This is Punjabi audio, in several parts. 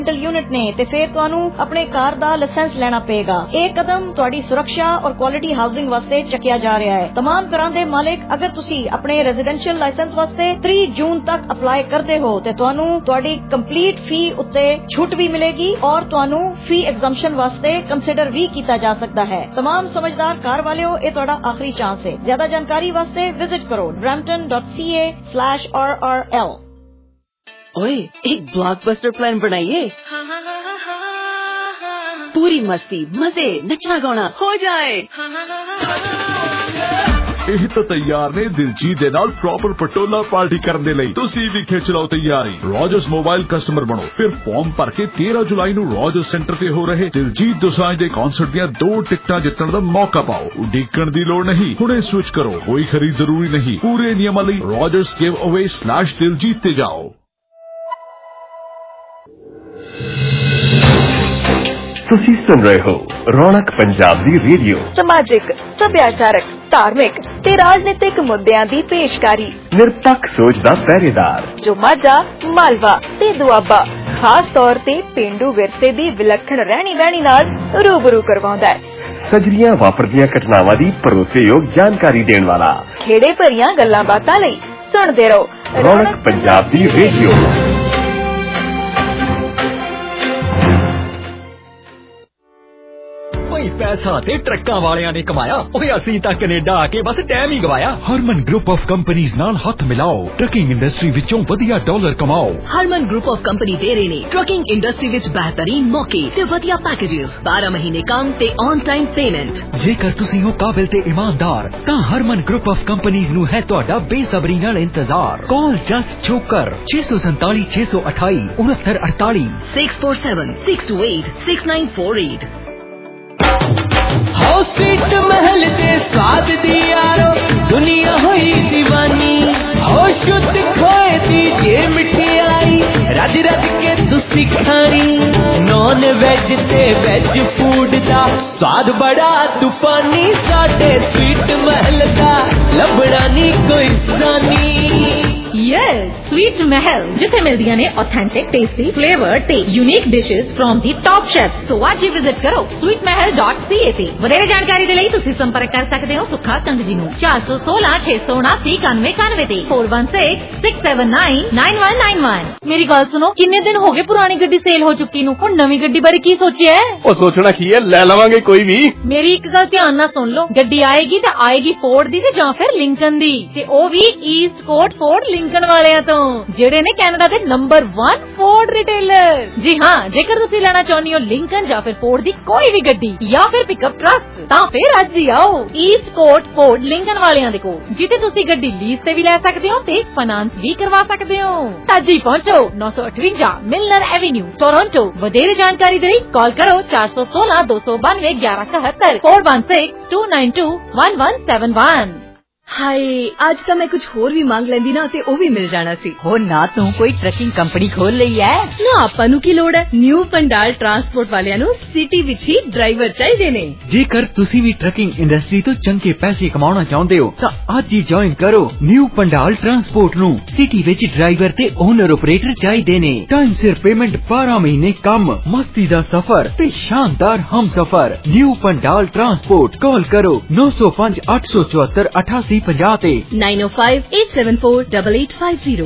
यूनिट ने ते फिर तुहानू अपने कार दा लाइसेंस लेना पेगा। ये कदम तुहाडी सुरक्षा और क्वालिटी हाउसिंग वास्ते चकिया जा रहा है। तमाम घरां दे मालिक अगर तुसी अपने रेजिडेंशियल लाइसेंस वास्ते 3 जून तक अप्लाई करते हो ते तुहानू तुहाडी कंप्लीट फी उत्ते छूट भी मिलेगी और तुहानू फी एग्जम्पशन वास्ते कंसिडर भी किया जा सकता है। तमाम समझदार कार वालियो ये तुहाडा आखिरी चांस है। ज्यादा जानकारी वास्ते विजिट करो brampton.ca/RRL। ओए, एक ब्लॉकबस्टर प्लान बनाइए। पूरी मस्ती, मजे, नचना गाना हो जाए। ਇਹ ਤਾਂ ਤਿਆਰ ਨੇ ਦਿਲਜੀਤ ਦੇ ਨਾਲ ਪ੍ਰੋਪਰ ਪਟੋਲਾ ਪਾਰਟੀ ਕਰਨ ਦੇ ਲਈ। ਤੁਸੀਂ ਵੀ ਖਿੱਚ ਲਓ ਤਿਆਰੀ। ਰੋਜਰਸ ਮੋਬਾਈਲ ਕਸਟਮਰ ਬਣੋ, ਫਿਰ ਫਾਰਮ ਭਰ ਕੇ 13 ਜੁਲਾਈ ਨੂੰ ਰੋਜਰਸ ਸੈਂਟਰ ਤੇ ਹੋ ਰਹੇ ਦਿਲਜੀਤ ਦੋਸਾਂਝ ਦੇ ਕਨਸਰਟ ਦੀਆਂ 2 ਟਿਕਟਾਂ ਜਿੱਤਣ ਦਾ ਮੌਕਾ ਪਾਓ। ਉਡੀਕਣ ਦੀ ਲੋੜ ਨਹੀਂ, ਹੁਣੇ ਸਵਿਚ ਕਰੋ। ਕੋਈ ਖਰੀਦ ਜ਼ਰੂਰੀ ਨਹੀਂ। ਪੂਰੇ ਨਿਯਮਾਂ ਲਈ rogersgiveaway/diljit ਤੇ ਜਾਓ। ਤੁਸੀਂ ਸੁਣ ਰਹੇ ਹੋ ਰੌਣਕ ਪੰਜਾਬ ਦੀ ਰੇਡੀਓ। ਸਮਾਜਿਕ, ਸੱਭਿਆਚਾਰਕ, ਧਾਰਮਿਕ ਤੇ ਰਾਜਨੀਤਿਕ ਮੁੱਦਿਆਂ ਦੀ ਪੇਸ਼ਕਾਰੀ। ਨਿਰਪੱਖ ਸੋਚ ਦਾ ਪਹਿਰੇਦਾਰ ਜੋ ਮਾਝਾ, ਮਾਲਵਾ ਤੇ ਦੁਆਬਾ ਖਾਸ ਤੌਰ ਤੇ ਪੇਂਡੂ ਵਿਰਸੇ ਦੀ ਵਿਲੱਖਣ ਰਹਿਣੀ ਬਹਿਣੀ ਨਾਲ ਰੂਬਰੂ ਕਰਵਾਉਂਦਾ ਹੈ। ਸਜਰੀਆਂ ਵਾਪਰਦੀਆਂ ਘਟਨਾਵਾਂ ਦੀ ਭਰੋਸੇਯੋਗ ਜਾਣਕਾਰੀ ਦੇਣ ਵਾਲਾ। ਖੇੜੇ ਭਰੀਆਂ ਗੱਲਾਂ ਬਾਤਾਂ ਲਈ ਸੁਣਦੇ ਰਹੋ ਰੌਣਕ ਪੰਜਾਬ ਦੀ ਰੇਡੀਓ। पैसा ते ट्रक्कां वालियां ने कमाया, असीं तां कनेडा आके बस टाइम ही गवाया। हरमन ग्रुप ऑफ कंपनीज नाल हथ मिलाओ, ट्रकिंग इंडस्ट्री विचों वधिया डॉलर कमाओ। हरमन ग्रुप ऑफ कंपनी दे रहे ने ट्रकिंग इंडस्ट्री विच बेहतरीन मौके ते वधिया पैकेजेस, 12 महीने काम ते ऑन टाइम पेमेंट। जेकर तुसीं हो काबिल ते ईमानदार तां हरमन ग्रुप ऑफ कंपनीज नूं है तुहाडा बेसबरी नाल इंतजार। कॉल जस्ट छोकर 647 628 6948 647 628 6948। हाउस स्वीट महल दे स्वाद दी यारो दुनिया हुई दीवानी। हो शुद्ध खोए दी जे मिठाई रज रज के तुसी खानी। नॉन वेज ते वेज फूड दा स्वाद बड़ा तूफानी। साडे स्वीट महल दा लभड़ा नी कोई जानी। यस, स्वीट महल जिथे मिलदियां ने ऑथेंटिक, टेस्टी, फ्लेवर्ड ते unique dishes from the top chef. So आज ही विजिट करो sweetmahal.ca ते। वधेरे जानकारी दे लई तुसी संपर्क कर सकदे हो सुखा कंग जी नूं 416 679 9191 ते 4166799191। मेरी गल सुनो, किन्ने दिन हो गए पुरानी गड्डी सेल हो चुकी नूं, हुण नवी गड्डी बारे की सोचिया है? ओ सोचना की है, ले लवांगे कोई भी। मेरी एक गल ध्यान नाल सुन लो, गड्डी आएगी ते आएगी फोर्ड दी ते जां फिर लिंकन दी, ते ओ भी ईस्ट कोट फोर्ड लिंकन वालियां तो जेड़े ने कैनेडा दे नंबर 1 फोर्ड रिटेलर। जी हां, जेकर तुसी लेना चाहनी हो लिंकन या फिर फोर्ड दी कोई भी गड्डी या फिर पिकअप ट्रक तां फिर अज ही आओ ईस्ट कोट फोर्ड लिंकन वालियां दे कोल, जिथे तुसी गड्डी लीज ते भी ले सकदे हो ते फाइनेंस भी करवा सकदे हो। अज ही पहुंचो 958 मिलनर एवेन्यू टोरंटो। वधेरे जानकारी दे लई कॉल करो 416 292 1171 416 292 1171। हाय, आज तो मैं कुछ होर भी मांग लेंदी ना ते ओ भी मिल जाना सी। हो ना तू कोई ट्रकिंग कंपनी खोल लई है ना, आपां नूं की लोड़ है। न्यू पंडाल ट्रांसपोर्ट वालियां नूं सिटी विच ही ड्राइवर चाहिए ने। जेकर तुसी भी ट्रकिंग इंडस्ट्री तो चंगे पैसे कमाना चाहते हो तो आज ही ज्वाइन करो न्यू पंडाल ट्रांसपोर्ट नूं। सिटी विच ड्राइवर ते ओनर ऑपरेटर चाहिए ने। टाइम सिर पेमेंट, 12 महीने काम, मस्ती दा सफर ते शानदार हम सफर। New Pandal transport. कॉल करो 905 874 88 50 905 874 8850।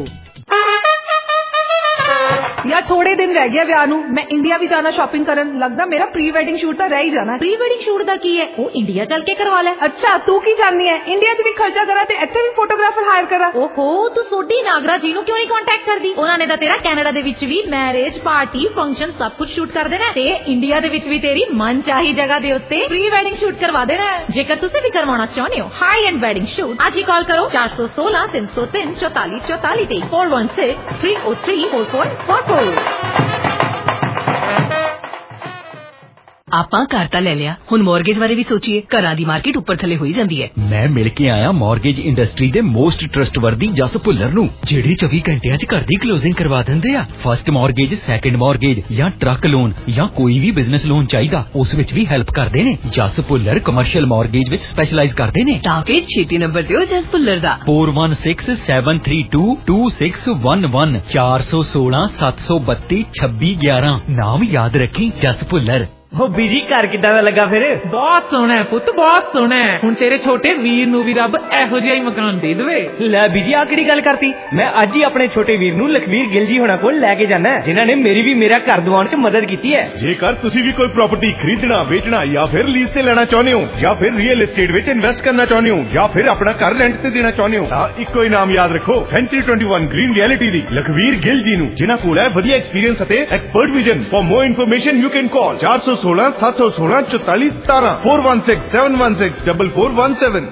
यार थोड़े दिन रह गए विआह नूं, मैं इंडिया भी जाना शॉपिंग करन। लगदा मेरा प्री वेडिंग शूट तो रह ही जाना। प्री वेडिंग शूट दा की है, वो इंडिया चल के करवा ले। अच्छा, तू की जाननी है? इंडिया च भी खर्चा करा ते इत्थे भी फोटोग्राफर हायर करा। ओहो, तू सोडी नागरा जी नूं क्यों नहीं कांटेक्ट करदी? उन्हां ने तां तेरा कनाडा दे विच भी मैरिज, पार्टी, फंक्शन सब कुछ शूट कर देना ते इंडिया दे विच भी तेरी मन चाही जगह दे उत्ते प्री वेडिंग शूट करवा देना। जेकर तुसी भी करवाना चाहते हो हाई एंड वेडिंग शूट, आज ही कॉल करो 416 303 44 44 ते 416 303 4444। ਆਪਾਂ ਘਰ ਤਾਂ ਲੈ ਲਿਆ, ਹੁਣ ਮੌਰਗੇਜ ਬਾਰੇ ਵੀ ਸੋਚੀਏ। ਘਰਾਂ ਦੀ ਮਾਰਕੀਟ ਉੱਪਰ ਥੱਲੇ ਹੋਈ ਜਾਂਦੀ ਹੈ। ਮੈਂ ਮਿਲ ਕੇ ਆਇਆ ਮੌਰਗੇਜ ਇੰਡਸਟਰੀ ਦੇ ਮੋਸਟ ਟਰਸਟਵਰਦੀ ਜਸ ਭੁੱਲਰ ਨੂੰ, ਜਿਹੜੇ 24 ਘੰਟਿਆਂ 'ਚ ਘਰ ਦੀ ਕਲੋਜ਼ਿੰਗ ਕਰਵਾ ਦਿੰਦੇ ਆ। ਫਸਟ ਮੌਰਗੇਜ, ਸੈਕੰਡ ਮੌਰਗੇਜ ਜਾਂ ਟਰੱਕ ਲੋਨ ਜਾਂ ਕੋਈ ਵੀ ਬਿਜ਼ਨਸ ਲੋਨ ਚਾਹੀਦਾ, ਉਸ ਵਿੱਚ ਵੀ ਹੈਲਪ ਕਰਦੇ ਨੇ। ਜਸ ਭੁੱਲਰ ਕਮਰਸ਼ੀਅਲ ਮੌਰਗੇਜ ਵਿੱਚ ਸਪੈਸ਼ਲਾਈਜ਼ ਕਰਦੇ ਨੇ। ਤਾਂ ਫਿਰ ਛੇਤੀ ਨੰਬਰ ਦਿਓ ਜਸ ਭੁੱਲਰ ਦਾ 4167322611 416 732 2611। ਨਾਮ ਯਾਦ ਰੱਖੀ, ਜਸ ਭੁੱਲਰ। ਉਹ ਬੀਜੀ ਘਰ ਕਿੱਦਾਂ ਦਾ ਲੱਗਾ ਫਿਰ? ਬਹੁਤ ਸੋਹਣਾ ਹੈ ਪੁੱਤ, ਬਹੁਤ ਸੋਹਣਾ ਹੈ। ਹੁਣ ਤੇਰੇ ਛੋਟੇ ਵੀਰ ਨੂੰ ਵੀ ਰੱਬ ਇਹੋ ਜਿਹਾ ਹੀ ਮਕਾਨ ਦੇ ਦੇਵੇ। ਲੈ ਬੀਜੀ ਆ ਕਿਹੜੀ ਗੱਲ ਕਰਤੀ? ਮੈਂ ਅੱਜ ਹੀ ਆਪਣੇ ਛੋਟੇ ਵੀਰ ਨੂੰ ਲਖਵੀਰ ਗਿੱਲ ਜੀ ਹੋਣਾ ਕੋਲ ਲੈ ਕੇ ਜਾਣਾ, ਜਿਨ੍ਹਾਂ ਨੇ ਮੇਰੀ ਵੀ ਮੇਰਾ ਘਰ ਦਿਵਾਉਣ 'ਚ ਮਦਦ ਕੀਤੀ ਹੈ। ਜੇਕਰ ਤੁਸੀਂ ਵੀ ਕੋਈ ਪ੍ਰਾਪਰਟੀ ਖਰੀਦਣਾ, ਵੇਚਣਾ ਜਾਂ ਫਿਰ ਲੀਜ਼ ਤੇ ਲੈਣਾ ਚਾਹੁੰਦੇ ਹੋ, ਜਾਂ ਫਿਰ ਰੀਅਲ ਏਸਟੇਟ ਵਿੱਚ ਇਨਵੈਸਟ ਕਰਨਾ ਚਾਹੁੰਦੇ ਹੋ, ਜਾਂ ਫਿਰ ਆਪਣਾ ਘਰ ਰੈਂਟ ਤੇ ਦੇਣਾ ਚਾਹੁੰਦੇ ਹੋ, ਤਾਂ ਇੱਕੋ ਹੀ ਨਾਮ ਯਾਦ ਰੱਖੋ, ਸੈਂਚਰੀ 21 ਗ੍ਰੀਨ ਰਿਐਲਿਟੀ ਦੀ ਲਖਵੀਰ ਗਿੱਲ ਜੀ ਨੂੰ, ਜਿਨ੍ਹਾਂ ਕੋਲ ਹੈ ਵਧੀਆ ਐਕਸਪੀਰੀਅੰਸ ਅਤੇ expert vision. For more information you can call 416 716 44 17 416 716 4417।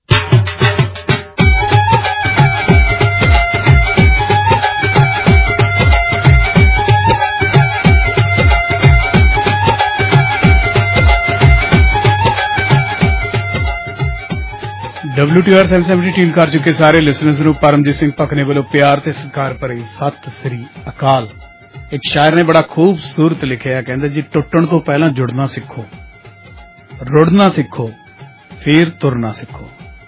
WTR 770 team ਕਰ ਚੁੱਕੇ ਸਾਰੇ ਲਿਸਨਰਸ ਨੂੰ ਪਰਮਜੀਤ ਸਿੰਘ ਭਕਨੇ ਵੱਲੋਂ ਪਿਆਰ ਤੇ ਸਤਿਕਾਰ ਭਰੀ ਸਤਿ ਸ੍ਰੀ ਅਕਾਲ। ਇੱਕ ਸ਼ਾਇਰ ਨੇ ਬੜਾ ਖੂਬਸੂਰਤ ਲਿਖਿਆ, ਕਹਿੰਦਾ ਜੀ ਟੁੱਟਣ ਤੋਂ ਪਹਿਲਾਂ ਜੁੜਨਾ ਸਿੱਖੋ, ਰੁੜਨਾ ਸਿੱਖੋ, ਫੇਰ ਤੁਰਨਾ ਸਿੱਖੋ।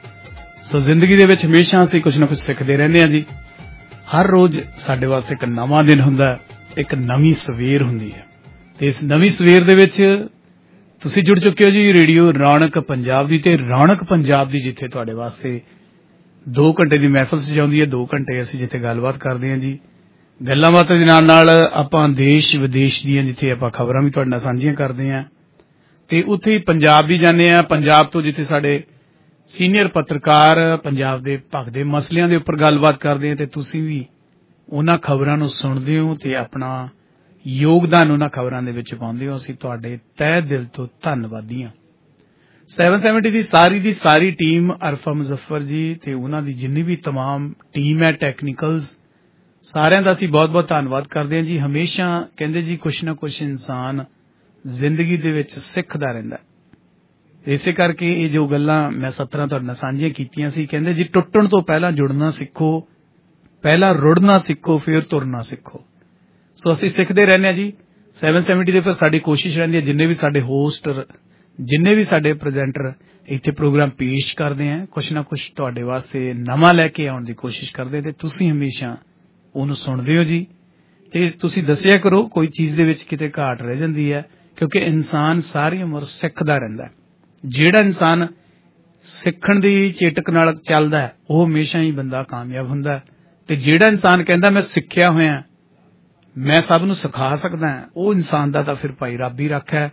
ਸੋ ਜ਼ਿੰਦਗੀ ਦੇ ਵਿੱਚ ਹਮੇਸ਼ਾ ਅਸੀਂ ਕੁਝ ਨਾ ਕੁਝ ਸਿੱਖਦੇ ਰਹਿੰਦੇ ਹਾਂ ਜੀ। ਹਰ ਰੋਜ਼ ਸਾਡੇ ਵਾਸਤੇ ਇੱਕ ਨਵਾਂ ਦਿਨ ਹੁੰਦਾ, ਇੱਕ ਨਵੀਂ ਸਵੇਰ ਹੁੰਦੀ ਹੈ, ਤੇ ਇਸ ਨਵੀਂ ਸਵੇਰ ਦੇ ਵਿੱਚ ਤੁਸੀਂ ਜੁੜ ਚੁੱਕੇ ਹੋ ਜੀ ਰੇਡੀਓ ਰੌਣਕ ਪੰਜਾਬ ਦੀ, ਤੇ ਰੌਣਕ ਪੰਜਾਬ ਦੀ ਜਿੱਥੇ ਤੁਹਾਡੇ ਵਾਸਤੇ 2 ਘੰਟੇ ਦੀ ਮਹਿਫਲ ਸਜਾਉਂਦੀ ਹੈ। 2 ਘੰਟੇ ਅਸੀਂ ਜਿੱਥੇ ਗੱਲਬਾਤ ਕਰਦੇ ਹਾਂ ਜੀ, ਗੱਲਾਂ ਬਾਤਾਂ ਦੇ ਨਾਲ ਆਪਾਂ ਦੇਸ਼ ਵਿਦੇਸ਼ ਦੀਆਂ ਜਿੱਥੇ ਆਪਾਂ ਖਬਰਾਂ ਵੀ ਤੁਹਾਡੇ ਨਾਲ ਸਾਂਝੀਆਂ ਕਰਦੇ ਹਾਂ, ਤੇ ਉੱਥੇ ਹੀ ਪੰਜਾਬ ਵੀ ਜਾਂਦੇ ਹਾਂ। ਪੰਜਾਬ ਤੋਂ ਜਿੱਥੇ ਸਾਡੇ ਸੀਨੀਅਰ ਪੱਤਰਕਾਰ ਪੰਜਾਬ ਦੇ ਭਖਦੇ ਮਸਲਿਆਂ ਦੇ ਉੱਪਰ ਗੱਲਬਾਤ ਕਰਦੇ ਹਾਂ, ਤੇ ਤੁਸੀਂ ਵੀ ਉਹਨਾਂ ਖਬਰਾਂ ਨੂੰ ਸੁਣਦੇ ਹੋ ਤੇ ਆਪਣਾ ਯੋਗਦਾਨ ਉਹਨਾਂ ਖਬਰਾਂ ਦੇ ਵਿੱਚ ਪਾਉਂਦੇ ਹੋ। ਅਸੀਂ ਤੁਹਾਡੇ ਤਹਿ ਦਿਲ ਤੋਂ ਧੰਨਵਾਦੀ ਹਾਂ। 770 ਦੀ ਸਾਰੀ ਟੀਮ, ਅਰਫਾ ਮੁਜ਼ੱਫਰ ਜੀ ਤੇ ਉਹਨਾਂ ਦੀ ਜਿੰਨੀ ਵੀ ਤਮਾਮ ਟੀਮ ਹੈ, ਟੈਕਨੀਕਲਸ, ਸਾਰਿਆਂ ਦਾ ਅਸੀਂ ਬਹੁਤ-ਬਹੁਤ ਧੰਨਵਾਦ ਕਰਦੇ ਹਾਂ ਜੀ। ਹਮੇਸ਼ਾ ਕਹਿੰਦੇ ਜੀ ਕੁਛ ਨਾ ਕੁਛ ਇਨਸਾਨ ਜ਼ਿੰਦਗੀ ਦੇ ਵਿੱਚ ਸਿੱਖਦਾ ਰਹਿੰਦਾ। ਇਸੇ ਕਰਕੇ ਇਹ ਜੋ ਗੱਲਾਂ ਮੈਂ 17 ਤੁਹਾਡੇ ਨਾਲ ਸਾਂਝੀਆਂ ਕੀਤੀਆਂ ਸੀ, ਕਹਿੰਦੇ ਜੀ ਟੁੱਟਣ ਤੋਂ ਪਹਿਲਾਂ ਜੁੜਨਾ ਸਿੱਖੋ, ਪਹਿਲਾਂ ਰੁੜਨਾ ਸਿੱਖੋ, ਫਿਰ ਤੁਰਨਾ ਸਿੱਖੋ। ਸੋ ਅਸੀਂ ਸਿੱਖਦੇ ਰਹਿੰਦੇ ਹਾਂ ਜੀ 770 ਦੇ। ਫਿਰ ਸਾਡੀ ਕੋਸ਼ਿਸ਼ ਰਹਿੰਦੀ ਹੈ ਜਿੰਨੇ ਵੀ ਸਾਡੇ ਹੋਸਟਰ, ਜਿੰਨੇ ਵੀ ਸਾਡੇ ਪ੍ਰੈਜ਼ੈਂਟਰ ਇੱਥੇ ਪ੍ਰੋਗਰਾਮ ਪੇਸ਼ ਕਰਦੇ ਆ, ਕੁਛ ਨਾ ਕੁਛ ਤੁਹਾਡੇ ਵਾਸਤੇ ਨਵਾਂ ਲੈ ਕੇ ਆਉਣ ਦੀ ਕੋਸ਼ਿਸ਼ ਕਰਦੇ, ਤੇ ਤੁਸੀਂ ਹਮੇਸ਼ਾ ਉਹਨੂੰ ਸੁਣਦੇ ਹੋ ਜੀ। ਤੇ ਤੁਸੀਂ ਦੱਸਿਆ ਕਰੋ ਕੋਈ ਚੀਜ਼ ਦੇ ਵਿੱਚ ਕਿਤੇ ਘਾਟ ਰਹਿ ਜਾਂਦੀ ਹੈ, ਕਿਉਂਕਿ ਇਨਸਾਨ ਸਾਰੀ ਉਮਰ ਸਿੱਖਦਾ ਰਹਿੰਦਾ। ਜਿਹੜਾ ਇਨਸਾਨ ਸਿੱਖਣ ਦੀ ਚੇਟਕ ਨਾਲ ਚੱਲਦਾ ਉਹ ਹਮੇਸ਼ਾ ਹੀ ਬੰਦਾ ਕਾਮਯਾਬ ਹੁੰਦਾ, ਤੇ ਜਿਹੜਾ ਇਨਸਾਨ ਕਹਿੰਦਾ ਮੈਂ ਸਿੱਖਿਆ ਹੋਇਆ, ਮੈਂ ਸਭ ਨੂੰ ਸਿਖਾ ਸਕਦਾ, ਉਹ ਇਨਸਾਨ ਦਾ ਤਾਂ ਫਿਰ ਭਾਈ ਰੱਬ ਹੀ ਰੱਖਾ।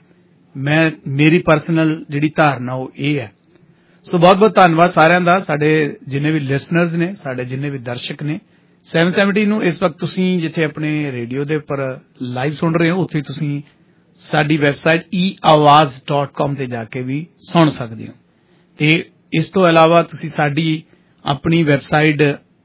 ਮੇਰੀ ਪਰਸਨਲ ਜਿਹੜੀ ਧਾਰਨਾ ਉਹ ਇਹ ਹੈ। ਸੋ ਬਹੁਤ-ਬਹੁਤ ਧੰਨਵਾਦ ਸਾਰਿਆਂ ਦਾ, ਸਾਡੇ ਜਿੰਨੇ ਵੀ ਲਿਸਨਰਸ ਨੇ, ਸਾਡੇ ਜਿੰਨੇ ਵੀ ਦਰਸ਼ਕ ਨੇ। 770 ਨੂੰ ਇਸ ਵਕਤ ਤੁਸੀਂ ਜਿੱਥੇ ਆਪਣੇ ਰੇਡੀਓ ਦੇ ਉੱਪਰ ਲਾਈਵ ਸੁਣ ਰਹੇ ਹੋ, ਉੱਥੇ ਤੁਸੀਂ ਸਾਡੀ ਵੈਬਸਾਈਟ eawaz.com ਤੇ ਜਾ ਕੇ ਵੀ ਸੁਣ ਸਕਦੇ ਹੋ, ਤੇ ਇਸ ਤੋਂ ਇਲਾਵਾ ਤੁਸੀਂ ਸਾਡੀ ਆਪਣੀ ਵੈਬਸਾਈਟ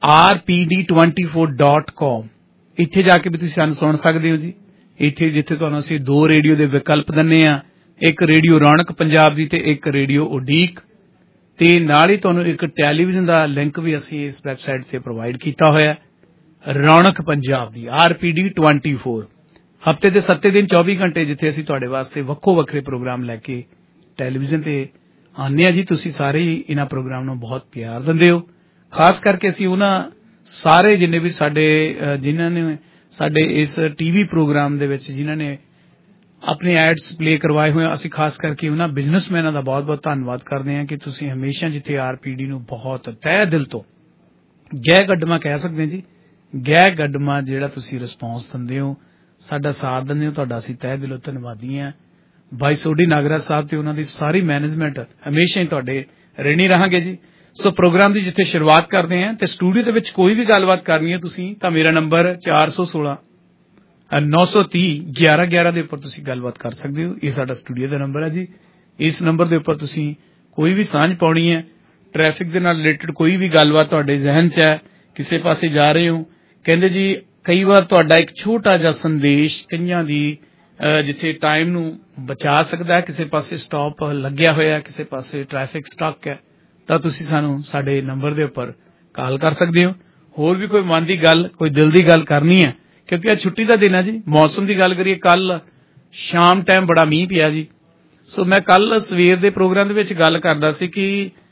rpd24.com ਇੱਥੇ ਜਾ ਕੇ ਵੀ ਤੁਸੀਂ ਸਾਨੂੰ ਸੁਣ ਸਕਦੇ ਹੋ ਜੀ। ਇੱਥੇ ਜਿੱਥੇ ਤੁਹਾਨੂੰ ਅਸੀਂ 2 ਰੇਡੀਓ ਦੇ ਵਿਕਲਪ ਦਿੰਦੇ ਹਾਂ, ਇੱਕ ਰੇਡੀਓ ਰੌਣਕ ਪੰਜਾਬ ਦੀ ਤੇ ਇੱਕ ਰੇਡੀਓ ਉਡੀਕ, ਤੇ ਨਾਲ ਹੀ ਤੁਹਾਨੂੰ ਇੱਕ ਟੈਲੀਵਿਜ਼ਨ ਦਾ ਲਿੰਕ ਵੀ ਅਸੀਂ ਇਸ ਵੈਬਸਾਈਟ ਤੇ ਪ੍ਰੋਵਾਈਡ ਕੀਤਾ ਹੋਇਆ, ਰੌਣਕ ਪੰਜਾਬ ਦੀ rpd24। ਹਫ਼ਤੇ ਦੇ 7 ਦਿਨ 24 ਘੰਟੇ ਜਿੱਥੇ ਅਸੀਂ ਤੁਹਾਡੇ ਵਾਸਤੇ ਵੱਖੋ ਵੱਖਰੇ ਪ੍ਰੋਗਰਾਮ ਲੈ ਕੇ ਟੈਲੀਵਿਜ਼ਨ ਤੇ ਆਉਂਦੇ ਹਾਂ ਜੀ। ਤੁਸੀਂ ਸਾਰੇ ਹੀ ਇਹਨਾਂ ਪ੍ਰੋਗਰਾਮ ਨੂੰ ਬਹੁਤ ਪਿਆਰ ਦਿੰਦੇ ਹੋ। ਖਾਸ ਕਰਕੇ ਅਸੀਂ ਉਹਨਾਂ ਸਾਰੇ ਜਿੰਨੇ ਵੀ ਜਿਨ੍ਹਾਂ ਨੇ ਸਾਡੇ ਇਸ ਟੀਵੀ ਪ੍ਰੋਗਰਾਮ ਦੇ ਵਿੱਚ ਜਿਨ੍ਹਾਂ ਨੇ ਆਪਣੇ ਐਡਸ ਪਲੇ ਕਰਵਾਏ ਹੋਏ, ਅਸੀਂ ਖਾਸ ਕਰਕੇ ਉਹਨਾਂ ਬਿਜ਼ਨਸਮੈਨਾਂ ਦਾ ਬਹੁਤ-ਬਹੁਤ ਧੰਨਵਾਦ ਕਰਦੇ ਹਾਂ ਕਿ ਤੁਸੀਂ ਹਮੇਸ਼ਾ ਜਿੱਥੇ ਆਰਪੀਡੀ ਨੂੰ ਬਹੁਤ ਤਹਿ ਦਿਲ ਤੋਂ ਗਹਿ ਗੱਡਮਾ ਕਹਿ ਸਕਦੇ ਹਾਂ ਜੀ, ਗਹਿ ਗੱਡਮਾ ਜਿਹੜਾ ਤੁਸੀਂ ਰਿਸਪੌਂਸ ਦਿੰਦੇ ਹੋ, ਸਾਡਾ ਸਾਥ ਦਿੰਦੇ ਹੋ, ਤੁਹਾਡਾ ਅਸੀਂ ਤਹਿ ਦਿਲੋਂ ਧੰਨਵਾਦੀ ਹਾਂ। ਬਾਈ ਸੋਢੀ ਨਾਗਰਾਜ ਸਾਹਿਬ ਤੇ ਉਹਨਾਂ ਦੀ ਸਾਰੀ ਮੈਨੇਜਮੈਂਟ ਹਮੇਸ਼ਾ ਹੀ ਤੁਹਾਡੇ ਰਹਿਣੀ ਰਹਾਂਗੇ ਜੀ। ਸੋ ਪ੍ਰੋਗਰਾਮ ਦੀ ਜਿੱਥੇ ਸ਼ੁਰੂਆਤ ਕਰਦੇ ਹਾਂ, ਤੇ ਸਟੂਡੀਓ ਦੇ ਵਿੱਚ ਕੋਈ ਵੀ ਗੱਲਬਾਤ ਕਰਨੀ ਹੈ ਤੁਸੀਂ ਤਾਂ ਮੇਰਾ ਨੰਬਰ 416 930 1111 ਦੇ ਉੱਪਰ ਤੁਸੀਂ ਗੱਲਬਾਤ ਕਰ ਸਕਦੇ ਹੋ। ਇਹ ਸਾਡਾ ਸਟੂਡੀਓ ਦਾ ਨੰਬਰ ਹੈ ਜੀ। ਇਸ ਨੰਬਰ ਦੇ ਉੱਪਰ ਤੁਸੀਂ ਕੋਈ ਵੀ ਸਾਂਝ ਪਾਉਣੀ ਹੈ, ਟ੍ਰੈਫਿਕ ਦੇ ਨਾਲ ਰਿਲੇਟਡ ਕੋਈ ਵੀ ਗੱਲਬਾਤ ਤੁਹਾਡੇ ਜ਼ਿਹਨ 'ਚ ਹੈ, ਕਿਸੇ ਪਾਸੇ ਜਾ ਰਹੇ ਹੋ, ਕਹਿੰਦੇ ਜੀ ਕਈ ਵਾਰ ਤੁਹਾਡਾ ਇੱਕ ਛੋਟਾ ਜਿਹਾ ਸੰਦੇਸ਼ ਕਈਆਂ ਦੀ ਜਿੱਥੇ ਟਾਈਮ ਨੂੰ ਬਚਾ ਸਕਦਾ, ਕਿਸੇ ਪਾਸੇ ਸਟਾਪ ਲੱਗਿਆ ਹੋਇਆ, ਕਿਸੇ ਪਾਸੇ ਟ੍ਰੈਫਿਕ ਸਟਕ ਹੈ, ਤਾਂ ਤੁਸੀਂ ਸਾਨੂੰ ਸਾਡੇ ਨੰਬਰ ਦੇ ਉੱਪਰ ਕਾਲ ਕਰ ਸਕਦੇ ਹੋ। ਹੋਰ ਵੀ ਕੋਈ ਮਨ ਦੀ ਗੱਲ, ਕੋਈ ਦਿਲ ਦੀ ਗੱਲ ਕਰਨੀ ਹੈ, ਕਿਉਂਕਿ ਅੱਜ ਛੁੱਟੀ ਦਾ ਦਿਨ ਹੈ ਜੀ। ਮੌਸਮ ਦੀ ਗੱਲ ਕਰੀਏ, ਕੱਲ ਸ਼ਾਮ ਟਾਈਮ ਬੜਾ ਮੀਂਹ ਪਿਆ ਜੀ। ਸੋ ਮੈਂ ਕੱਲ ਸਵੇਰ ਦੇ ਪ੍ਰੋਗਰਾਮ ਦੇ ਵਿੱਚ ਗੱਲ ਕਰਦਾ ਸੀ ਕਿ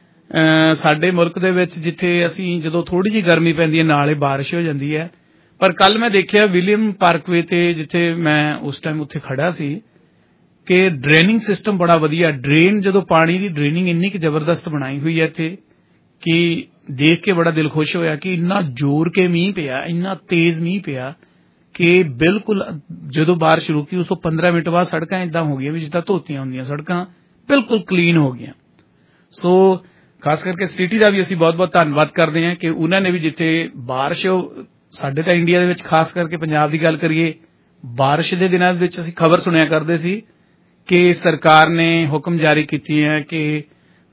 ਸਾਡੇ ਮੁਲਕ ਦੇ ਵਿੱਚ ਜਿੱਥੇ ਅਸੀਂ ਜਦੋਂ ਥੋੜੀ ਜਿਹੀ ਗਰਮੀ ਪੈਂਦੀ ਹੈ ਨਾਲੇ ਬਾਰਿਸ਼ ਹੋ ਜਾਂਦੀ ਹੈ, ਪਰ ਕੱਲ ਮੈਂ ਦੇਖਿਆ ਵਿਲੀਅਮ ਪਾਰਕਵੇ ਤੇ ਜਿੱਥੇ ਮੈਂ ਉਸ ਟਾਈਮ ਉੱਥੇ ਖੜਾ ਸੀ ਕਿ ਡਰੇਨਿੰਗ ਸਿਸਟਮ ਬੜਾ ਵਧੀਆ। ਡਰੇਨ ਜਦੋਂ ਪਾਣੀ ਦੀ ਡਰੇਨਿੰਗ ਇੰਨੀ ਕਿ ਜ਼ਬਰਦਸਤ ਬਣਾਈ ਹੋਈ ਹੈ ਇੱਥੇ ਕਿ ਦੇਖ ਕੇ ਬੜਾ ਦਿਲ ਖੁਸ਼ ਹੋਇਆ ਕਿ ਇੰਨਾ ਜ਼ੋਰ ਕੇ ਮੀਂਹ ਪਿਆ, ਇੰਨਾ ਤੇਜ਼ ਮੀਂਹ ਪਿਆ ਕਿ ਬਿਲਕੁਲ ਜਦੋਂ ਬਾਰਿਸ਼ ਰੁਕੀ ਉਸ ਤੋਂ 15 ਮਿੰਟ ਬਾਅਦ ਸੜਕਾਂ ਏਦਾਂ ਹੋ ਗਈਆਂ ਵੀ ਜਿੱਦਾਂ ਧੋਤੀਆਂ ਹੁੰਦੀਆਂ, ਸੜਕਾਂ ਬਿਲਕੁਲ ਕਲੀਨ ਹੋ ਗਈਆਂ। ਸੋ ਖਾਸ ਕਰਕੇ ਸਿਟੀ ਦਾ ਵੀ ਅਸੀਂ ਬਹੁਤ-ਬਹੁਤ ਧੰਨਵਾਦ ਕਰਦੇ ਹਾਂ ਕਿ ਉਹਨਾਂ ਨੇ ਵੀ ਜਿੱਥੇ ਬਾਰਿਸ਼, ਸਾਡੇ ਤਾਂ ਇੰਡੀਆ ਦੇ ਵਿੱਚ ਖਾਸ ਕਰਕੇ ਪੰਜਾਬ ਦੀ ਗੱਲ ਕਰੀਏ, ਬਾਰਿਸ਼ ਦੇ ਦਿਨਾਂ ਵਿੱਚ ਅਸੀਂ ਖਬਰ ਸੁਣਿਆ ਕਰਦੇ ਸੀ ਕਿ ਸਰਕਾਰ ਨੇ ਹੁਕਮ ਜਾਰੀ ਕੀਤੀ ਹੈ ਕਿ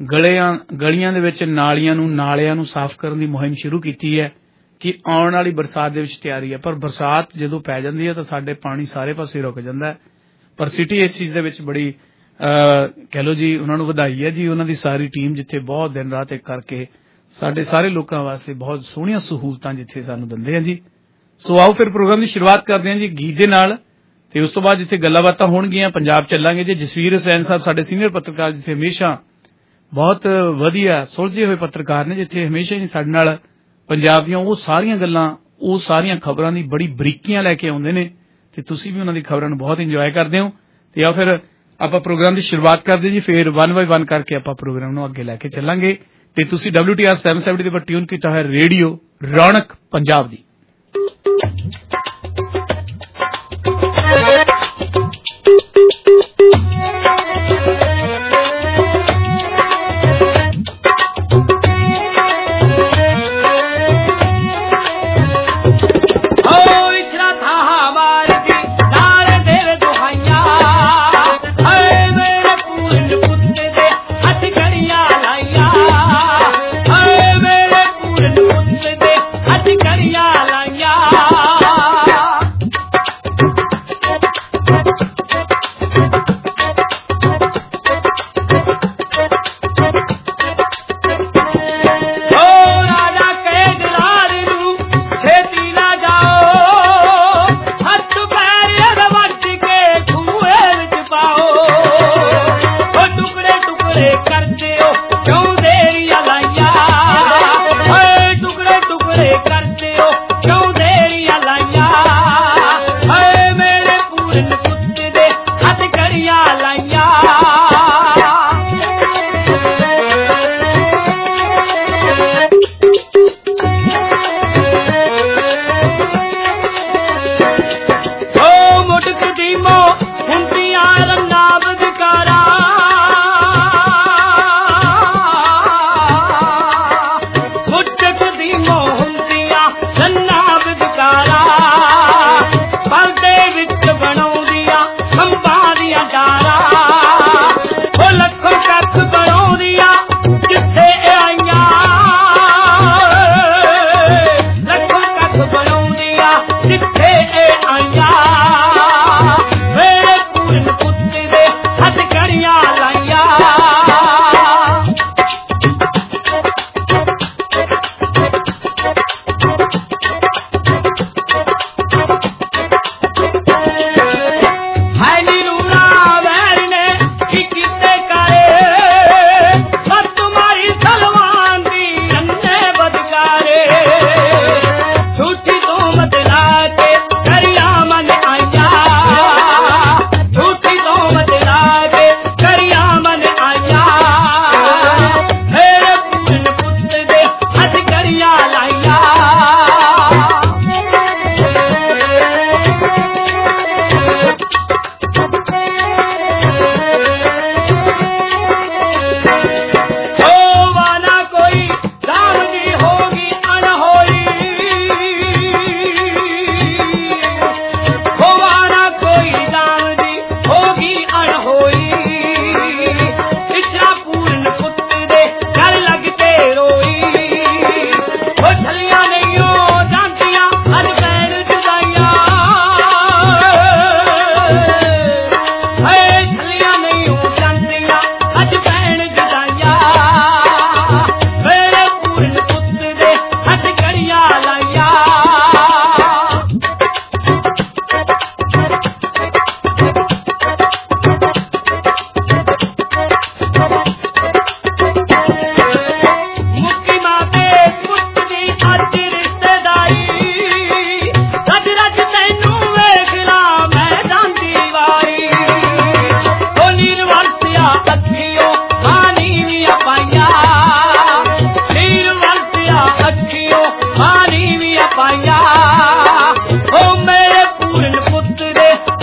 ਗਲੀਆਂ ਦੇ ਵਿੱਚ ਨਾਲਿਆਂ ਨੂੰ ਸਾਫ਼ ਕਰਨ ਦੀ ਮੁਹਿੰਮ ਸ਼ੁਰੂ ਕੀਤੀ ਹੈ ਕਿ ਆਉਣ ਵਾਲੀ ਬਰਸਾਤ ਦੇ ਵਿੱਚ ਤਿਆਰੀ ਹੈ। ਪਰ ਬਰਸਾਤ ਜਦੋਂ ਪੈ ਜਾਂਦੀ ਹੈ ਤਾਂ ਸਾਡੇ ਪਾਣੀ ਸਾਰੇ ਪਾਸੇ ਰੁਕ ਜਾਂਦਾ ਹੈ। ਪਰ ਸਿਟੀ ਇਸ ਚੀਜ਼ ਦੇ ਵਿੱਚ ਬੜੀ ਕਹਿ ਲਓ ਜੀ, ਉਹਨਾਂ ਨੂੰ ਵਧਾਈ ਹੈ ਜੀ, ਉਹਨਾਂ ਦੀ ਸਾਰੀ ਟੀਮ ਜਿੱਥੇ ਬਹੁਤ ਦਿਨ ਰਾਤ ਇੱਕ ਕਰਕੇ ਸਾਡੇ ਸਾਰੇ ਲੋਕਾਂ ਵਾਸਤੇ ਬਹੁਤ ਸੋਹਣੀਆਂ ਸਹੂਲਤਾਂ ਜਿੱਥੇ ਸਾਨੂੰ ਦਿੰਦੇ ਆ ਜੀ। ਸੋ ਆਓ ਫਿਰ ਪ੍ਰੋਗਰਾਮ ਦੀ ਸ਼ੁਰੂਆਤ ਕਰਦੇ ਹਾਂ ਜੀ ਗੀਤ ਦੇ ਨਾਲ, ਤੇ ਉਸ ਤੋਂ ਬਾਅਦ ਜਿੱਥੇ ਗੱਲਾਂ ਬਾਤਾਂ ਹੋਣਗੀਆਂ ਪੰਜਾਬ ਚੱਲਾਂਗੇ ਜੀ। ਜਸਵੀਰ ਹੁਸੈਨ ਸਾਹਿਬ ਸਾਡੇ ਸੀਨੀਅਰ ਪੱਤਰਕਾਰ, ਜਿੱਥੇ ਹਮੇਸ਼ਾ ਬਹੁਤ ਵਧੀਆ ਸੁਲਝੇ ਹੋਏ ਪੱਤਰਕਾਰ ਨੇ, ਜਿੱਥੇ ਹਮੇਸ਼ਾ ਹੀ ਸਾਡੇ ਨਾਲ ਪੰਜਾਬ ਦੀਆਂ ਉਹ ਸਾਰੀਆਂ ਗੱਲਾਂ, ਉਹ ਸਾਰੀਆਂ ਖਬਰਾਂ ਦੀ ਬੜੀ ਬਰੀਕੀਆਂ ਲੈ ਕੇ ਆਉਂਦੇ ਨੇ, ਤੇ ਤੁਸੀਂ ਵੀ ਉਹਨਾਂ ਦੀ ਖਬਰਾਂ ਨੂੰ ਬਹੁਤ ਇੰਜੋਏ ਕਰਦੇ ਹੋ। ਤੇ ਆ ਫਿਰ ਆਪਾਂ ਪ੍ਰੋਗਰਾਮ ਦੀ ਸ਼ੁਰੂਆਤ ਕਰਦੇ ਜੀ, ਫਿਰ 1 by 1 ਕਰਕੇ ਆਪਾਂ ਪ੍ਰੋਗਰਾਮ ਨੂੰ ਅੱਗੇ ਲੈ ਕੇ ਚੱਲਾਂਗੇ। ਤੇ ਤੁਸੀਂ WTR 770 ਦੇ ਉੱਪਰ ਟਿਊਨ ਕੀਤਾ ਹੈ ਰੇਡੀਓ ਰੌਣਕ ਪੰਜਾਬ ਦੀ। है नी रूला वे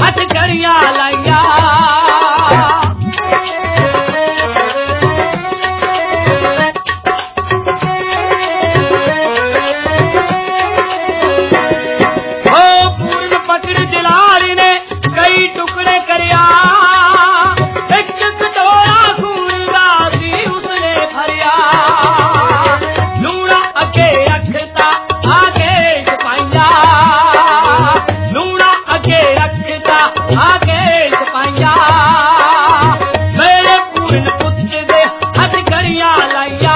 ਹਟਕੜੀਆਂ ਲਾਈਆਂ टुकड़े करिया एक कटोरा खून दा सी उसने भरिया लूणा अगे रखता आगे छपाइया लूणा अगे रखता आगे छपाइया मेरे पूर्ण पुत्र दे हथकड़ियां लाइया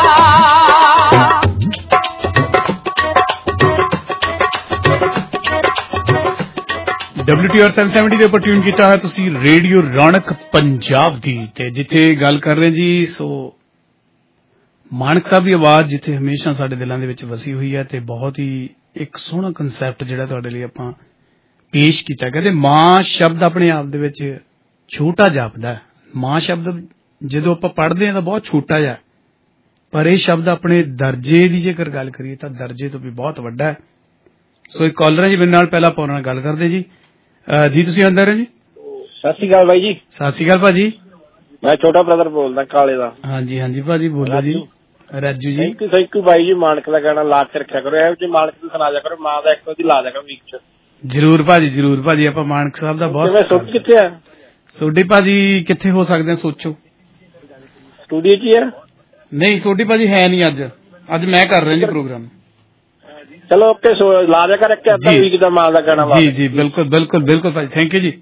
WTR 770 ਦੇ ਉੱਪਰ ਟਿਊਨ ਕੀਤਾ ਹੈ ਤੁਸੀਂ ਰੇਡੀਓ ਰੌਣਕ ਪੰਜਾਬ ਦੀ ਤੇ ਜਿੱਥੇ ਗੱਲ ਕਰ ਰਹੇ ਜੀ ਸੋ ਮਾਨਕ ਸਾਹਿਬ ਦੀ ਆਵਾਜ਼ ਜਿੱਥੇ ਹਮੇਸ਼ਾ ਸਾਡੇ ਦਿਲਾਂ ਦੇ ਵਿੱਚ ਵਸੀ ਹੋਈ ਹੈ ਤੇ ਬਹੁਤ ਹੀ ਇੱਕ ਸੋਹਣਾ ਕਨਸੈਪਟ ਜਿਹੜਾ ਤੁਹਾਡੇ ਲਈ ਆਪਾਂ ਪੇਸ਼ ਕੀਤਾ ਕਹਿੰਦੇ ਮਾਂ ਸ਼ਬਦ ਆਪਣੇ ਆਪ ਦੇ ਵਿੱਚ ਛੋਟਾ ਜਾਪਦਾ ਹੈ ਮਾਂ ਸ਼ਬਦ ਜਦੋਂ ਆਪਾਂ ਪੜ੍ਹਦੇ ਹਾਂ ਤਾਂ ਬਹੁਤ ਛੋਟਾ ਜਿਹਾ ਪਰ ਇਹ ਸ਼ਬਦ ਆਪਣੇ ਦਰਜੇ ਦੀ ਜੇਕਰ ਗੱਲ ਕਰੀਏ ਤਾਂ ਦਰਜੇ ਤੋਂ ਵੀ ਬਹੁਤ ਵੱਡਾ ਹੈ ਸੋ ਇੱਕ ਕਾਲਰ ਹੈ ਜੀ ਮੇਰੇ ਨਾਲ ਪਹਿਲਾਂ ਆਪਾਂ ਉਹਨਾਂ ਨਾਲ ਗੱਲ ਕਰਦੇ ਜੀ ਜੀ ਤੁਸੀਂ ਅੰਦਰ ਹੋ ਜੀ ਸਤਿ ਸ਼੍ਰੀ ਅਕਾਲ ਬਾਈ ਜੀ ਸਤਿ ਸ਼੍ਰੀ ਅਕਾਲ ਭਾਜੀ ਮੈਂ ਛੋਟਾ ਬ੍ਰਦਰ ਬੋਲਦਾ ਕਾਲੇ ਦਾ ਹਾਂਜੀ ਹਾਂਜੀ ਭਾਜੀ ਬੋਲੋ ਜੀ ਰਾਜੂ ਜੀ ਥੈਂਕ ਯੂ ਬਾਈ ਜੀ ਮਾਨਕ ਦਾ ਗਾਣਾ ਲਾ ਕੇ ਰੱਖਿਆ ਕਰੋ ਇਹੋ ਜਿਹੇ ਮਾਨਕ ਨੂੰ ਸੁਣਾ ਜਾ ਕਰੋ ਮਾਂ ਦਾ ਇੱਕ ਵਾਰੀ ਲਾ ਜਾ ਕਰੋ ਵੀਕ ਚ ਜ਼ਰੂਰ ਭਾਜੀ ਆਪਾਂ ਮਾਨਕ ਸਾਹਿਬ ਦਾ ਬਹੁਤ ਮੈਂ ਸੋਚ ਕਿੱਥੇ ਆ ਸੋਢੀ ਭਾਜੀ ਕਿੱਥੇ ਹੋ ਸਕਦੇ ਆ ਸੋਚੋ ਸਟੂਡੀਓ ਚ ਹੀ ਆ ਨਹੀਂ ਸੋਢੀ ਭਾਜੀ ਹੈ ਨਹੀਂ ਅੱਜ ਮੈਂ ਕਰ ਰਿਹਾ ਜੀ ਪ੍ਰੋਗਰਾਮ ਚਲੋ ਓਕੇ ਲਾ ਜਾ ਕਰ ਇੱਕ ਅੱਧਾ ਵੀਕ ਦਾ ਮਾਂ ਦਾ ਗਾਣਾ ਜੀ ਬਿਲਕੁਲ ਭਾਜੀ ਥੈਂਕ ਯੂ ਜੀ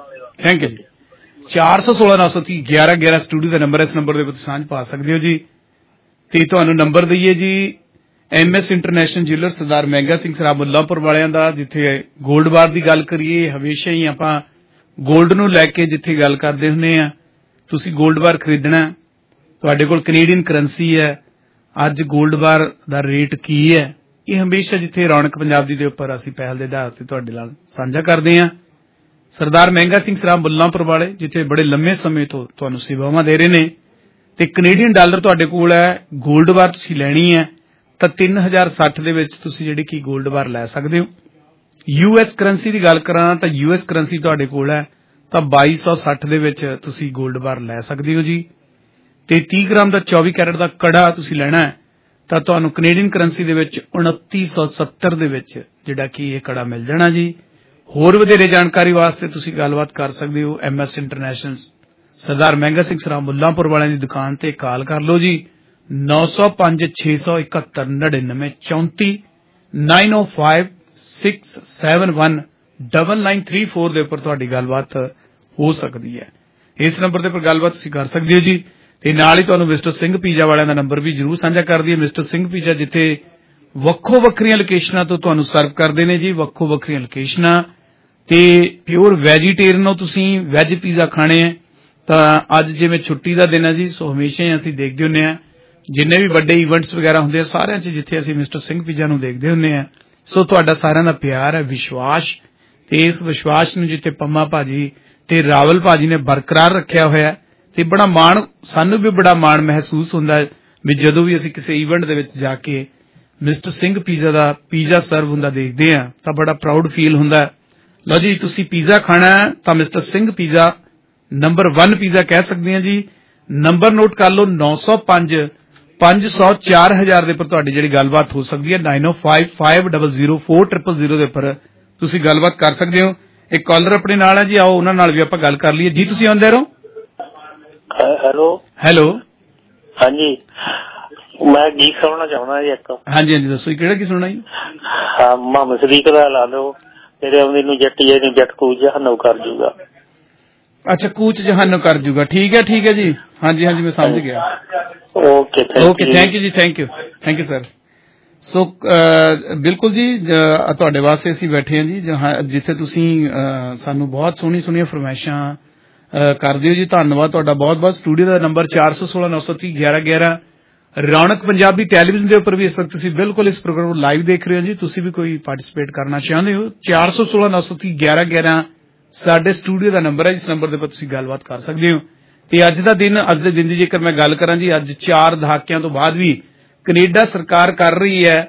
416-930-1111 ਸਟੂਡੀਓ ਦਾ ਨੰਬਰ ਇਸ ਨੰਬਰ ਦੇ ਉੱਤੇ ਸਾਂਝ ਪਾ ਸਕਦੇ ਹੋ ਜੀ ਤੇ ਤੁਹਾਨੂੰ ਨੰਬਰ ਦਈਏ ਜੀ MS ਇੰਟਰਨੈਸ਼ਨਲ ਜਿਊਲਰ ਸਰਦਾਰ ਮਹਿੰਗਾ ਸਿੰਘ ਸਰਾਬ ਮੁੱਲਾਂਪੁਰ ਵਾਲਿਆਂ ਦਾ ਜਿੱਥੇ ਗੋਲਡ ਬਾਰ ਦੀ ਗੱਲ ਕਰੀਏ ਹਮੇਸ਼ਾ ਹੀ ਆਪਾਂ ਗੋਲਡ ਨੂੰ ਲੈ ਕੇ ਜਿੱਥੇ ਗੱਲ ਕਰਦੇ ਹੁੰਦੇ ਆ ਤੁਸੀਂ ਗੋਲਡ ਬਾਰ ਖਰੀਦਣਾ ਤੁਹਾਡੇ ਕੋਲ ਕੈਨੇਡੀਅਨ ਕਰੰਸੀ ਹੈ ਅੱਜ ਗੋਲਡ ਬਾਰ ਦਾ ਰੇਟ ਕੀ ਹੈ ਇਹ ਹਮੇਸ਼ਾ ਜਿੱਥੇ ਰੌਣਕ ਪੰਜਾਬ ਦੀ ਦੇ ਉੱਪਰ ਅਸੀਂ ਪਹਿਲ ਦੇ ਆਧਾਰ ਤੇ ਤੁਹਾਡੇ ਨਾਲ ਸਾਂਝਾ ਕਰਦੇ ਹਾਂ ਸਰਦਾਰ ਮਹਿੰਗਾ ਸਿੰਘ ਸਰਾਬ ਮੁੱਲਾਂਪੁਰ ਵਾਲੇ ਜਿੱਥੇ ਬੜੇ ਲੰਮੇ ਸਮੇਂ ਤੋਂ ਤੁਹਾਨੂੰ ਸੇਵਾਵਾਂ ਦੇ ਰਹੇ ਨੇ ਤੇ ਕੈਨੇਡੀਅਨ ਡਾਲਰ ਤੁਹਾਡੇ ਕੋਲ ਹੈ ਗੋਲਡ ਬਾਰ ਤੁਸੀਂ ਲੈਣੀ ਹੈ ਤਾਂ 3060 ਦੇ ਵਿੱਚ ਤੁਸੀਂ ਜਿਹੜੀ ਕਿ ਗੋਲਡ ਬਾਰ ਲੈ ਸਕਦੇ ਹੋ US ਕਰੰਸੀ ਦੀ ਗੱਲ ਕਰਾਂ ਤਾਂ US ਕਰੰਸੀ ਤੁਹਾਡੇ ਕੋਲ ਹੈ ਤਾਂ 2260 ਦੇ ਵਿੱਚ ਤੁਸੀਂ ਗੋਲਡ ਬਾਰ ਲੈ ਸਕਦੇ ਹੋ ਜੀ ਤੇ 30 ਗ੍ਰਾਮ ਦਾ 24 ਕੈਰਟ ਦਾ ਕੜਾ ਤੁਸੀਂ ਲੈਣਾ ਹੈ ਤਾਂ ਤੁਹਾਨੂੰ ਕੈਨੇਡੀਅਨ ਕਰੰਸੀ ਦੇ ਵਿੱਚ 2970 ਦੇ ਵਿੱਚ ਜਿਹੜਾ ਕਿ ਇਹ ਕੜਾ ਮਿਲ ਜਾਣਾ ਜੀ ਹੋਰ ਵਧੇਰੇ ਜਾਣਕਾਰੀ ਵਾਸਤੇ ਤੁਸੀਂ ਗੱਲਬਾਤ ਕਰ ਸਕਦੇ ਹੋ MS ਇੰਟਰਨੈਸ਼ਨਲ ਸਰਦਾਰ ਮਹਿੰਗਾ ਸਿੰਘ ਸਰਾਬ ਮੁੱਲਾਂਪੁਰ ਵਾਲਿਆਂ ਦੀ ਦੁਕਾਨ ਤੇ ਕਾਲ ਕਰ ਲਓ ਜੀ 9056719934 9056719934 ਦੇ ਉੱਪਰ ਤੁਹਾਡੀ ਗੱਲਬਾਤ ਹੋ ਸਕਦੀ ਹੈ ਇਸ ਨੰਬਰ ਦੇ ਉੱਪਰ ਗੱਲਬਾਤ ਤੁਸੀਂ ਕਰ ਸਕਦੇ ਹੋ ਜੀ ਤੇ ਨਾਲ ਹੀ ਤੁਹਾਨੂੰ ਮਿਸਟਰ ਸਿੰਘ ਪੀਜ਼ਾ ਵਾਲਿਆਂ ਦਾ ਨੰਬਰ ਵੀ ਜਰੂਰ ਸਾਂਝਾ ਕਰ ਦਈਏ ਮਿਸਟਰ ਸਿੰਘ ਪੀਜ਼ਾ ਜਿੱਥੇ ਵੱਖੋ ਵੱਖਰੀਆਂ ਲੋਕੇਸ਼ਨਾਂ ਤੋਂ ਤੁਹਾਨੂੰ ਸਰਵ ਕਰਦੇ ਨੇ ਜੀ ਵੱਖੋ ਵੱਖਰੀਆਂ ਲੋਕੇਸ਼ਨਾਂ ਤੇ ਪਿਓਰ ਵੈਜੀਟੇਰੀਅਨ ਹੋ ਤੁਸੀਂ ਵੈਜ ਪੀਜ਼ਾ ਖਾਣੇ ਆ ਤਾਂ ਅੱਜ ਜਿਵੇਂ ਛੁੱਟੀ ਦਾ ਦਿਨ ਹੈ ਜੀ ਸੋ ਹਮੇਸ਼ਾ ਹੀ ਅਸੀਂ ਦੇਖਦੇ ਹੁੰਦੇ ਆ ਜਿੰਨੇ ਵੀ ਵੱਡੇ ਇਵੈਂਟਸ ਵਗੈਰਾ ਹੁੰਦੇ ਆ ਸਾਰਿਆਂ 'ਚ ਜਿੱਥੇ ਅਸੀਂ ਮਿਸਟਰ ਸਿੰਘ ਪੀਜ਼ਾ ਨੂੰ ਦੇਖਦੇ ਹੁੰਦੇ ਆ ਸੋ ਤੁਹਾਡਾ ਸਾਰਿਆਂ ਦਾ ਪਿਆਰ ਹੈ ਵਿਸ਼ਵਾਸ ਤੇ ਇਸ ਵਿਸ਼ਵਾਸ ਨੂੰ ਜਿੱਥੇ ਪੰਮਾ ਭਾਜੀ ਤੇ ਰਾਵਲ ਭਾਜੀ ਨੇ ਬਰਕਰਾਰ ਰੱਖਿਆ ਹੋਇਆ ਤੇ ਬੜਾ ਮਾਣ ਸਾਨੂੰ ਵੀ ਬੜਾ ਮਾਣ ਮਹਿਸੂਸ ਹੁੰਦਾ ਹੈ ਵੀ ਜਦੋਂ ਵੀ ਅਸੀਂ ਕਿਸੇ ਇਵੈਂਟ ਦੇ ਵਿੱਚ ਜਾ ਕੇ ਮਿਸਟਰ ਸਿੰਘ ਪੀਜ਼ਾ ਦਾ ਪੀਜ਼ਾ ਸਰਵ ਹੁੰਦਾ ਦੇਖਦੇ ਆ ਤਾਂ ਬੜਾ ਪ੍ਰਾਊਡ ਫੀਲ ਹੁੰਦਾ ਲਓ ਜੀ ਤੁਸੀਂ ਪੀਜ਼ਾ ਖਾਣਾ ਤਾਂ Mister Singh pizza number 1 pizza ਕਹਿ ਸਕਦੇ ਆ ਜੀ ਨੰਬਰ ਨੋਟ ਕਰ ਲਓ 905-500-4000 ਦੇ ਉੱਪਰ ਤੁਹਾਡੀ ਜਿਹੜੀ ਗੱਲਬਾਤ ਹੋ ਸਕਦੀ ਹੈ 9055040000 ਦੇ ਉੱਪਰ ਤੁਸੀਂ ਗੱਲਬਾਤ ਕਰ ਸਕਦੇ ਹੋ ਇੱਕ ਕਾਲਰ ਆਪਣੇ ਨਾਲ ਹੈ ਜੀ ਆਓ ਉਹਨਾਂ ਨਾਲ ਵੀ ਆਪਾਂ ਗੱਲ ਕਰ ਲਈਏ ਜੀ ਤੁਸੀਂ ਆਉਂਦੇ ਰਹੋ ਹੈਲੋ ਹਾਂਜੀ ਮੈਂ ਗੀਤ ਸੁਣਨਾ ਚਾਹੁੰਦਾ ਜੀ ਇੱਕ ਹਾਂਜੀ ਦੱਸੋ ਕਿਹੜਾ ਕੀ ਸੁਣਨਾ ਜੀ ਹਾਂ ਮੁਹੰਮਦ ਸਦੀਕ ਦਾ ਲਾ ਲਓ ਤੇਰੇ ਆਉਂਦੇ ਨੂੰ ਜੱਟੀ ਨੂੰ ਜੱਟ ਕੂਚ ਜਹਾਨੋਂ ਕਰ ਜੂਗਾ ਅੱਛਾ ਕੂਚ ਜਹਾਨੋਂ ਕਰ ਜੂਗਾ ਠੀਕ ਹੈ ਜੀ ਹਾਂਜੀ ਮੈਂ ਸਮਝ ਗਿਆ okay thank you sir so ਬਿਲਕੁਲ ਜੀ ਤੁਹਾਡੇ ਵਾਸਤੇ ਅਸੀਂ ਬੈਠੇ ਹਾਂ ਜੀ ਜਿੱਥੇ ਤੁਸੀਂ ਸਾਨੂੰ ਬਹੁਤ ਸੋਹਣੀਆਂ ਫਰਮਾਇਸ਼ਾਂ ਕਰਦੇ ਹੋ ਜੀ ਧੰਨਵਾਦ ਤੁਹਾਡਾ ਬਹੁਤ ਸਟੂਡੀਓ ਦਾ ਨੰਬਰ 416-930-1111 ਰੌਣਕ ਪੰਜਾਬੀ ਟੈਲੀਵਿਜ਼ਨ ਦੇ ਉੱਪਰ ਵੀ ਇਸ ਵਕਤ ਤੁਸੀਂ ਬਿਲਕੁਲ ਇਸ ਪ੍ਰੋਗਰਾਮ ਨੂੰ ਲਾਈਵ ਦੇਖ ਰਹੇ ਹੋ ਜੀ ਤੁਸੀਂ ਵੀ ਕੋਈ ਪਾਰਟਿਸਿਪੇਟ ਕਰਨਾ ਚਾਹੁੰਦੇ ਹੋ 416-930-1111 ਸਾਡੇ ਸਟੂਡੀਓ ਦਾ ਨੰਬਰ ਹੈ ਜਿਸ ਨੰਬਰ ਦੇ ਉੱਪਰ ਤੁਸੀਂ ਗੱਲਬਾਤ ਕਰ ਸਕਦੇ ਹੋ ਤੇ ਅੱਜ ਦੇ ਦਿਨ ਦੀ ਜੇਕਰ ਮੈਂ ਗੱਲ ਕਰਾਂ ਜੀ ਅੱਜ 4 ਦਹਾਕਿਆਂ ਤੋਂ ਬਾਅਦ ਵੀ ਕੈਨੇਡਾ ਸਰਕਾਰ ਕਰ ਰਹੀ ਹੈ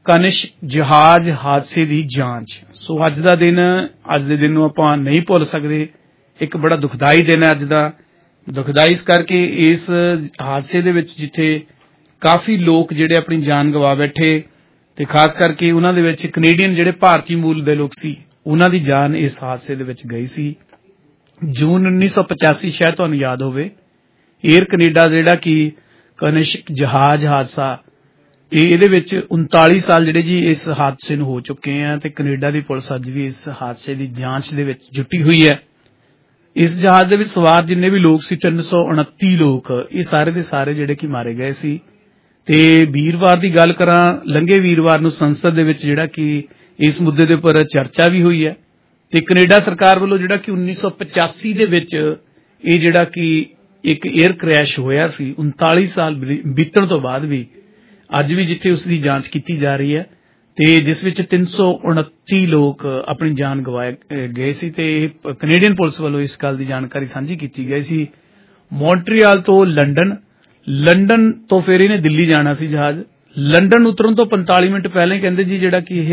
ਕਨਿਸ਼ਕ ਜਹਾਜ਼ ਹਾਦਸੇ ਦੀ ਜਾਂਚ। ਸੋ ਅੱਜ ਦੇ ਦਿਨ ਨੂੰ ਆਪਾਂ ਨਹੀਂ ਭੁੱਲ ਸਕਦੇ। ਇੱਕ ਬੜਾ ਦੁਖਦਾਈ ਦਿਨ ਹੈ ਅੱਜ ਦਾ। ਦੁਖਦਾਈ ਇਸ ਕਰਕੇ ਇਸ ਹਾਦਸੇ ਦੇ ਵਿੱਚ ਜਿੱਥੇ ਕਾਫੀ ਲੋਕ ਜਿਹੜੇ ਆਪਣੀ ਜਾਨ ਗਵਾ ਬੈਠੇ ਤੇ ਖਾਸ ਕਰਕੇ ਉਹਨਾਂ ਦੇ ਵਿੱਚ ਕੈਨੇਡੀਅਨ ਜਿਹੜੇ ਭਾਰਤੀ ਮੂਲ ਦੇ ਲੋਕ ਸੀ ਉਹਨਾਂ ਦੀ ਜਾਨ ਇਸ ਹਾਦਸੇ ਦੇ ਵਿੱਚ ਗਈ ਸੀ। ਜੂਨ 1985 ਸ਼ਾਇਦ ਤੁਹਾਨੂੰ ਯਾਦ ਹੋਵੇ, 에ਅਰ ਕੈਨੇਡਾ ਜਿਹੜਾ ਕਿ ਕਨਿਸ਼ਕ ਜਹਾਜ਼ ਹਾਦਸਾ ਤੇ ਇਹਦੇ ਵਿੱਚ 39 ਸਾਲ ਜਿਹੜੇ ਜੀ ਇਸ ਹਾਦਸੇ ਨੂੰ ਹੋ ਚੁੱਕੇ ਆ ਤੇ ਕੈਨੇਡਾ ਦੀ ਪੁਲਿਸ ਅੱਜ ਵੀ ਇਸ ਹਾਦਸੇ ਦੀ ਜਾਂਚ ਦੇ ਵਿੱਚ ਜੁਟੀ ਹੋਈ ਹੈ। ਇਸ ਜਹਾਜ਼ ਦੇ ਵਿੱਚ ਸਵਾਰ ਜਿੰਨੇ ਵੀ ਲੋਕ ਸੀ 329 ਲੋਕ, ਇਹ ਸਾਰੇ ਦੇ ਸਾਰੇ ਜਿਹੜੇ ਕਿ ਮਾਰੇ ਗਏ ਸੀ। ਤੇ ਵੀਰਵਾਰ ਦੀ ਗੱਲ ਕਰਾਂ, ਲੰਘੇ ਵੀਰਵਾਰ ਨੂੰ ਸੰਸਦ ਦੇ ਵਿੱਚ ਜਿਹੜਾ ਕਿ ਇਸ ਮੁੱਦੇ ਦੇ ਉੱਪਰ ਚਰਚਾ ਵੀ ਹੋਈ ਹੈ ਤੇ ਕੈਨੇਡਾ ਸਰਕਾਰ ਵੱਲੋਂ ਜਿਹੜਾ ਕਿ 1985 ਦੇ ਵਿੱਚ ਇਹ ਜਿਹੜਾ ਕਿ ਇੱਕ 에ਅਰ ਕ੍ਰੈਸ਼ ਹੋਇਆ ਸੀ, 39 ਸਾਲ ਬੀਤਣ ਤੋਂ ਬਾਅਦ ਵੀ ਅੱਜ ਵੀ ਜਿੱਥੇ ਉਸ ਦੀ ਜਾਂਚ ਕੀਤੀ ਜਾ ਰਹੀ ਹੈ ਤੇ ਜਿਸ ਵਿੱਚ 329 ਲੋਕ ਆਪਣੀ ਜਾਨ ਗਵਾ ਗਏ ਸੀ ਤੇ ਕੈਨੇਡੀਅਨ ਪੁਲਿਸ ਵੱਲੋਂ ਇਸ ਗੱਲ ਦੀ ਜਾਣਕਾਰੀ ਸਾਂਝੀ ਕੀਤੀ ਗਈ ਸੀ। ਮੌਂਟਰੀਅਲ ਤੋਂ ਲੰਡਨ ਤੋਂ ਫਿਰ ਇਹਨੇ ਦਿੱਲੀ ਜਾਣਾ ਸੀ ਜਹਾਜ਼। ਲੰਡਨ ਉਤਰਨ ਤੋਂ 45 ਮਿੰਟ ਪਹਿਲਾਂ ਹੀ ਕਹਿੰਦੇ ਜੀ ਜਿਹੜਾ ਕਿ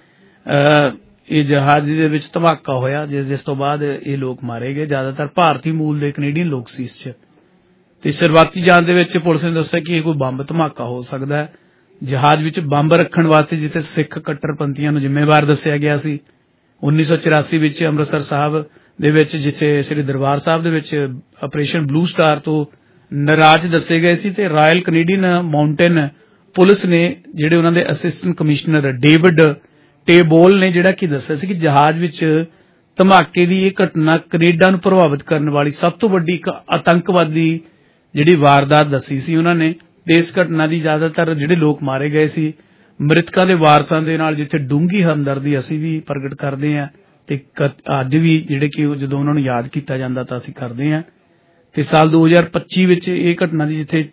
ਇਹ ਜਹਾਜ਼ ਦੇ ਵਿੱਚ ਧਮਾਕਾ ਹੋਇਆ ਜਿਸ ਤੋਂ ਬਾਅਦ ਇਹ ਲੋਕ ਮਾਰੇ ਗਏ। ਜ਼ਿਆਦਾਤਰ ਭਾਰਤੀ ਮੂਲ ਦੇ ਕੈਨੇਡੀਅਨ ਲੋਕ ਸੀ ਇਸ 'ਚ ਤੇ ਸ਼ੁਰੂਆਤੀ ਜਾਂਚ ਦੇ ਵਿੱਚ ਪੁਲਿਸ ਨੇ ਦੱਸਿਆ ਕਿ ਇਹ ਕੋਈ ਬੰਬ ਧਮਾਕਾ ਹੋ ਸਕਦਾ ਹੈ। ਜਹਾਜ਼ ਵਿੱਚ ਬੰਬ ਰੱਖਣ ਵਾਸਤੇ ਜਿੱਥੇ ਸਿੱਖ ਕੱਟੜਪੰਥੀਆਂ ਨੂੰ ਜ਼ਿੰਮੇਵਾਰ ਦੱਸਿਆ ਗਿਆ ਸੀ। 1984 ਵਿੱਚ ਅੰਮ੍ਰਿਤਸਰ ਸਾਹਿਬ ਦੇ ਵਿੱਚ ਜਿੱਥੇ ਸ੍ਰੀ ਦਰਬਾਰ ਸਾਹਿਬ ਦੇ ਵਿੱਚ ਆਪਰੇਸ਼ਨ ਬਲੂ ਸਟਾਰ ਤੋਂ ਨਾਰਾਜ਼ ਦੱਸੇ ਗਏ ਸੀ ਤੇ ਰਾਇਲ ਕੈਨੇਡੀਅਨ ਮਾਊਂਟੇਨ ਪੁਲਿਸ ਨੇ ਜਿਹੜੇ ਉਹਨਾਂ ਦੇ ਅਸਿਸਟੈਂਟ ਕਮਿਸ਼ਨਰ ਡੇਵਿਡ ਟੇਬੋਲ ਨੇ ਜਿਹੜਾ ਕਿ ਦੱਸਿਆ ਸੀ ਕਿ ਜਹਾਜ਼ ਵਿੱਚ ਧਮਾਕੇ ਦੀ ਇਹ ਘਟਨਾ ਕੈਨੇਡਾ ਨੂੰ ਪ੍ਰਭਾਵਿਤ ਕਰਨ ਵਾਲੀ ਸਭ ਤੋਂ ਵੱਡੀ ਇੱਕ ਆਤੰਕਵਾਦੀ ਜਿਹੜੀ ਵਾਰਦਾਤ ਦੱਸੀ ਸੀ ਉਹਨਾਂ ਨੇ। ਤੇ ਇਸ ਘਟਨਾ ਦੀ ਜ਼ਿਆਦਾਤਰ ਜਿਹੜੇ ਲੋਕ ਮਾਰੇ ਗਏ ਸੀ ਮ੍ਰਿਤਕਾਂ ਦੇ ਵਾਰਸਾਂ ਦੇ ਨਾਲ ਜਿੱਥੇ ਡੂੰਘੀ ਹਮਦਰਦੀ ਅਸੀਂ ਵੀ ਪ੍ਰਗਟ ਕਰਦੇ ਹਾਂ ਤੇ ਅੱਜ ਵੀ ਜਿਹੜੇ ਕਿ ਜਦੋਂ ਉਹਨਾਂ ਨੂੰ ਯਾਦ ਕੀਤਾ ਜਾਂਦਾ ਤਾਂ ਅਸੀਂ ਕਰਦੇ ਹਾਂ। ਤੇ ਸਾਲ 2025 ਵਿੱਚ ਇਹ ਘਟਨਾ ਦੀ ਜਿੱਥੇ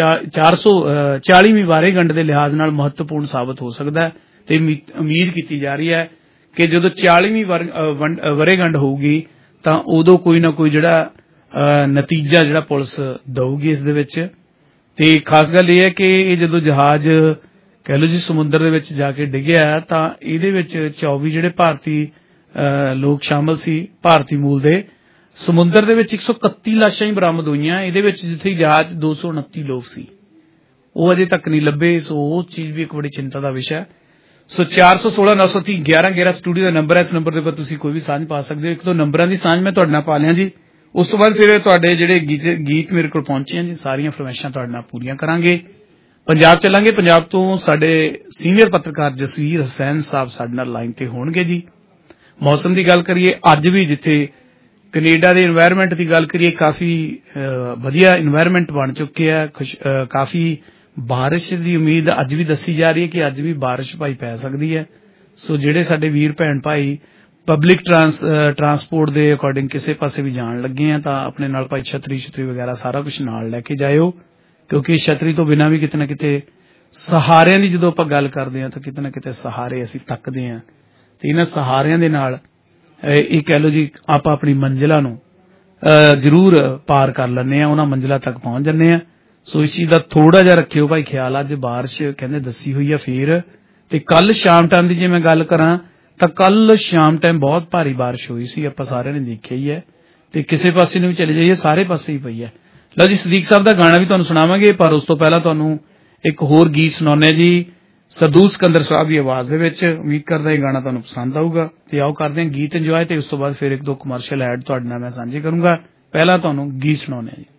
440ਵੀਂ ਵਾਰੇਗੰਢ ਦੇ ਲਿਹਾਜ਼ ਨਾਲ ਮਹੱਤਵਪੂਰਨ ਸਾਬਤ ਹੋ ਸਕਦਾ ਹੈ ਤੇ ਉਮੀਦ ਕੀਤੀ ਜਾ ਰਹੀ ਹੈ ਕਿ ਜਦੋਂ 40ਵੀਂ ਵਰੇਗੰਢ ਹੋਊਗੀ ਤਾਂ ਉਦੋਂ ਕੋਈ ਨਾ ਕੋਈ ਜਿਹੜਾ ਨਤੀਜਾ ਜਿਹੜਾ ਪੁਲਿਸ ਦਊਗੀ ਇਸ ਦੇ ਵਿੱਚ। ਤੇ ਖਾਸ ਗੱਲ ਇਹ ਹੈ ਕਿ ਇਹ ਜਦੋਂ ਜਹਾਜ਼ ਕਹਿ ਲਓ ਜੀ ਸਮੁੰਦਰ ਦੇ ਵਿੱਚ ਜਾ ਕੇ ਡਿੱਗਿਆ ਤਾਂ ਇਹਦੇ ਵਿੱਚ 24 ਜਿਹੜੇ ਭਾਰਤੀ ਲੋਕ ਸ਼ਾਮਲ ਸੀ ਭਾਰਤੀ ਮੂਲ ਦੇ। ਸਮੁੰਦਰ ਦੇ ਵਿੱਚ 131 ਲਾਸ਼ਾਂ ਹੀ ਬਰਾਮਦ ਹੋਈਆਂ। ਇਹਦੇ ਵਿੱਚ ਜਿੱਥੇ ਜਹਾਜ਼ 229 ਲੋਕ ਸੀ ਉਹ ਅਜੇ ਤੱਕ ਨਹੀਂ ਲੱਭੇ। ਸੋ ਉਹ ਚੀਜ਼ ਵੀ ਇੱਕ ਬੜੀ ਚਿੰਤਾ ਦਾ ਵਿਸ਼ਾ ਹੈ। ਸੋ 416 930 1111 ਸਟੂਡੀਓ ਦਾ ਨੰਬਰ ਹੈ। ਇਸ ਨੰਬਰ ਦੇ ਉੱਪਰ ਤੁਸੀਂ ਕੋਈ ਵੀ ਸਾਂਝ ਪਾ ਸਕਦੇ ਹੋ। ਇੱਕ ਦੋ ਨੰਬਰਾਂ ਦੀ ਸਾਂਝ ਮੈਂ ਤੁਹਾਡੇ ਨਾਲ ਪਾ ਲਿਆ ਜੀ। ਉਸ ਤੋਂ ਬਾਅਦ ਫਿਰ ਤੁਹਾਡੇ ਜਿਹੜੇ ਗੀਤ ਮੇਰੇ ਕੋਲ ਪਹੁੰਚੇ ਆ ਜੀ ਸਾਰੀਆਂ ਫਰਮਾਇਸ਼ਾਂ ਤੁਹਾਡੇ ਨਾਲ ਪੂਰੀਆਂ ਕਰਾਂਗੇ। ਪੰਜਾਬ ਚੱਲਾਂਗੇ। ਪੰਜਾਬ ਤੋਂ ਸਾਡੇ ਸੀਨੀਅਰ ਪੱਤਰਕਾਰ ਜਸਵੀਰ ਹੁਸੈਨ ਸਾਹਿਬ ਸਾਡੇ ਨਾਲ ਲਾਈਨ ਤੇ ਹੋਣਗੇ ਜੀ। ਮੌਸਮ ਦੀ ਗੱਲ ਕਰੀਏ ਅੱਜ ਵੀ ਜਿੱਥੇ ਕੈਨੇਡਾ ਦੇ ਇਨਵਾਇਰਨਮੈਂਟ ਦੀ ਗੱਲ ਕਰੀਏ ਕਾਫੀ ਵਧੀਆ ਇਨਵਾਇਰਨਮੈਂਟ ਬਣ ਚੁੱਕਿਆ। ਕਾਫੀ ਬਾਰਿਸ਼ ਦੀ ਉਮੀਦ ਅੱਜ ਵੀ ਦੱਸੀ ਜਾ ਰਹੀ ਹੈ ਕਿ ਅੱਜ ਵੀ ਬਾਰਿਸ਼ ਭਾਈ ਪੈ ਸਕਦੀ ਹੈ। ਸੋ ਜਿਹੜੇ ਸਾਡੇ ਵੀਰ ਭੈਣ ਭਾਈ ਪਬਲਿਕ ਟਰਾਂਸਪੋਰਟ ਦੇ ਅਕੋਰਡਿੰਗ ਕਿਸੇ ਪਾਸੇ ਵੀ ਜਾਣ ਲੱਗੇ ਆ ਤਾਂ ਆਪਣੇ ਨਾਲ ਭਾਈ ਛਤਰੀ ਵਗੈਰਾ ਸਾਰਾ ਕੁਝ ਨਾਲ ਲੈ ਕੇ ਜਾਇਓ ਕਿਉਂਕਿ ਛਤਰੀ ਤੋਂ ਬਿਨਾਂ ਵੀ ਕਿਤੇ ਨਾ ਕਿਤੇ ਸਹਾਰਿਆਂ ਦੀ ਜਦੋਂ ਆਪਾਂ ਗੱਲ ਕਰਦੇ ਹਾਂ ਤਾਂ ਕਿਤੇ ਨਾ ਕਿਤੇ ਸਹਾਰੇ ਅਸੀਂ ਤੱਕਦੇ ਹਾਂ ਤੇ ਇਹਨਾਂ ਸਹਾਰਿਆਂ ਦੇ ਨਾਲ ਇਹ ਕਹਿ ਲਓ ਜੀ ਆਪਾਂ ਆਪਣੀ ਮੰਜ਼ਿਲਾਂ ਨੂੰ ਜ਼ਰੂਰ ਪਾਰ ਕਰ ਲੈਂਦੇ ਹਾਂ, ਉਹਨਾਂ ਮੰਜ਼ਿਲਾਂ ਤੱਕ ਪਹੁੰਚ ਜਾਂਦੇ ਹਾਂ। ਸੋ ਇਸ ਚੀਜ਼ ਦਾ ਥੋੜਾ ਜਿਹਾ ਰੱਖਿਓ ਭਾਈ ਖਿਆਲ। ਅੱਜ ਬਾਰਿਸ਼ ਕਹਿੰਦੇ ਦੱਸੀ ਹੋਈ ਆ ਫੇਰ ਤੇ ਕੱਲ ਸ਼ਾਮ ਟਾਈਮ ਦੀ ਜੇ ਮੈਂ ਗੱਲ ਕਰਾਂ ਤਾਂ ਕੱਲ ਸ਼ਾਮ ਟਾਈਮ ਬਹੁਤ ਭਾਰੀ ਬਾਰਿਸ਼ ਹੋਈ ਸੀ, ਆਪਾਂ ਸਾਰਿਆਂ ਨੇ ਦੇਖਿਆ ਹੀ ਹੈ ਤੇ ਕਿਸੇ ਪਾਸੇ ਨੂੰ ਵੀ ਚਲੇ ਜਾਈਏ ਸਾਰੇ ਪਾਸੇ ਹੀ ਪਈ ਹੈ। ਲਓ ਜੀ ਸਦੀਕ ਸਾਹਿਬ ਦਾ ਗਾਣਾ ਵੀ ਤੁਹਾਨੂੰ ਸੁਣਾਵਾਂਗੇ ਪਰ ਉਸ ਤੋਂ ਪਹਿਲਾਂ ਤੁਹਾਨੂੰ ਇੱਕ ਹੋਰ ਗੀਤ ਸੁਣਾਉਂਦੇ ਜੀ ਸਰਦੂਲ ਸਿਕੰਦਰ ਸਾਹਿਬ ਦੀ ਆਵਾਜ਼ ਦੇ ਵਿੱਚ। ਉਮੀਦ ਕਰਦਾ ਇਹ ਗਾਣਾ ਤੁਹਾਨੂੰ ਪਸੰਦ ਆਊਗਾ ਤੇ ਆਓ ਕਰਦੇ ਹਾਂ ਗੀਤ ਇੰਜੋਏ ਤੇ ਉਸ ਤੋਂ ਬਾਅਦ ਫਿਰ ਇੱਕ ਦੋ ਕਮਰਸ਼ੀਅਲ ਐਡ ਤੁਹਾਡੇ ਨਾਲ ਮੈਂ ਸਾਂਝੇ ਕਰੂੰਗਾ। ਪਹਿਲਾਂ ਤੁਹਾਨੂੰ ਗੀਤ ਸੁਣਾਉਂਦੇ ਜੀ।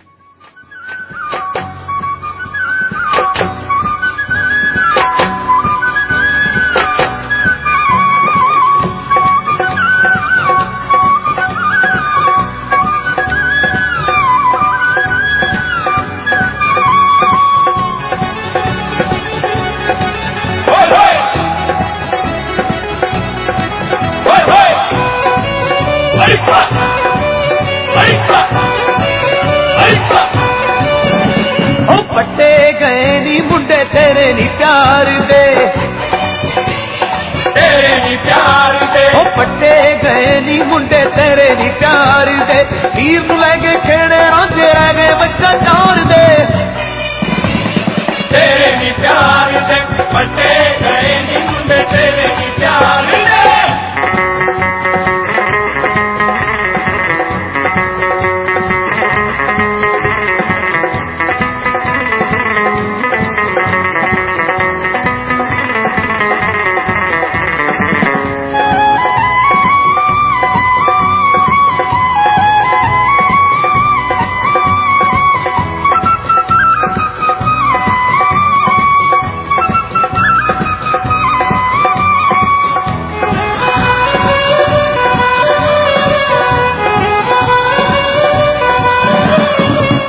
ਪੱਟੇ ਗਏ ਨੀ ਮੁੰਡੇ ਤੇਰੇ ਨੀ ਪਿਆਰ ਦੇ, ਤੇਰੇ ਨੀ ਪਿਆਰ ਦੇ। ਉਹ ਪੱਟੇ ਗਏ ਨੀ ਮੁੰਡੇ ਤੇਰੇ ਨੀ ਪਿਆਰ ਦੇ, ਵੀਰ ਨੂੰ ਲੈ ਕੇ ਖੇੜੇ ਰਾਂਝੇ ਰਹਿ ਗਏ ਬੱਚਾ ਚਾਰ ਦੇ, ਤੇਰੇ ਨੀ ਪਿਆਰ ਦੇ। ਪੱਟੇ ਗਏ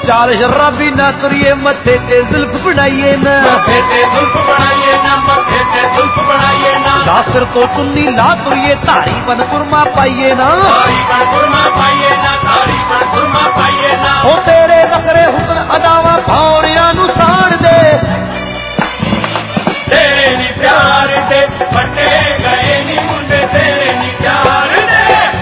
चाल शराबी ना तुरिए मथे ते जुल्फ बनाइए ना, मथे ते जुल्फ बनाइए ना, मथे ते जुल्फ बनाइए ना। दासर तो चुन्नी ला तुरिए धारी बन कुरमा पाइए ना, धारी बन कुरमा पाइए ना, धारी बन कुरमा पाइए ना। ओ तेरे नखरे हुस्न अदावा भौरियां नू साड़ दे, तेरे नी प्यार दे फटे गए नी मुंडे, तेरे नी प्यार दे।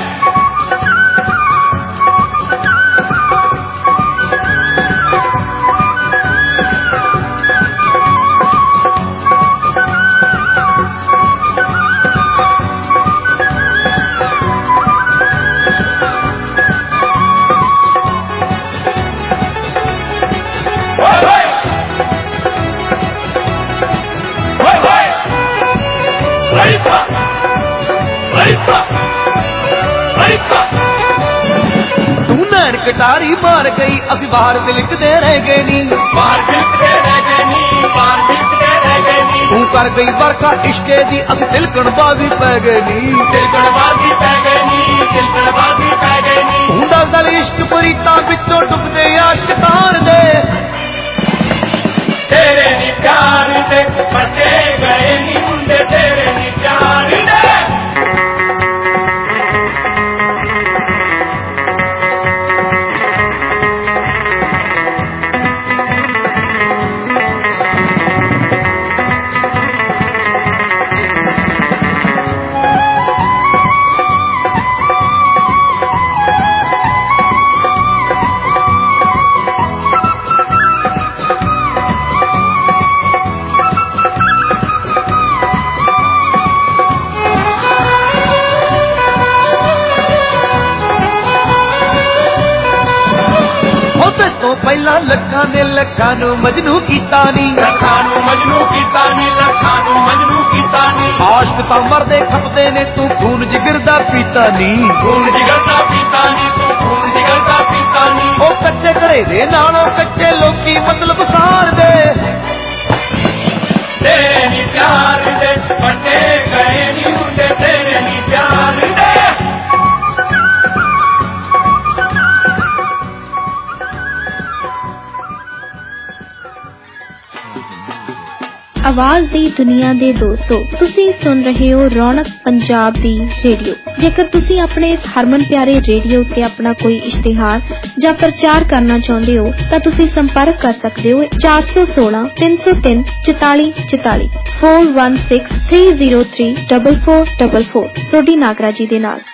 तू नैन कटारी मार गई असी बाहर तिलकते रह गए नी, बाहर तिलकते रह गए नी, बाहर तिलकते रह गए नी। तू कर गई बरखा इश्के दी असी तिलकण बाजी पै गए नी, तिलकण बाजी पै गए नी, तिलकण बाजी पै गए नी। तू दल दल इश्क परीता विचों डुबदे आशिक तार दे, तेरे नी प्यार दे फटे गए नी मुंडे, तेरे नी प्यार दे। तो पहला लखा ने लखा नू मजनू कीता नी, लखा नू मजनू कीता नी, लखा नू मजनू कीता नी। आशिक तां मरदे खपदे ने तू खून जिगर दा पीता नी, खून जिगर दा पीता नी, तू खून जिगर दा पीता नी। ओ कच्चे घरे दे नालों कच्चे लोकी मतलब सार दे, तेरे नी प्यार दे फटे गए नी मुंडे, तेरे नी प्यार दे। आवाज दी दुनिया दे दोस्तों, तुसी सुन रहे हो रौनक पंजाब दी रेडियो। जेकर तुसी अपने इस हरमन प्यारे रेडियो ते अपना कोई इश्तिहार या प्रचार करना चाहते हो तां तुसी संपर्क कर सकते हो 416 303 44 44 416 303 4444 सोडी नागरा जी दे नाल।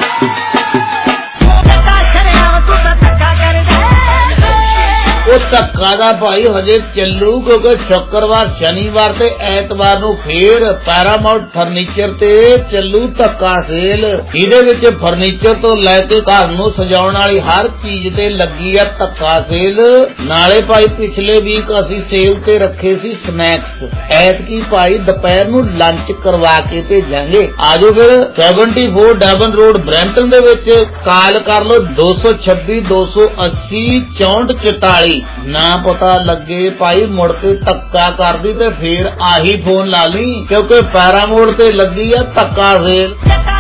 ਉਹ ਧੱਕਾ ਦਾ ਭਾਈ ਹਜੇ ਚੱਲੂ ਕਿਉਂਕਿ ਸ਼ੁੱਕਰਵਾਰ ਸ਼ਨੀਵਾਰ ਤੇ ਐਤਵਾਰ ਨੂੰ ਫੇਰ ਪੈਰਾਮਾਉਂਟ ਫਰਨੀਚਰ ਤੇ ਚੱਲੂ ਧੱਕਾ ਸੇਲ। ਇਹਦੇ ਵਿੱਚ ਫਰਨੀਚਰ ਤੋਂ ਲੈ ਕੇ ਘਰ ਨੂੰ ਸਜਾਉਣ ਵਾਲੀ ਹਰ ਚੀਜ਼ ਤੇ ਲੱਗੀ ਆ ਧੱਕਾ ਸੇਲ। ਨਾਲੇ ਭਾਈ ਪਿਛਲੇ ਵੀਕ ਅਸੀਂ ਸੇਲ ਤੇ ਰੱਖੇ ਸੀ ਸਨੈਕਸ, ਐਤਕੀ ਭਾਈ ਦੁਪਹਿਰ ਨੂੰ ਲੰਚ ਕਰਵਾ ਕੇ ਭੇਜਾਂਗੇ। ਆਜੋ ਫਿਰ 74 ਡੈਵਨ ਰੋਡ ਬ੍ਰੈਂਟਨ ਦੇ ਵਿੱਚ ਕਾਲ ਕਰ ਲਓ 226 280 6444। ਨਾ ਪਤਾ ਲੱਗੇ ਭਾਈ ਮੁੜ ਕੇ ਧੱਕਾ ਕਰਦੀ ਤੇ ਫੇਰ ਆਹੀ ਫੋਨ ਲਾ ਲਈ ਕਿਉਂਕਿ ਪੈਰਾਮੋਡ ਤੇ ਲੱਗੀ ਆ ਧੱਕਾ ਸੇਲ।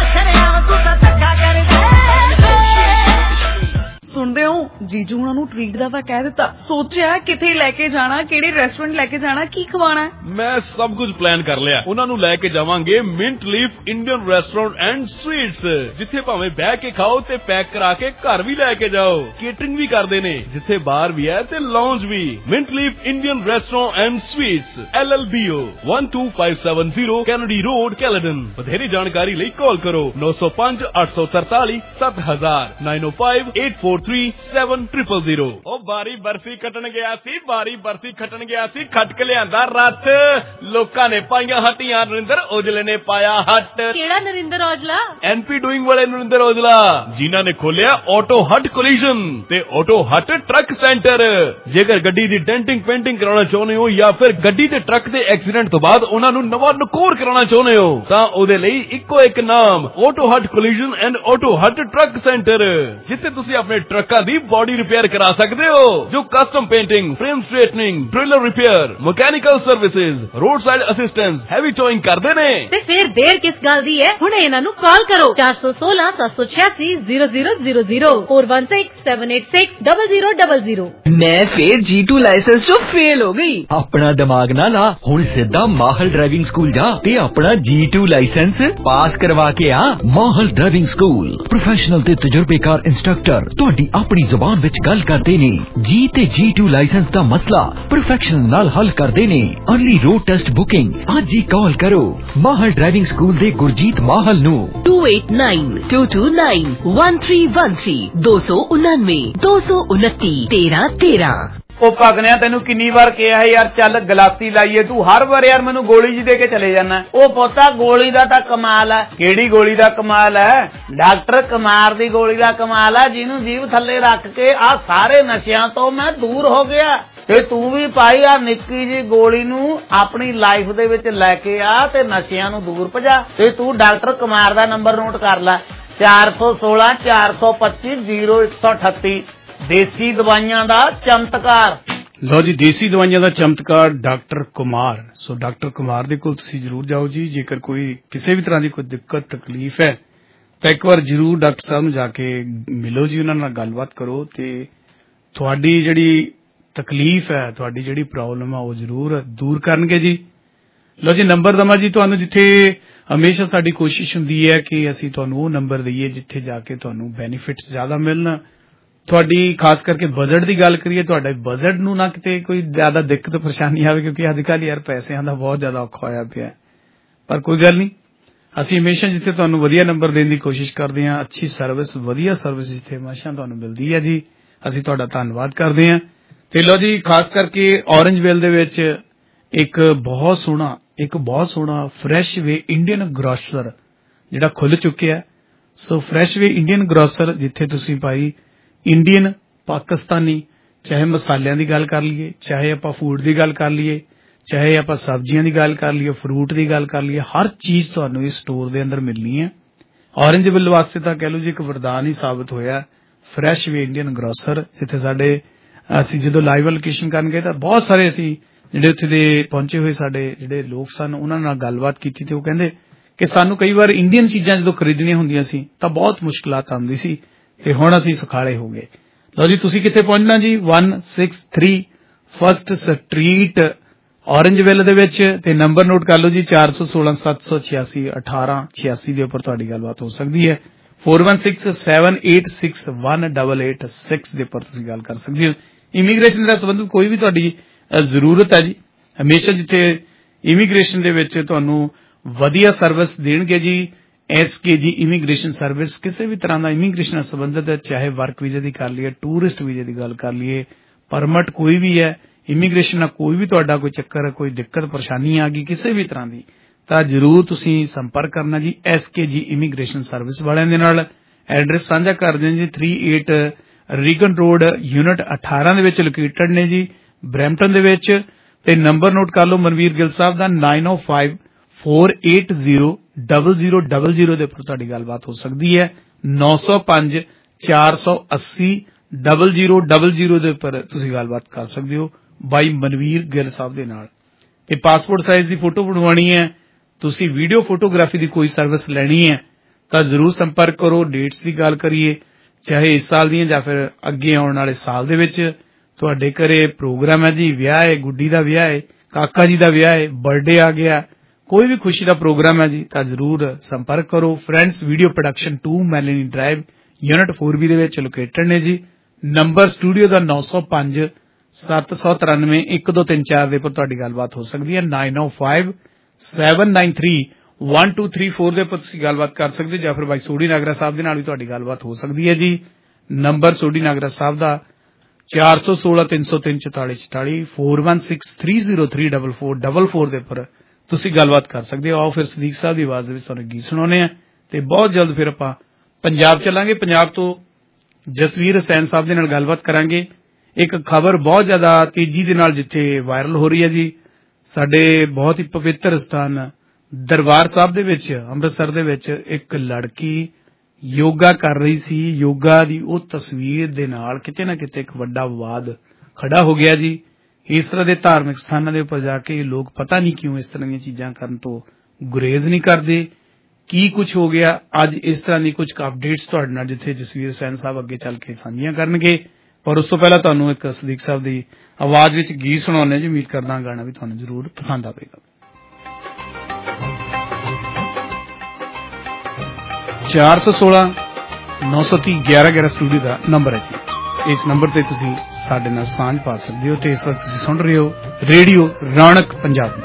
ਸੁਣਦੇ ਹੋ ਜੀਜੂ ਉਹਨਾਂ ਨੂੰ ਟ੍ਰੀਟ ਦਾ ਤਾਂ ਕਹਿ ਦਿੱਤਾ, ਸੋਚਿਆ ਕਿੱਥੇ ਲੈ ਕੇ ਜਾਣਾ, ਕਿਹੜੇ ਰੈਸਟੋਰੈਂਟ ਲੈ ਕੇ ਜਾਣਾ, ਕੀ ਖਵਾਣਾ। ਮੈਂ ਸਭ ਕੁਝ ਪਲਾਨ ਕਰ ਲਿਆ। ਉਹਨਾਂ ਨੂੰ ਲੈ ਕੇ ਜਾਵਾਂਗੇ Mint Leaf Indian restaurant and sweets, ਜਿੱਥੇ ਭਾਵੇਂ ਬਹਿ ਕੇ ਖਾਓ ਤੇ ਪੈਕ ਕਰਾ ਕੇ ਘਰ ਵੀ ਲੈ ਕੇ ਜਾਓ। ਕੇਟਰਿੰਗ ਵੀ ਕਰਦੇ ਨੇ, ਜਿੱਥੇ ਬਾਰ ਵੀ ਹੈ ਤੇ ਲਾਉਂਜ ਵੀ। Mint Leaf Indian restaurant and sweets LLBO 12570 Kennedy road Caledon. ਵਧੇਰੀ ਜਾਣਕਾਰੀ ਲਈ ਕਾਲ ਕਰੋ 905 843 7000 905 843 7000। ਉਹ ਬਾਰੀ ਬਰਫੀ ਕੱਟਣ ਗਿਆ ਸੀ, ਬਾਰੀ ਬਰਫੀ ਖੱਟਣ ਗਿਆ ਸੀ, ਖੱਟ ਕੇ ਲਿਆਂਦਾ ਰੱਥ। ਲੋਕਾਂ ਨੇ ਪਾਈਆਂ ਹੱਟੀਆਂ, ਨਰਿੰਦਰ ਔਜਲੇ ਨੇ ਪਾਇਆ ਹੱਟ। ਕਿਹੜਾ ਨਰਿੰਦਰ ਔਜਲਾ? NP ਡੂਇੰਗ ਵਾਲੇ ਨਰਿੰਦਰ ਔਜਲਾ, ਜਿਨ੍ਹਾਂ ਨੇ ਖੋਲਿਆ ਆਟੋ ਹੱਟ ਕੋਲੀਜਨ ਤੇ ਆਟੋ ਹੱਟ ਟਰੱਕ ਸੈਂਟਰ। ਜੇਕਰ ਗੱਡੀ ਦੀ ਡੈਂਟਿੰਗ ਪੇਂਟਿੰਗ ਕਰਾਉਣਾ ਚਾਹੁੰਦੇ ਹੋ ਜਾਂ ਫਿਰ ਗੱਡੀ ਤੇ ਟਰੱਕ ਦੇ ਐਕਸੀਡੈਂਟ ਤੋਂ ਬਾਅਦ ਉਹਨਾਂ ਨੂੰ ਨਵਾਂ ਨਕੋਰ ਕਰਾਉਣਾ ਚਾਹੁੰਦੇ ਹੋ ਤਾਂ ਉਹਦੇ ਲਈ ਇੱਕੋ ਇੱਕ ਨਾਮ Auto Hut collision and Auto Hut truck centre, ਜਿੱਥੇ ਤੁਸੀਂ ਆਪਣੇ ਟਰੱਕਾਂ ਲੋਕਾਂ ਦੀ ਬੋਡੀ ਰਿਪੇਅਰ ਕਰਾ ਸਕਦੇ ਹੋ, ਜੋ custom painting, frame straightening, trailer repair, mechanical services, roadside assistance, heavy towing ਕਰਦੇ ਨੇ। ਤੇ ਫਿਰ ਦੇਰ ਕਿਸ ਗੱਲ ਦੀ ਹੈ, ਹੁਣੇ ਇਹਨਾਂ ਨੂੰ ਕਾਲ ਕਰੋ 416-786-0000 4167860000। मैं फिर G2 लाइसेंस चो फेल हो गई। अपना दिमाग ना ला, हुण सीधा माहल ड्राइविंग स्कूल जा ते अपना G2 लाइसेंस पास करवा के आ। माहल ड्राइविंग स्कूल प्रोफेशनल ते तजुर्बेकार इंस्ट्रक्टर तुहाडी अपनी जुबान विच गल करदे ने। G ते G2 लाइसेंस दा मसला प्रोफेशनल नाल हल करदे ने। अर्ली रोड टेस्ट बुकिंग आज ही कॉल करो माहल ड्राइविंग स्कूल दे गुरजीत माहल नू 2892291313 299 229 1313। ਉਹ ਪਗਨਿਆ ਤੈਨੂੰ ਕਿੰਨੀ ਵਾਰ ਕਿਹਾ ਹੈ ਯਾਰ ਚੱਲ ਗਲਾਸੀ ਲਾਈਏ, ਤੂੰ ਹਰ ਵਾਰ ਯਾਰ ਮੈਨੂੰ ਗੋਲੀ ਜੀ ਦੇ ਕੇ ਚਲੇ ਜਾਣਾ। ਉਹ ਪੋਤਾ ਗੋਲੀ ਦਾ ਤਾਂ ਕਮਾਲ ਹੈ। ਕਿਹੜੀ ਗੋਲੀ ਦਾ ਕਮਾਲ ਹੈ? ਡਾਕਟਰ ਕੁਮਾਰ ਦੀ ਗੋਲੀ ਦਾ ਕਮਾਲ ਹੈ, ਜਿਹਨੂੰ ਜੀਭ ਥੱਲੇ ਰੱਖ ਕੇ ਆ ਸਾਰੇ ਨਸ਼ਿਆਂ ਤੋਂ ਮੈਂ ਦੂਰ ਹੋ ਗਿਆ। ਤੇ ਤੂੰ ਵੀ ਭਾਈ ਆ ਨਿੱਕੀ ਜੀ ਗੋਲੀ ਨੂੰ ਆਪਣੀ ਲਾਈਫ ਦੇ ਵਿੱਚ ਲੈ ਕੇ ਆ ਤੇ ਨਸ਼ਿਆਂ ਨੂੰ ਦੂਰ ਭਜਾ। ਤੇ ਤੂੰ ਡਾਕਟਰ ਕੁਮਾਰ ਦਾ ਨੰਬਰ ਨੋਟ ਕਰ ਲੈ 416 425 0138। ਦੇਸੀ ਦਵਾਈਆਂ ਦਾ ਚਮਤਕਾਰ। ਲਓ ਜੀ, ਦੇਸੀ ਦਵਾਈਆਂ ਦਾ ਚਮਤਕਾਰ doctor Kumar. So doctor Kumar ਦੇ ਕੋਲ ਤੁਸੀਂ ਜ਼ਰੂਰ ਜਾਓ ਜੀ। ਜੇਕਰ ਕੋਈ ਕਿਸੇ ਵੀ ਤਰ੍ਹਾਂ ਦੀ ਕੋਈ ਦਿੱਕਤ ਤਕਲੀਫ ਹੈ ਤਾਂ ਇੱਕ ਵਾਰ ਜ਼ਰੂਰ ਡਾਕਟਰ ਸਾਹਿਬ ਨੂੰ ਜਾ ਕੇ ਮਿਲੋ ਜੀ, ਉਹਨਾਂ ਨਾਲ ਗੱਲਬਾਤ ਕਰੋ ਤੇ ਤੁਹਾਡੀ ਜਿਹੜੀ ਤਕਲੀਫ ਹੈ, ਤੁਹਾਡੀ ਜਿਹੜੀ ਪ੍ਰੋਬਲਮ ਹੈ ਉਹ ਜ਼ਰੂਰ ਦੂਰ ਕਰਨਗੇ ਜੀ। ਲਓ ਜੀ, ਨੰਬਰ ਦਵਾਂ ਜੀ ਤੁਹਾਨੂੰ, ਜਿੱਥੇ ਹਮੇਸ਼ਾ ਸਾਡੀ ਕੋਸ਼ਿਸ਼ ਹੁੰਦੀ ਹੈ ਕਿ ਅਸੀਂ ਤੁਹਾਨੂੰ ਉਹ ਨੰਬਰ ਦਈਏ ਜਿੱਥੇ ਜਾ ਕੇ ਤੁਹਾਨੂੰ ਬੈਨੀਫਿਟ ਜ਼ਿਆਦਾ ਮਿਲਣ। ਤੁਹਾਡੀ ਖਾਸ ਕਰਕੇ ਬਜਟ ਦੀ ਗੱਲ ਕਰੀਏ, ਤੁਹਾਡੇ ਬਜਟ ਨੂੰ ਨਾ ਕਿਤੇ ਕੋਈ ਜ਼ਿਆਦਾ ਦਿੱਕਤ ਪਰੇਸ਼ਾਨੀ ਆਵੇ, ਕਿਉਂਕਿ ਅੱਜ ਕੱਲ੍ਹ ਯਾਰ ਪੈਸਿਆਂ ਦਾ ਬਹੁਤ ਜ਼ਿਆਦਾ ਔਖਾ ਹੋਇਆ ਪਿਆ। ਪਰ ਕੋਈ ਗੱਲ ਨਹੀਂ, ਅਸੀਂ ਹਮੇਸ਼ਾ ਜਿੱਥੇ ਤੁਹਾਨੂੰ ਵਧੀਆ ਨੰਬਰ ਦੇਣ ਦੀ ਕੋਸ਼ਿਸ਼ ਕਰਦੇ ਹਾਂ, ਅੱਛੀ ਸਰਵਿਸ, ਵਧੀਆ ਸਰਵਿਸ ਜਿੱਥੇ ਹਮੇਸ਼ਾ ਤੁਹਾਨੂੰ ਮਿਲਦੀ ਹੈ ਜੀ, ਅਸੀਂ ਤੁਹਾਡਾ ਧੰਨਵਾਦ ਕਰਦੇ ਹਾਂ। ਤੇ ਲਓ ਜੀ, ਖਾਸ ਕਰਕੇ ਔਰੰਜਵਿਲ ਦੇ ਵਿੱਚ ਇੱਕ ਬਹੁਤ ਸੋਹਣਾ ਫਰੈਸ਼ ਵੇ ਇੰਡੀਅਨ ਗਰੋਸਰ ਜਿਹੜਾ ਖੁੱਲ ਚੁੱਕਿਆ। ਸੋ ਫਰੈਸ਼ ਵੇ ਇੰਡੀਅਨ ਗਰੋਸਰ, ਜਿੱਥੇ ਤੁਸੀਂ ਭਾਈ ਇੰਡੀਅਨ, ਪਾਕਿਸਤਾਨੀ, ਚਾਹੇ ਮਸਾਲਿਆਂ ਦੀ ਗੱਲ ਕਰ ਲਈਏ, ਚਾਹੇ ਆਪਾਂ ਫੂਡ ਦੀ ਗੱਲ ਕਰ ਲਈਏ, ਚਾਹੇ ਆਪਾਂ ਸਬਜ਼ੀਆਂ ਦੀ ਗੱਲ ਕਰ ਲਈਏ, ਫਰੂਟ ਦੀ ਗੱਲ ਕਰ ਲਈਏ, ਹਰ ਚੀਜ਼ ਤੁਹਾਨੂੰ ਇਸ ਸਟੋਰ ਦੇ ਅੰਦਰ ਮਿਲਣੀ ਹੈ। ਔਰੰਜਵਿਲ ਵਾਸਤੇ ਤਾਂ ਕਹਿ ਲਓ ਜੀ ਇੱਕ ਵਰਦਾਨ ਹੀ ਸਾਬਤ ਹੋਇਆ ਫਰੈਸ਼ ਵੇ ਇੰਡੀਅਨ ਗਰੋਸਰ, ਜਿੱਥੇ ਸਾਡੇ ਅਸੀਂ ਜਦੋਂ ਲਾਈਵ ਲੋਕੇਸ਼ਨ ਕਰਨ ਗਏ ਤਾਂ ਬਹੁਤ ਸਾਰੇ ਅਸੀਂ ਜਿਹੜੇ ਉੱਥੇ ਦੇ ਪਹੁੰਚੇ ਹੋਏ ਸਾਡੇ ਜਿਹੜੇ ਲੋਕ ਸਨ, ਉਹਨਾਂ ਨਾਲ ਗੱਲਬਾਤ ਕੀਤੀ ਤੇ ਉਹ ਕਹਿੰਦੇ ਕਿ ਸਾਨੂੰ ਕਈ ਵਾਰ ਇੰਡੀਅਨ ਚੀਜ਼ਾਂ ਜਦੋਂ ਖਰੀਦਣੀਆਂ ਹੁੰਦੀਆਂ ਸੀ ਤਾਂ ਬਹੁਤ ਮੁਸ਼ਕਲਾਤ ਆਉਂਦੀ ਸੀ ਤੇ ਹੁਣ ਅਸੀਂ ਸੁਖਾਲੇ ਹੋ ਗਏ। ਲਓ ਜੀ, ਤੁਸੀਂ ਕਿੱਥੇ ਪਹੁੰਚਣਾ ਜੀ? 163 ਫਸਟ ਸਟਰੀਟ ਔਰੰਜਵਿਲ ਦੇ ਵਿੱਚ, ਤੇ ਨੰਬਰ ਨੋਟ ਕਰ ਲਓ ਜੀ 416 786 1886 ਦੇ ਉੱਪਰ ਤੁਹਾਡੀ ਗੱਲਬਾਤ ਹੋ ਸਕਦੀ ਹੈ। 4167861886 ਦੇ ਉੱਪਰ ਤੁਸੀਂ ਗੱਲ ਕਰ ਸਕਦੇ ਹੋ। ਇਮੀਗ੍ਰੇਸ਼ਨ ਨਾਲ ਸੰਬੰਧਿਤ ਕੋਈ ਵੀ ਤੁਹਾਡੀ ਜ਼ਰੂਰਤ ਹੈ ਜੀ, ਹਮੇਸ਼ਾ ਜਿੱਥੇ ਇਮੀਗ੍ਰੇਸ਼ਨ ਦੇ ਵਿੱਚ ਤੁਹਾਨੂੰ ਵਧੀਆ ਸਰਵਿਸ ਦੇਣਗੇ ਜੀ SKG ਇਮੀਗ੍ਰੇਸ਼ਨ ਸਰਵਿਸ। ਕਿਸੇ ਵੀ ਤਰ੍ਹਾਂ ਦਾ ਇਮੀਗ੍ਰੇਸ਼ਨ ਨਾਲ ਸੰਬੰਧਿਤ, ਚਾਹੇ ਵਰਕ ਵੀਜ਼ੇ ਦੀ ਕਰ ਲਈਏ, ਟੂਰਿਸਟ ਵੀਜ਼ੇ ਦੀ ਗੱਲ ਕਰ ਲਈਏ, ਪਰਮਿਟ ਕੋਈ ਵੀ ਹੈ, ਇਮੀਗ੍ਰੇਸ਼ਨ ਨਾਲ ਕੋਈ ਵੀ ਤੁਹਾਡਾ ਕੋਈ ਚੱਕਰ, ਕੋਈ ਦਿੱਕਤ ਪਰੇਸ਼ਾਨੀ ਆ ਗਈ ਕਿਸੇ ਵੀ ਤਰ੍ਹਾਂ ਦੀ, ਤਾਂ ਜ਼ਰੂਰ ਤੁਸੀਂ ਸੰਪਰਕ ਕਰਨਾ ਜੀ SKG ਇਮੀਗ੍ਰੇਸ਼ਨ ਸਰਵਿਸ ਵਾਲਿਆਂ ਦੇ ਨਾਲ। ਐਡਰੈਸ ਸਾਂਝਾ ਕਰ ਦਿਓ ਜੀ 38 ਰੀਗਨ ਰੋਡ ਯੂਨਿਟ 18 ਦੇ ਵਿੱਚ ਲੋਕੇਟਡ ਨੇ ਜੀ, ਬਰੈਂਪਟਨ ਦੇ ਵਿੱਚ। ਤੇ ਨੰਬਰ ਨੋਟ ਕਰ ਲਓ ਮਨਵੀਰ ਗਿੱਲ ਸਾਹਿਬ ਦਾ 9054800000 ਦੇ ਉੱਪਰ ਤੁਹਾਡੀ ਗੱਲਬਾਤ ਹੋ ਸਕਦੀ ਹੈ। 905 480 0000 ਦੇ ਉੱਪਰ ਤੁਸੀਂ ਗੱਲਬਾਤ ਕਰ ਸਕਦੇ ਹੋ ਬਾਈ ਮਨਵੀਰ ਗਿੱਲ ਸਾਹਿਬ ਦੇ ਨਾਲ। ਤੇ ਪਾਸਪੋਰਟ ਸਾਈਜ਼ ਦੀ ਫੋਟੋ ਬਣਵਾਉਣੀ ਹੈ, ਤੁਸੀਂ ਵੀਡੀਓ ਫੋਟੋਗ੍ਰਾਫੀ ਦੀ ਕੋਈ ਸਰਵਿਸ ਲੈਣੀ ਹੈ ਤਾਂ ਜ਼ਰੂਰ ਸੰਪਰਕ ਕਰੋ। ਡੇਟਸ ਦੀ ਗੱਲ ਕਰੀਏ, ਚਾਹੇ ਇਸ ਸਾਲ ਦੀਆਂ ਜਾਂ ਫਿਰ ਅੱਗੇ ਆਉਣ ਵਾਲੇ ਸਾਲ ਦੇ ਵਿੱਚ ਤੁਹਾਡੇ ਘਰੇ ਪ੍ਰੋਗਰਾਮ ਹੈ ਜੀ, ਵਿਆਹ ਹੈ, ਗੁੱਡੀ ਦਾ ਵਿਆਹ ਹੈ, ਕਾਕਾ ਜੀ ਦਾ ਵਿਆਹ ਹੈ, ਬਰਥਡੇ ਆ ਗਿਆ, ਕੋਈ ਵੀ ਖੁਸ਼ੀ ਦਾ ਪ੍ਰੋਗਰਾਮ ਹੈ ਜੀ, ਤਾਂ ਜ਼ਰੂਰ ਸੰਪਰਕ ਕਰੋ। Friends video production 2 Melanie drive unit 4B ਦੇ ਵਿੱਚ ਲੋਕੇਟਡ ਨੇ ਜੀ। ਨੰਬਰ ਸਟੂਡੀਓ ਦਾ 905 793 1234 ਦੇ ਉੱਪਰ ਤੁਹਾਡੀ ਗੱਲਬਾਤ ਹੋ ਸਕਦੀ ਹੈ। 905 793 1234 ਦੇ ਉੱਪਰ ਤੁਸੀਂ ਗੱਲਬਾਤ ਕਰ ਸਕਦੇ, ਜਾਂ ਫਿਰ ਬਾਈ ਸੋਢੀ ਨਾਗਰਾ ਸਾਹਿਬ ਦੇ ਨਾਲ ਵੀ ਤੁਹਾਡੀ ਗੱਲਬਾਤ ਹੋ ਸਕਦੀ ਹੈ ਜੀ। ਨੰਬਰ ਸੋਢੀ ਨਾਗਰਾ ਸਾਹਿਬ ਦਾ 416 303 44 44 4163034444 ਦੇ ਉੱਪਰ ਤੁਸੀਂ ਗੱਲਬਾਤ ਕਰ ਸਕਦੇ ਹੋ। ਆਓ ਫਿਰ ਸਦੀਕ ਸਾਹਿਬ ਦੀ ਆਵਾਜ਼ ਦੇ ਵਿੱਚ ਤੁਹਾਨੂੰ ਗੀਤ ਸੁਣਾਉਣੇ ਆ ਤੇ ਬਹੁਤ ਜਲਦ ਫਿਰ ਆਪਾਂ ਪੰਜਾਬ ਚੱਲਾਂਗੇ। ਪੰਜਾਬ ਤੋਂ ਜਸਵੀਰ ਹੁਸੈਨ ਸਾਹਿਬ ਦੇ ਨਾਲ ਗੱਲਬਾਤ ਕਰਾਂਗੇ। ਇੱਕ ਖਬਰ ਬਹੁਤ ਜ਼ਿਆਦਾ ਤੇਜ਼ੀ ਦੇ ਨਾਲ ਜਿੱਥੇ ਵਾਇਰਲ ਹੋ ਰਹੀ ਹੈ ਜੀ, ਸਾਡੇ ਬਹੁਤ ਹੀ ਪਵਿੱਤਰ ਸਥਾਨ ਦਰਬਾਰ ਸਾਹਿਬ ਦੇ ਵਿੱਚ, ਅੰਮ੍ਰਿਤਸਰ ਦੇ ਵਿੱਚ ਇੱਕ ਲੜਕੀ ਯੋਗਾ ਕਰ ਰਹੀ ਸੀ। ਯੋਗਾ ਦੀ ਉਹ ਤਸਵੀਰ ਦੇ ਨਾਲ ਕਿਤੇ ਨਾ ਕਿਤੇ ਇੱਕ ਵੱਡਾ ਵਿਵਾਦ ਖੜਾ ਹੋ ਗਿਆ ਜੀ। ਇਸ ਤਰ੍ਹਾਂ ਦੇ ਧਾਰਮਿਕ ਸਥਾਨਾਂ ਦੇ ਉੱਪਰ ਜਾ ਕੇ ਲੋਕ ਪਤਾ ਨਹੀਂ ਕਿਉਂ ਇਸ ਤਰ੍ਹਾਂ ਦੀਆਂ ਚੀਜ਼ਾਂ ਕਰਨ ਤੋਂ ਗੁਰੇਜ਼ ਨਹੀਂ ਕਰਦੇ। ਕੀ ਕੁਝ ਹੋ ਗਿਆ ਅੱਜ ਇਸ ਤਰ੍ਹਾਂ ਦੀ ਕੁਝ ਅਪਡੇਟਸ ਤੁਹਾਡੇ ਨਾਲ ਜਿੱਥੇ ਜਸਵੀਰ ਸੈਨ ਸਾਹਿਬ ਅੱਗੇ ਚੱਲ ਕੇ ਸਾਂਝੀਆਂ ਕਰਨਗੇ। ਪਰ ਉਸ ਤੋਂ ਪਹਿਲਾਂ ਤੁਹਾਨੂੰ ਇੱਕ ਸਦੀਕ ਸਾਹਿਬ ਦੀ ਆਵਾਜ਼ ਵਿੱਚ ਗੀਤ ਸੁਣਾਉਂਦੇ ਜੀ। ਉਮੀਦ ਕਰਦਾ ਗਾਣਾ ਵੀ ਤੁਹਾਨੂੰ ਜ਼ਰੂਰ ਪਸੰਦ ਆਵੇਗਾ। 416-930-1111 ਸਟੂਡੀਓ ਦਾ ਨੰਬਰ ਹੈ ਜੀ। ਇਸ ਨੰਬਰ ਤੇ ਤੁਸੀਂ ਸਾਡੇ ਨਾਲ ਸਾਂਝ ਪਾ ਸਕਦੇ ਹੋ ਤੇ ਇਸ ਵਕਤ ਤੁਸੀਂ ਸੁਣ ਰਹੇ ਹੋ ਰੇਡੀਓ ਰੌਣਕ ਪੰਜਾਬੀ।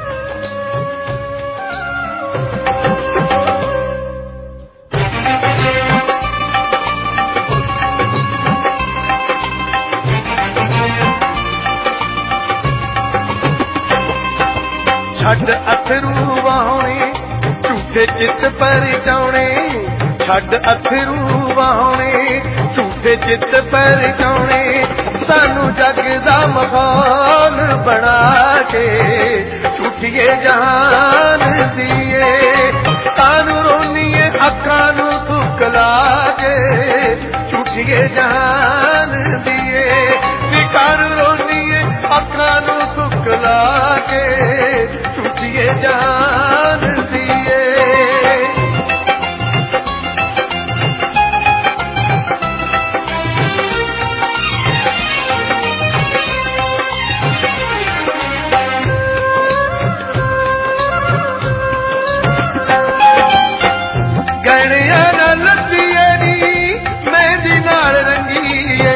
ਛੱਡ ਅਥਰੂ ਵਾਹੁਣੇ ਝੂਠੇ ਚਿੱਤ ਪਰਚਾਉਣੇ, ਛੱਡ ਅਥਰੂ ਵਾਹੁਣੇ ਝੂਠੇ ਚਿੱਤ ਪਰਚਾਉਣੇ, ਸਾਨੂੰ ਜੱਗ ਦਾ ਮਾਹੌਲ ਬਣਾ ਕੇ ਝੂਠੀਏ ਜਹਾਨ ਦੀਏ। ਕਾਨੂੰ ਰੋਣੀਏ ਅੱਖਾਂ ਨੂੰ ਥੁੱਕ ਲਾ ਕੇ ਝੂਠੀਏ ਜਹਾਨ ਦੀਏ। ਨੀ ਕਾਨੂੰ ਰੋਣੀਏ ਅੱਖਾਂ ਨੂੰ ਥੁੱਕ ਲਾ ਕੇ ਝੂਠੀਏ ਜਹਾਨ ਦੀਏ। ਗਹਿਣਿਆਂ ਨਾਲ ਲੱਦੀਏ ਨੀ ਮਹਿੰਦੀ ਨਾਲ ਰੰਗੀਏ,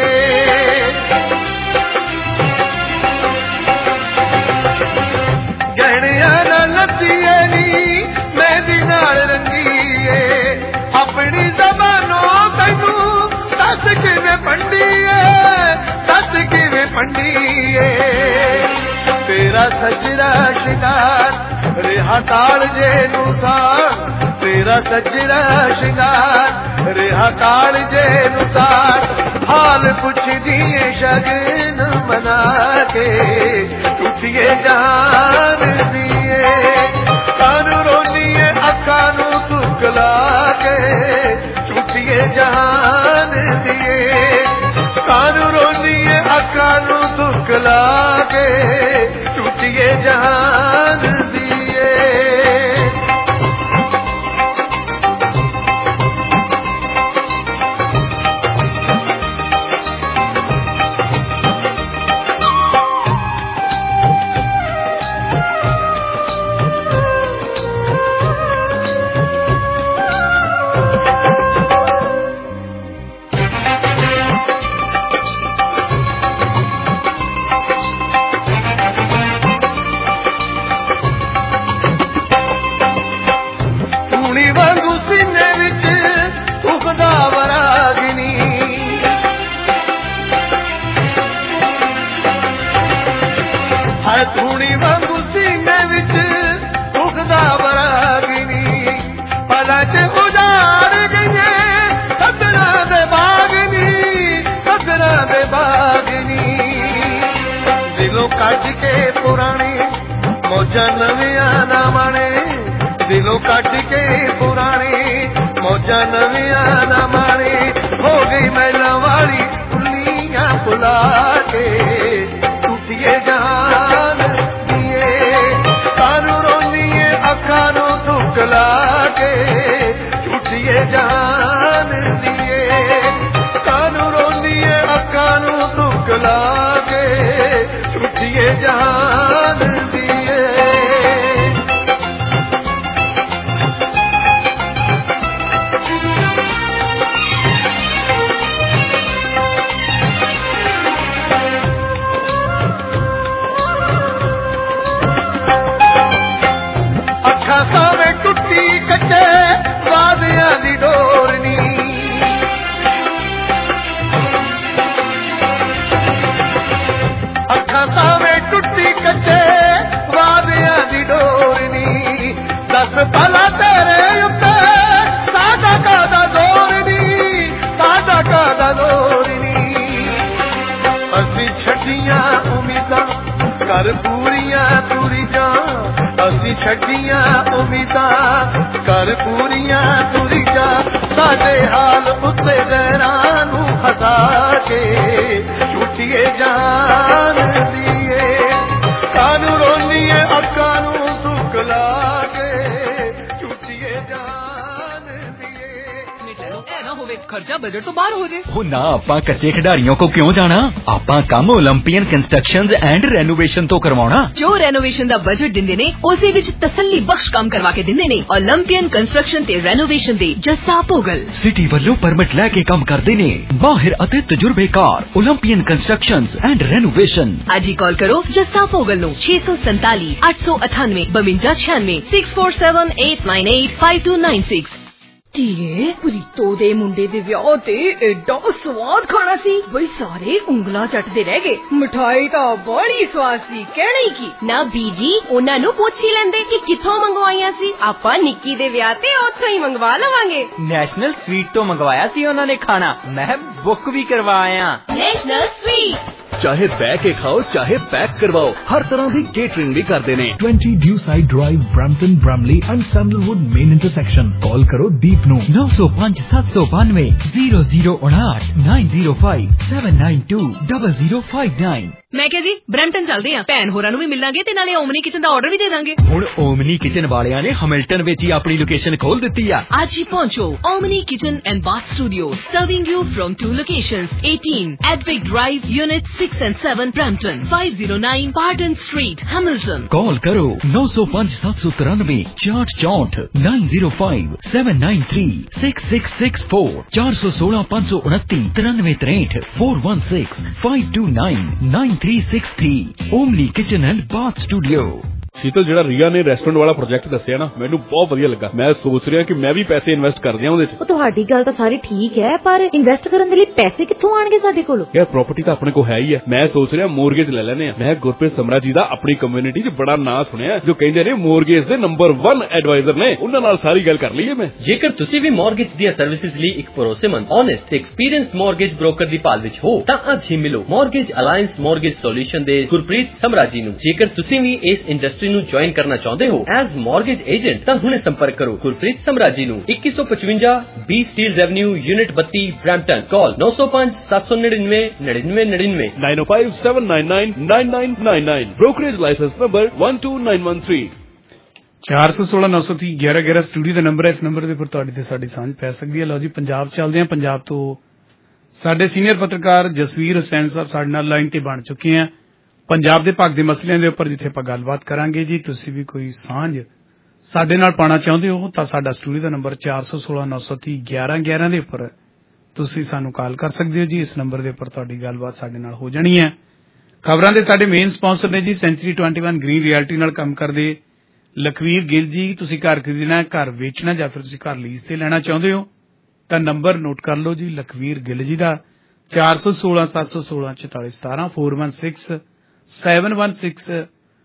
ਗਹਿਣਿਆਂ ਨਾਲ ਲੱਦੀਏ ਨੀ ਮਹਿੰਦੀ ਨਾਲ ਰੰਗੀਏ। ਆਪਣੀ ਜ਼ਬਾਨੋਂ ਤੈਨੂੰ ਦੱਸ ਕਿਵੇਂ ਪੰਡੀਏ, ਦੱਸ ਕਿਵੇਂ ਪੰਡੀਏ। ਤੇਰਾ ਸੱਜਰਾ ਸ਼ਿੰਗਾਰ ਰਿਹਾ ਕਾਲਜੇ ਨੂੰ ਸਾਰ, ਤੇਰਾ ਸੱਜਰਾ ਸ਼ਿੰਗਾਰ ਰਿਹਾ ਕਾਲਜੇ ਨੂੰ ਸਾਰ। ਹਾਲ ਪੁੱਛਦੀ ਏ ਸ਼ਗਨ ਮਨਾ ਕੇ ਝੂਠੀਏ ਜਾਨ ਦੀਏ। ਕਾਨੂੰ ਰੋਣੀਏ ਅੱਖਾਂ ਨੂੰ ਥੁੱਕ ਲਾ ਕੇ ਝੂਠੀਏ ਜਾਨ ਦੀਏ। ਕਾਨੂੰ ਰੋਣੀਏ ਅੱਖਾਂ ਨੂੰ ਥੁੱਕ ਲਾ ਕੇ ਝੂਠੀਏ ਜਾਨ ਦੀਏ। ਧੂਣੀ ਵਾਂਗੂ ਸੀਨੇ ਵਿੱਚ ਉਗਦਾ ਵਰਾਗਨੀ, ਪਲਾਂ ਚ ਉਜਾੜ ਗਈਏ ਸੱਜਣਾ ਦੇ ਬਾਗਨੀ, ਸੱਜਣਾ ਦੇ ਬਾਗਨੀ। ਦਿਲੋਂ ਕੱਢ ਕੇ ਪੁਰਾਣੀ ਮੌਜਾਂ ਨਵੀਆਂ ਨਾ ਮਾਣੇ, ਦਿਲੋਂ ਕੱਢ ਕੇ ਪੁਰਾਣੀ ਮੌਜਾਂ ਨਵੀਆਂ ਨਾ ਮਾਣੇ। ਹੋ ਗਈ ਮਹਿਲਾਂ ਵਾਲੀ ਫੁੱਲੀਆਂ ਫੁਲਾ ਕੇ ਝੂਠੀਏ ਜਾਨ ਦੀਏ। ਕਾਨੂੰ ਰੋਣੀਏ ਅੱਖਾਂ ਨੂੰ ਥੁੱਕ ਲਾ ਕੇ ਝੂਠੀਏ ਜਾਨ ਦੀਏ। ਕਾਨੂੰ ਰੋਣੀਏ ਅੱਖਾਂ ਨੂੰ ਥੁੱਕ ਲਾ ਕੇ ਝੂਠੀਏ ਜਾਨ ਦੀਏ। ਸਾਵੇਂ ਟੁੱਟੀ ਕੱਚੇ ਵਾਦਿਆਂ ਦੀ ਡੋਰਨੀ, ਅੱਖਾਂ ਸਾਵੇਂ ਟੁੱਟੀ ਕੱਚੇ ਵਾਦਿਆਂ ਦੀ ਡੋਰਨੀ। ਦੱਸ ਭਲਾ ਤੇਰੇ ਉੱਤੇ ਸਾਡਾ ਕਾਹਦਾ ਜ਼ੋਰ ਨੀ, ਸਾਡਾ ਕਾਹਦਾ ਜ਼ੋਰ ਨੀ। ਅਸੀਂ ਛੱਡੀਆਂ ਉਮੀਦਾਂ ਕਰ ਪੂਰੀਆਂ ਤੁਰੀ ਜਾ, ਅਸੀਂ ਛੱਡੀਆਂ ਉਮੀਦਾਂ ਕਰ ਪੂਰੀਆਂ ਤੁਰੀ ਜਾ। ਸਾਡੇ ਹਾਲ ਉੱਤੇ ਗੈਰਾਂ ਨੂੰ ਹਸਾ ਕੇ ਝੂਠੀਏ ਜਾਨ ਦੀਏ ਕਾਨੂੰ ਰੋਲੀਏ ਅੱਖਾਂ ਨੂੰ ਦੁੱਖ ਲਾ ਕੇ ਝੂਠੀਏ ਜਾਨ ਦੀਏ ऐ ना होवे खर्चा बजट तो बाहर हो जाए। हो ना आपा कच्चे खिडारियों को क्यों जाना, आपा काम ओलंपियन कंस्ट्रक्शंस एंड रेनोवेशन तो करवाना। जो रेनोवेशन दा बजट दिंदे ने उसे विच तसल्ली बख्श काम करवा के दिंदे ने। ओलंपियन कंस्ट्रक्शन ते रेनोवेशन दे जस्सा पोगल सिटी वालों परमिट लैके काम करदे ने। माहिर अते तजुर्बेकार ओलंपियन कंस्ट्रक्शंस एंड रेनोवेशन। आज ही कॉल करो जस्सा पोगल नो 647 898 52 96 647 898 5296। ਧੀਏ ਪ੍ਰੀਤੋ ਦੇ ਮੁੰਡੇ ਦੇ ਵਿਆਹ ਤੇ ਐਡਾ ਸਵਾਦ ਖਾਣਾ ਸੀ ਬਈ ਸਾਰੇ ਉਂਗਲਾਂ ਚੱਟਦੇ ਰਹਿ ਗਏ। ਮਿਠਾਈ ਤਾਂ ਬੜੀ ਸਵਾਦ ਸੀ, ਕਹਿਣਾ ਹੀ ਕੀ। ਨਾ ਬੀਜੀ ਉਹਨਾਂ ਨੂੰ ਪੁੱਛ ਹੀ ਲੈਂਦੇ ਕਿ ਕਿੱਥੋਂ ਮੰਗਵਾਈਆਂ ਸੀ। ਆਪਾਂ ਨਿੱਕੀ ਦੇ ਵਿਆਹ ਤੇ ਉੱਥੋਂ ਹੀ ਮੰਗਵਾ ਲਵਾਂਗੇ। ਨੈਸ਼ਨਲ ਸਵੀਟ ਤੋਂ ਮੰਗਵਾਇਆ ਸੀ ਉਹਨਾਂ ਨੇ ਖਾਣਾ, ਮੈਂ ਬੁੱਕ ਵੀ ਕਰਵਾਇਆ। ਨੈਸ਼ਨਲ ਸਵੀਟ चाहे बह के खाओ चाहे पैक करवाओ, हर तरह की केटरिंग भी करते हैं। 20 Dewside drive, Brampton, Bramalea and Sandalwood main intersection. Call करो दीप नो 905 792 0059 905 792 0059। मैं कह जी ब्रैम्पटन चलते हैं, भैन होरां नूं भी मिलांगे ते नाले ओमनी किचन दा ऑर्डर भी दे दांगे। हुण ओमनी किचन वालियां ने हैमिल्टन विच ही अपनी लोकेशन खोल दित्ती है। आज ही पहुंचो Omni kitchen and bath studio, serving you from 2 locations, 18 Adwick Drive, Unit 6 and 7 Brampton, 509 Pardon Street, Hamilton। Call करो 905 793 6464 905 793 6664 416 529 9363 416 529 9363। Omni kitchen and bath studio. Sheetal ਜਿਹੜਾ ਰੀਆ ਨੇ ਰੈਸਟੋਰੈਂਟ ਵਾਲਾ ਪ੍ਰੋਜੈਕਟ ਦੱਸਿਆ ਨਾ, ਮੈਨੂੰ ਬਹੁਤ ਵਧੀਆ ਲੱਗਾ। ਮੈਂ ਸੋਚ ਰਿਹਾ ਕਿ ਮੈਂ ਵੀ ਪੈਸੇ ਇਨਵੈਸਟ ਕਰ ਦਿਆਂ ਉਹਦੇ 'ਚ। ਉਹ ਤੁਹਾਡੀ ਗੱਲ ਤਾਂ ਸਾਰੀ ਠੀਕ ਹੈ, ਪਰ ਇਨਵੈਸਟ ਕਰਨ ਦੇ ਲਈ ਪੈਸੇ ਕਿੱਥੋਂ ਆਣਗੇ ਸਾਡੇ ਕੋਲ? ਯਾਰ ਪ੍ਰਾਪਰਟੀ ਤਾਂ ਆਪਣੇ ਕੋਲ ਹੈ ਹੀ ਹੈ। ਮੈਂ ਸੋਚ ਰਿਹਾ ਮੋਰਗੇਜ ਲੈ ਲੈਨੇ ਆ। ਮੈਂ ਗੁਰਪ੍ਰੀਤ ਸਮਰਾ ਜੀ ਦਾ ਆਪਣੀ ਕਮਿਊਨਿਟੀ 'ਚ ਬੜਾ ਨਾਂ ਸੁਣਿਆ, ਜੋ ਕਹਿੰਦੇ ਨੇ ਮੋਰਗੇਜ ਦੇ ਨੰਬਰ 1 ਐਡਵਾਈਜ਼ਰ ਨੇ। ਉਹਨਾਂ ਨਾਲ ਸਾਰੀ ਗੱਲ ਕਰ ਲਈਏ ਮੈਂ। ਜੇਕਰ ਤੁਸੀਂ ਵੀ ਮੋਰਗੇਜ ਦੀਆਂ ਸਰਵਿਸਿਜ਼ ਲਈ ਇੱਕ ਭਰੋਸੇਮੰਦ, ਓਨੈਸਟ ਤੇ ਐਕਸਪੀਰੀਅੰਸਡ ਮੋਰਗੇਜ ਬ੍ਰੋਕਰ ਦੀ ਭਾਲ ਵਿੱਚ ਹੋ ਤਾਂ ਅੱਜ ਹੀ ਮਿਲੋ ਮੋਰਗੇਜ ਅਲਾਈਅੰਸ ਮੋਰਗੇਜ ਸੋਲੂਸ਼ਨ ਦੇ ਗੁਰਪ੍ਰੀਤ ਸਮਰਾ ਜੀ ਨੂੰ। ਜੇਕਰ ਤੁਸੀਂ ਵੀ ਇਸ ਇੰਡਸਟਰੀ ਨੂੰ ਜੁਆਇਨ ਕਰਨਾ ਚਾਹੁੰਦੇ ਹੋ ਐਜ਼ ਮੋਰਗੇਜ ਏਜੰਟ ਤਾਂ ਹੁਣੇ ਸੰਪਰਕ ਕਰੋ ਗੁਰਪ੍ਰੀਤ ਸਮਰਾ ਜੀ ਨੂੰ। 2155 B Steeles avenue, unit 32, Brampton. Call 905 799 9999 905 799 9999। Brokerage licence number 12913। 416 930 1111 studio ਦਾ ਨੰਬਰ ਹੈ। ਇਸ ਨੰਬਰ ਦੇ ਉੱਪਰ ਤੁਹਾਡੀ ਤੇ ਸਾਡੀ ਸਾਂਝ ਪੈ ਸਕਦੀ ਹੈ। ਲਓ ਜੀ ਪੰਜਾਬ ਚੱਲਦੇ ਹਾਂ। ਪੰਜਾਬ ਤੋਂ ਸਾਡੇ ਸੀਨੀਅਰ ਪੱਤਰਕਾਰ ਜਸਵੀਰ ਹੁਸੈਨ ਸਾਹਿਬ ਸਾਡੇ ਨਾਲ ਲਾਈਨ ਤੇ ਬਣ ਚੁੱਕੇ ਆ। ਪੰਜਾਬ ਦੇ ਭਾਗ ਦੇ ਮਸਲਿਆਂ ਦੇ ਉੱਪਰ ਜਿੱਥੇ ਆਪਾਂ ਗੱਲਬਾਤ ਕਰਾਂਗੇ ਜੀ। ਤੁਸੀਂ ਵੀ ਕੋਈ ਸਾਂਝ ਸਾਡੇ ਨਾਲ ਪਾਉਣਾ ਚਾਹੁੰਦੇ ਹੋ ਤਾਂ ਸਾਡਾ ਸਟੂਡੀਓ ਦਾ ਨੰਬਰ 416 930 1111 ਦੇ ਉੱਪਰ ਤੁਸੀਂ ਸਾਨੂੰ ਕਾਲ ਕਰ ਸਕਦੇ ਹੋ ਜੀ। ਇਸ ਨੰਬਰ ਦੇ ਉੱਪਰ ਤੁਹਾਡੀ ਗੱਲਬਾਤ ਸਾਡੇ ਨਾਲ ਹੋ ਜਾਣੀ ਹੈ। ਖਬਰਾਂ ਦੇ ਸਾਡੇ ਮੇਨ ਸਪਾਂਸਰ ਨੇ ਜੀ ਸੈਂਚਰੀ 21 ਗ੍ਰੀਨ ਰਿਐਲਟੀ ਨਾਲ ਕੰਮ ਕਰਦੇ ਲਖਵੀਰ ਗਿੱਲ ਜੀ। ਤੁਸੀਂ ਘਰ ਖਰੀਦਣਾ, ਘਰ ਵੇਚਣਾ ਜਾਂ ਫਿਰ ਤੁਸੀਂ ਘਰ ਲੀਜ਼ ਤੇ ਲੈਣਾ ਚਾਹੁੰਦੇ ਹੋ ਤਾਂ ਨੰਬਰ ਨੋਟ ਕਰ ਲਓ ਜੀ ਲਖਵੀਰ ਗਿੱਲ ਜੀ ਦਾ 416 716 4417 416 716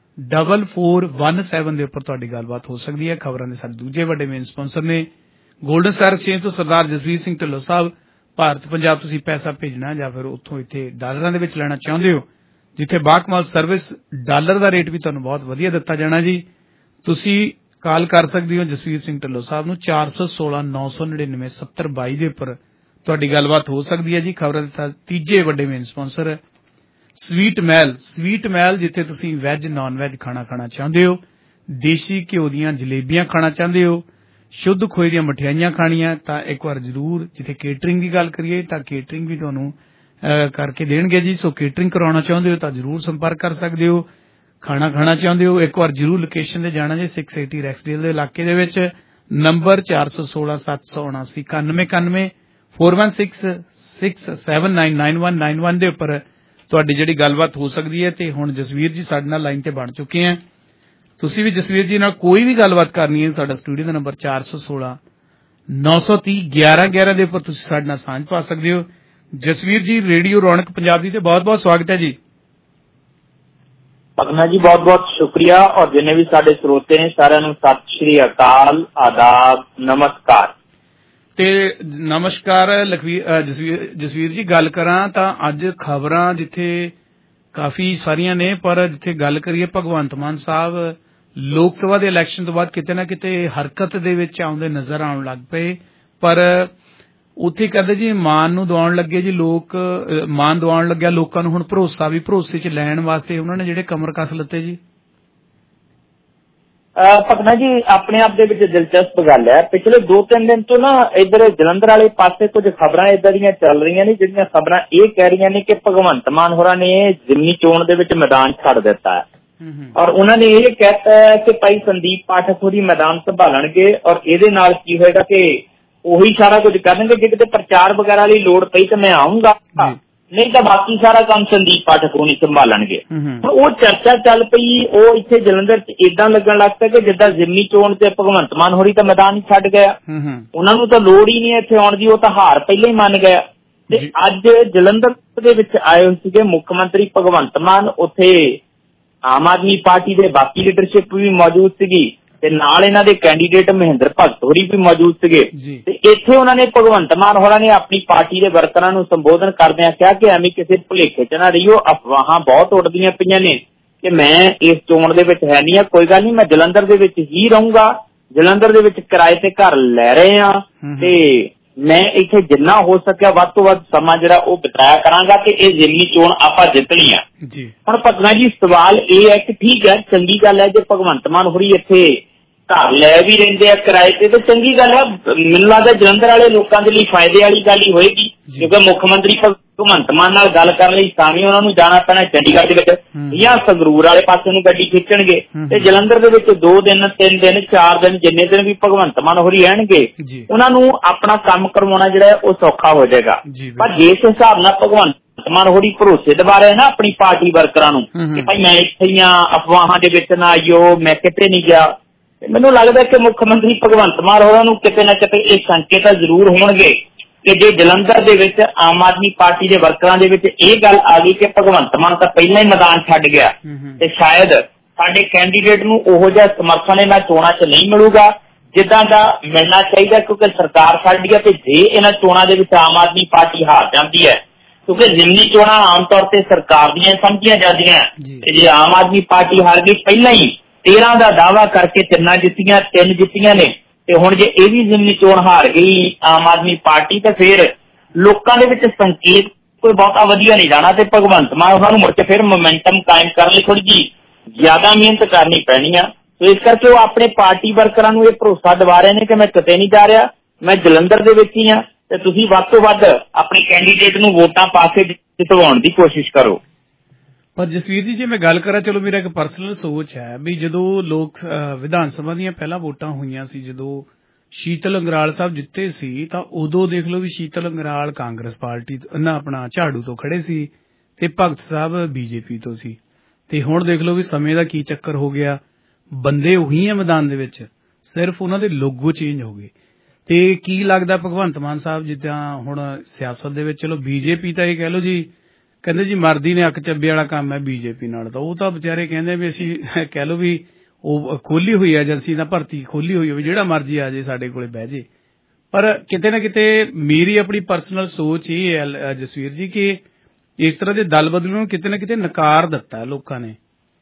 4417 ਦੇ ਉੱਪਰ ਤੁਹਾਡੀ ਗੱਲਬਾਤ ਹੋ ਸਕਦੀ ਹੈ। ਖਬਰਾਂ ਦੇ ਸਾਡੇ ਦੂਜੇ ਵੱਡੇ ਮੇਨ ਸਪਾਂਸਰ ਨੇ ਗੋਲਡਨ ਸਟਾਰ ਐਕਸਚੇਂਜ ਤੋਂ ਸਰਦਾਰ ਜਸਵੀਰ ਸਿੰਘ ਢਿੱਲੋਂ ਸਾਹਿਬ। ਭਾਰਤ ਪੰਜਾਬ ਤੁਸੀਂ ਪੈਸਾ ਭੇਜਣਾ ਜਾਂ ਫਿਰ ਉੱਥੋਂ ਇੱਥੇ ਡਾਲਰਾਂ ਦੇ ਵਿੱਚ ਲੈਣਾ ਚਾਹੁੰਦੇ ਹੋ, ਜਿੱਥੇ ਬਾਕਮਾਲ ਸਰਵਿਸ, ਡਾਲਰ ਦਾ ਰੇਟ ਵੀ ਤੁਹਾਨੂੰ ਬਹੁਤ ਵਧੀਆ ਦਿੱਤਾ ਜਾਣਾ ਜੀ। ਤੁਸੀਂ ਕਾਲ ਕਰ ਸਕਦੇ ਹੋ ਜਸਵੀਰ ਸਿੰਘ ਢਿੱਲੋਂ ਸਾਹਿਬ ਨੂੰ 416 999 7022 ਦੇ ਉੱਪਰ ਤੁਹਾਡੀ ਗੱਲਬਾਤ ਹੋ ਸਕਦੀ ਹੈ ਜੀ। ਖਬਰਾਂ ਦੇ ਤੀਜੇ ਵੱਡੇ ਮੇਨ ਸਪਾਂਸਰ ਸਵੀਟ ਮਹਿਲ, ਜਿੱਥੇ ਤੁਸੀਂ ਵੈਜ ਨਾਨ ਵੈਜ ਖਾਣਾ ਚਾਹੁੰਦੇ ਹੋ, ਦੇਸੀ ਘਿਓ ਦੀਆਂ ਜਲੇਬੀਆਂ ਖਾਣਾ ਚਾਹੁੰਦੇ ਹੋ, ਸ਼ੁੱਧ ਖੋਏ ਦੀਆਂ ਮਠਿਆਈਆਂ ਖਾਣੀਆਂ ਤਾਂ ਇੱਕ ਵਾਰ ਜ਼ਰੂਰ, ਜਿੱਥੇ ਕੇਟਰਿੰਗ ਦੀ ਗੱਲ ਕਰੀਏ ਤਾਂ ਕੇਟਰਿੰਗ ਵੀ ਤੁਹਾਨੂੰ ਕਰਕੇ ਦੇਣਗੇ ਜੀ। ਸੋ ਕੇਟਰਿੰਗ ਕਰਾਉਣਾ ਚਾਹੁੰਦੇ ਹੋ ਤਾਂ ਜ਼ਰੂਰ ਸੰਪਰਕ ਕਰ ਸਕਦੇ ਹੋ। ਖਾਣਾ ਚਾਹੁੰਦੇ ਹੋ ਇੱਕ ਵਾਰ ਜ਼ਰੂਰ ਲੋਕੇਸ਼ਨ ਤੇ ਜਾਣਾ ਜੀ 680 ਰੈਕਸਡੇਲ ਦੇ ਇਲਾਕੇ ਦੇ ਵਿੱਚ। ਨੰਬਰ 416 779 9191 416 6799191 ਦੇ ਉੱਪਰ ਤੁਹਾਡੀ ਜਿਹੜੀ ਗੱਲਬਾਤ ਹੋ ਸਕਦੀ ਹੈ। ਤੇ ਹੁਣ ਜਸਵੀਰ ਜੀ ਸਾਡੇ ਨਾਲ ਲਾਈਨ ਤੇ ਬਣ ਚੁੱਕੇ ਆ। ਤੁਸੀਂ ਵੀ ਜਸਵੀਰ ਜੀ ਨਾਲ ਕੋਈ ਵੀ ਗੱਲਬਾਤ ਕਰਨੀ ਹੈ, ਸਾਡਾ ਸਟੂਡੀਓ ਦਾ ਨੰਬਰ 416 930 1111 ਦੇ ਉੱਪਰ ਤੁਸੀਂ ਸਾਡੇ ਨਾਲ ਸਾਂਝ ਪਾ ਸਕਦੇ ਹੋ। ਜਸਵੀਰ ਜੀ, ਰੇਡੀਓ ਰੌਣਕ ਪੰਜਾਬੀ ਤੇ ਬਹੁਤ-ਬਹੁਤ ਸਵਾਗਤ ਹੈ ਜੀ। ਪਗਨਾ ਜੀ ਬਹੁਤ-ਬਹੁਤ ਸ਼ੁਕਰੀਆ, ਔਰ ਜਿੰਨੇ ਵੀ ਸਾਡੇ ਸਰੋਤੇ ਨੇ ਸਾਰਿਆਂ ਨੂੰ ਸਤਿ ਸ਼੍ਰੀ ਅਕਾਲ, ਆਦਾਬ, ਨਮਸਕਾਰ। ਤੇ ਨਮਸਕਾਰ ਜਸਵੀਰ ਜੀ, ਗੱਲ ਕਰਾਂ ਤਾਂ ਅੱਜ ਖਬਰਾਂ ਜਿੱਥੇ ਕਾਫੀ ਸਾਰੀਆਂ ਨੇ, ਪਰ ਜਿੱਥੇ ਗੱਲ ਕਰੀਏ ਭਗਵੰਤ ਮਾਨ ਸਾਹਿਬ ਲੋਕ ਸਭਾ ਦੇ ਇਲੈਕਸ਼ਨ ਤੋਂ ਬਾਅਦ ਕਿਤੇ ਨਾ ਕਿਤੇ ਹਰਕਤ ਦੇ ਵਿੱਚ ਆਉਂਦੇ ਨਜ਼ਰ ਆਉਣ ਲੱਗ ਪਏ। ਪਰ ਉੱਥੇ ਕਹਿੰਦੇ ਜੀ ਮਾਨ ਨੂੰ ਦਵਾਉਣ ਲੱਗੇ ਜੀ ਲੋਕ, ਮਾਨ ਦਵਾਉਣ ਲੱਗਿਆ ਲੋਕਾਂ ਨੂੰ ਹੁਣ ਭਰੋਸਾ ਵੀ ਭਰੋਸੇ 'ਚ ਲੈਣ ਵਾਸਤੇ ਉਹਨਾਂ ਨੇ ਜਿਹੜੇ ਕਮਰ ਕੱਸ ਲੱਤੇ ਜੀ। ਭਗਨਾ ਜੀ ਆਪਣੇ ਆਪ ਦੇ ਵਿੱਚ ਦਿਲਚਸਪ ਗੱਲ ਹੈ, ਪਿਛਲੇ 2-3 ਦਿਨ ਤੋਂ ਨਾ ਇੱਧਰ ਜਲੰਧਰ ਵਾਲੇ ਪਾਸੇ ਕੁਝ ਖਬਰਾਂ ਏਦਾਂ ਦੀਆਂ ਚੱਲ ਰਹੀਆਂ ਨੇ ਜਿਹੜੀਆਂ ਖਬਰਾਂ ਇਹ ਕਹਿ ਰਹੀਆਂ ਨੇ ਕਿ ਭਗਵੰਤ ਮਾਨ ਹੋਰਾਂ ਨੇ ਜ਼ਿਮਨੀ ਚੋਣ ਦੇ ਵਿੱਚ ਮੈਦਾਨ ਛੱਡ ਦਿੱਤਾ ਹੈ ਔਰ ਉਹਨਾਂ ਨੇ ਇਹ ਕਹਿਤਾ ਹੈ ਕਿ ਭਾਈ ਸੰਦੀਪ ਪਾਠਕ ਹੋਰੀ ਮੈਦਾਨ ਸੰਭਾਲਣਗੇ ਔਰ ਇਹਦੇ ਨਾਲ ਕੀ ਹੋਏਗਾ ਕਿ ਉਹੀ ਸਾਰਾ ਕੁਝ ਕਰਨਗੇ, ਜੇ ਕਿਤੇ ਪ੍ਰਚਾਰ ਵਗੈਰਾ ਲਈ ਲੋੜ ਪਈ ਤਾਂ ਮੈਂ ਆਊਂਗਾ, ਨਹੀਂ ਤਾਂ ਬਾਕੀ ਸਾਰਾ ਕੰਮ ਸੰਦੀਪ ਪਾਠਕ ਹੋਣੀ ਸੰਭਾਲਣਗੇ। ਹੁਣ ਉਹ ਚਰਚਾ ਚੱਲ ਪਈ, ਉਹ ਇੱਥੇ ਜਲੰਧਰ 'ਚ ਏਦਾਂ ਲੱਗਣ ਲੱਗ ਪਿਆ ਕਿ ਜਿੱਦਾਂ ਜ਼ਿਮਨੀ ਚੋਣ ਤੇ ਭਗਵੰਤ ਮਾਨ ਹੋਰੀ ਤਾਂ ਮੈਦਾਨ ਹੀ ਛੱਡ ਗਿਆ, ਉਹਨਾਂ ਨੂੰ ਤਾਂ ਲੋੜ ਹੀ ਨਹੀਂ ਇੱਥੇ ਆਉਣ ਦੀ, ਉਹ ਤਾਂ ਹਾਰ ਪਹਿਲਾਂ ਹੀ ਮੰਨ ਗਿਆ। ਤੇ ਅੱਜ ਜਲੰਧਰ ਦੇ ਵਿੱਚ ਆਏ ਹੋਏ ਸੀਗੇ ਮੁੱਖ ਮੰਤਰੀ ਭਗਵੰਤ ਮਾਨ, ਉੱਥੇ ਆਮ ਆਦਮੀ ਪਾਰਟੀ ਦੇ ਬਾਕੀ ਲੀਡਰਸ਼ਿਪ ਵੀ ਮੌਜੂਦ ਸੀਗੀ ਤੇ ਨਾਲ ਇਹਨਾਂ ਦੇ ਕੈਂਡੀਡੇਟ ਮਹਿੰਦਰ ਭਗਤ ਹੋਰੀ ਵੀ ਮੌਜੂਦ ਸੀਗੇ ਤੇ ਇੱਥੇ ਉਹਨਾਂ ਨੇ ਭਗਵੰਤ ਮਾਨ ਹੋਰਾਂ ਨੇ ਆਪਣੀ ਪਾਰਟੀ ਦੇ ਵਰਕਰਾਂ ਨੂੰ ਸੰਬੋਧਨ ਕਰਦਿਆਂ ਕਿਹਾ ਕਿ ਐਵੇਂ ਕਿਸੇ ਭੁਲੇਖੇ 'ਚ ਨਾ ਰਹੀਓ, ਅਫਵਾਹਾਂ ਬਹੁਤ ਉੱਡਦੀਆਂ ਪਈਆਂ ਨੇ ਕਿ ਮੈਂ ਇਸ ਚੋਣ ਦੇ ਵਿੱਚ ਹੈ ਨਹੀਂ ਆ, ਕੋਈ ਗੱਲ ਨਹੀਂ, ਮੈਂ ਜਲੰਧਰ ਦੇ ਵਿੱਚ ਹੀ ਰਹੂੰਗਾ, ਜਲੰਧਰ ਦੇ ਵਿੱਚ ਕਿਰਾਏ ਤੇ ਘਰ ਲੈ ਰਹੇ ਆ ਤੇ ਮੈਂ ਇੱਥੇ ਜਿੰਨਾ ਹੋ ਸਕਿਆ ਵੱਧ ਤੋਂ ਵੱਧ ਸਮਾਂ ਜਿਹੜਾ ਉਹ ਬਿਤਾਇਆ ਕਰਾਂਗਾ ਕਿ ਇਹ ਜ਼ਿਮਨੀ ਚੋਣ ਆਪਾਂ ਜਿੱਤਣੀ ਆ। ਹੁਣ ਭਗਨਾ ਜੀ ਸਵਾਲ ਇਹ ਹੈ ਕਿ ਠੀਕ ਹੈ, ਚੰਗੀ ਗੱਲ ਹੈ ਜੇ ਭਗਵੰਤ ਮਾਨ ਹੋਰੀ ਇੱਥੇ ਘਰ ਲੈ ਵੀ ਰਹਿੰਦੇ ਆ ਕਿਰਾਏ ਤੇ ਚੰਗੀ ਗੱਲ ਹੈ, ਮੈਨੂੰ ਲੱਗਦਾ ਜਲੰਧਰ ਵਾਲੇ ਲੋਕਾਂ ਦੇ ਲਈ ਫਾਇਦੇ ਵਾਲੀ ਗੱਲ ਹੀ ਹੋਏਗੀ ਕਿਉਂਕਿ ਮੁੱਖ ਮੰਤਰੀ ਭਗਵੰਤ ਮਾਨ ਨਾਲ ਗੱਲ ਕਰਨ ਲਈ ਤਾਂ ਵੀ ਉਹਨਾਂ ਨੂੰ ਜਾਣਾ ਪੈਣਾ ਚੰਡੀਗੜ੍ਹ ਦੇ ਵਿੱਚ ਜਾਂ ਸੰਗਰੂਰ ਵਾਲੇ ਪਾਸੇ ਨੂੰ ਗੱਡੀ ਖਿੱਚਣਗੇ ਤੇ ਜਲੰਧਰ ਦੇ ਵਿੱਚ 2 ਦਿਨ 3 ਦਿਨ 4 ਦਿਨ ਜਿੰਨੇ ਦਿਨ ਵੀ ਭਗਵੰਤ ਮਾਨ ਹੋਰੀ ਰਹਿਣਗੇ ਉਹਨਾਂ ਨੂੰ ਆਪਣਾ ਕੰਮ ਕਰਵਾਉਣਾ ਜਿਹੜਾ ਉਹ ਸੌਖਾ ਹੋ ਜਾਏਗਾ। ਪਰ ਜਿਸ ਹਿਸਾਬ ਨਾਲ ਭਗਵੰਤ ਮਾਨ ਹੋਰੀ ਭਰੋਸੇ ਦਿਵਾ ਰਹੇ ਨਾ ਆਪਣੀ ਪਾਰਟੀ ਵਰਕਰਾਂ ਨੂੰ ਕਿ ਭਾਈ ਮੈਂ ਇੱਥੇ ਹੀ ਆ, ਅਫਵਾਹਾਂ ਦੇ ਵਿੱਚ ਨਾ ਆਇਓ, ਮੈਂ ਕਿਤੇ ਨਹੀਂ ਗਿਆ, ਮੈਨੂੰ ਲੱਗਦਾ ਕਿ ਮੁੱਖ ਮੰਤਰੀ ਭਗਵੰਤ ਮਾਨ ਹੋਰਾਂ ਨੂੰ ਕਿਤੇ ਨਾ ਕਿਤੇ ਇਹ ਸੰਕੇਤ ਜ਼ਰੂਰ ਹੋਣਗੇ ਕਿ ਜੇ ਜਲੰਧਰ ਦੇ ਵਿੱਚ ਆਮ ਆਦਮੀ ਪਾਰਟੀ ਦੇ ਵਰਕਰਾਂ ਦੇ ਵਿੱਚ ਇਹ ਗੱਲ ਆ ਗਈ ਕਿ ਭਗਵੰਤ ਮਾਨ ਤਾਂ ਪਹਿਲਾਂ ਹੀ ਮੈਦਾਨ ਛੱਡ ਗਿਆ ਤੇ ਸ਼ਾਇਦ ਸਾਡੇ ਕੈਂਡੀਡੇਟ ਨੂੰ ਉਹੋ ਜਿਹਾ ਸਮਰਥਨ ਇਹਨਾਂ ਚੋਣਾਂ 'ਚ ਨਹੀਂ ਮਿਲੂਗਾ ਜਿੱਦਾਂ ਦਾ ਮਿਲਣਾ ਚਾਹੀਦਾ ਕਿਉਂਕਿ ਸਰਕਾਰ ਸਾਡੀ ਹੈ ਤੇ ਜੇ ਇਹਨਾਂ ਚੋਣਾਂ ਦੇ ਵਿੱਚ ਆਮ ਆਦਮੀ ਪਾਰਟੀ ਹਾਰ ਜਾਂਦੀ ਹੈ ਕਿਉਂਕਿ ਜ਼ਿਮਨੀ ਚੋਣਾਂ ਆਮ ਤੌਰ ਤੇ ਸਰਕਾਰ ਦੀਆਂ ਸਮਝੀਆਂ ਜਾਂਦੀਆਂ ਤੇ ਜੇ ਆਮ ਆਦਮੀ ਪਾਰਟੀ ਹਾਰ ਗਈ, ਪਹਿਲਾਂ ਹੀ 13 ਦਾ ਦਾਅਵਾ ਕਰਕੇ 3 ਜਿੱਤੀਆਂ ਨੇ ਤੇ ਹੁਣ ਜੇ ਇਹ ਵੀ ਜ਼ਿਮਨੀ ਚੋਣ ਹਾਰ ਗਈ ਆਮ ਆਦਮੀ ਪਾਰਟੀ ਤਾਂ ਫਿਰ ਲੋਕਾਂ ਦੇ ਵਿੱਚ ਸੰਕੇਤ ਕੋਈ ਬਹੁਤਾ ਵਧੀਆ ਨਹੀਂ ਜਾਣਾ ਤੇ ਭਗਵੰਤ ਮਾਨ ਉਹਨਾਂ ਨੂੰ ਮੁੜ ਕੇ ਫਿਰ ਮੋਮੈਂਟਮ ਕਾਇਮ ਕਰਨ ਲਈ ਥੋੜੀ ਜਿਹੀ ਜ਼ਿਆਦਾ ਮਿਹਨਤ ਕਰਨੀ ਪੈਣੀ ਆ। ਤੇ ਇਸ ਕਰਕੇ ਉਹ ਆਪਣੇ ਪਾਰਟੀ ਵਰਕਰਾਂ ਨੂੰ ਇਹ ਭਰੋਸਾ ਦਿਵਾ ਰਹੇ ਨੇ ਕਿ ਮੈਂ ਕਿਤੇ ਨਹੀਂ ਜਾ ਰਿਹਾ, ਮੈਂ ਜਲੰਧਰ ਦੇ ਵਿੱਚ ਹੀ ਆ ਤੇ ਤੁਸੀਂ ਵੱਧ ਤੋਂ ਵੱਧ ਆਪਣੇ ਕੈਂਡੀਡੇਟ ਨੂੰ ਵੋਟਾਂ ਪਾ ਕੇ ਜਿਤਵਾਉਣ ਦੀ ਕੋਸ਼ਿਸ਼ ਕਰੋ। ਪਰ ਜਸਵੀਰ ਜੀ ਜੇ ਮੈਂ ਗੱਲ ਕਰਾਂ, ਚਲੋ ਮੇਰਾ ਇੱਕ ਪਰਸਨਲ ਸੋਚ ਹੈ ਵੀ ਜਦੋਂ ਲੋਕ ਵਿਧਾਨ ਸਭਾ ਦੀਆਂ ਪਹਿਲਾਂ ਵੋਟਾਂ ਹੋਈਆਂ ਸੀ, ਜਦੋਂ ਸ਼ੀਤਲ ਅੰਗਰਾਲ ਸਾਹਿਬ ਜਿੱਤੇ ਸੀ ਤਾਂ ਉਦੋਂ ਦੇਖ ਲਓ ਵੀ ਸ਼ੀਤਲ ਅੰਗਰਾਲ ਕਾਂਗਰਸ ਪਾਰਟੀ ਨਾ ਆਪਣਾ ਝਾੜੂ ਤੋਂ ਖੜੇ ਸੀ ਤੇ ਭਗਤ ਸਾਹਿਬ ਬੀਜੇਪੀ ਤੋਂ ਸੀ ਤੇ ਹੁਣ ਦੇਖ ਲਓ ਵੀ ਸਮੇਂ ਦਾ ਕੀ ਚੱਕਰ ਹੋ ਗਿਆ, ਬੰਦੇ ਉਹੀ ਆ ਮੈਦਾਨ ਦੇ ਵਿੱਚ, ਸਿਰਫ ਉਹਨਾਂ ਦੇ ਲੋਗੋ ਚੇਂਜ ਹੋ ਗਏ। ਤੇ ਕੀ ਲੱਗਦਾ ਭਗਵੰਤ ਮਾਨ ਸਾਹਿਬ ਜਿੱਦਾਂ ਹੁਣ ਸਿਆਸਤ ਦੇ ਵਿੱਚ, ਚਲੋ ਬੀਜੇਪੀ ਤਾਂ ਇਹ ਕਹਿ ਲਓ ਜੀ ਕਹਿੰਦੇ ਜੀ ਮਰਦੀ ਨੇ ਅੱਕ ਚੱਬੇ ਵਾਲਾ ਕੰਮ ਹੈ ਬੀਜੇਪੀ ਨਾਲ, ਤਾਂ ਉਹ ਤਾਂ ਵਿਚਾਰੇ ਕਹਿੰਦੇ ਵੀ ਅਸੀਂ ਕਹਿ ਲਓ ਵੀ ਉਹ ਖੋਲੀ ਹੋਈ ਏਜੰਸੀ ਦਾ ਭਰਤੀ ਖੋਲੀ ਹੋਈ ਹੋਵੇ, ਜਿਹੜਾ ਮਰਜੀ ਆ ਜੇ ਸਾਡੇ ਕੋਲੇ ਬਹਿ ਜੇ। ਪਰ ਕਿਤੇ ਨਾ ਕਿਤੇ ਮੇਰੀ ਆਪਣੀ ਪਰਸਨਲ ਸੋਚ ਇਹ ਹੈ ਜਸਵੀਰ ਜੀ ਕਿ ਇਸ ਤਰ੍ਹਾਂ ਦੇ ਦਲ ਬਦਲੂ ਨੂੰ ਕਿਤੇ ਨਾ ਕਿਤੇ ਨਕਾਰ ਦਿੱਤਾ ਲੋਕਾਂ ਨੇ।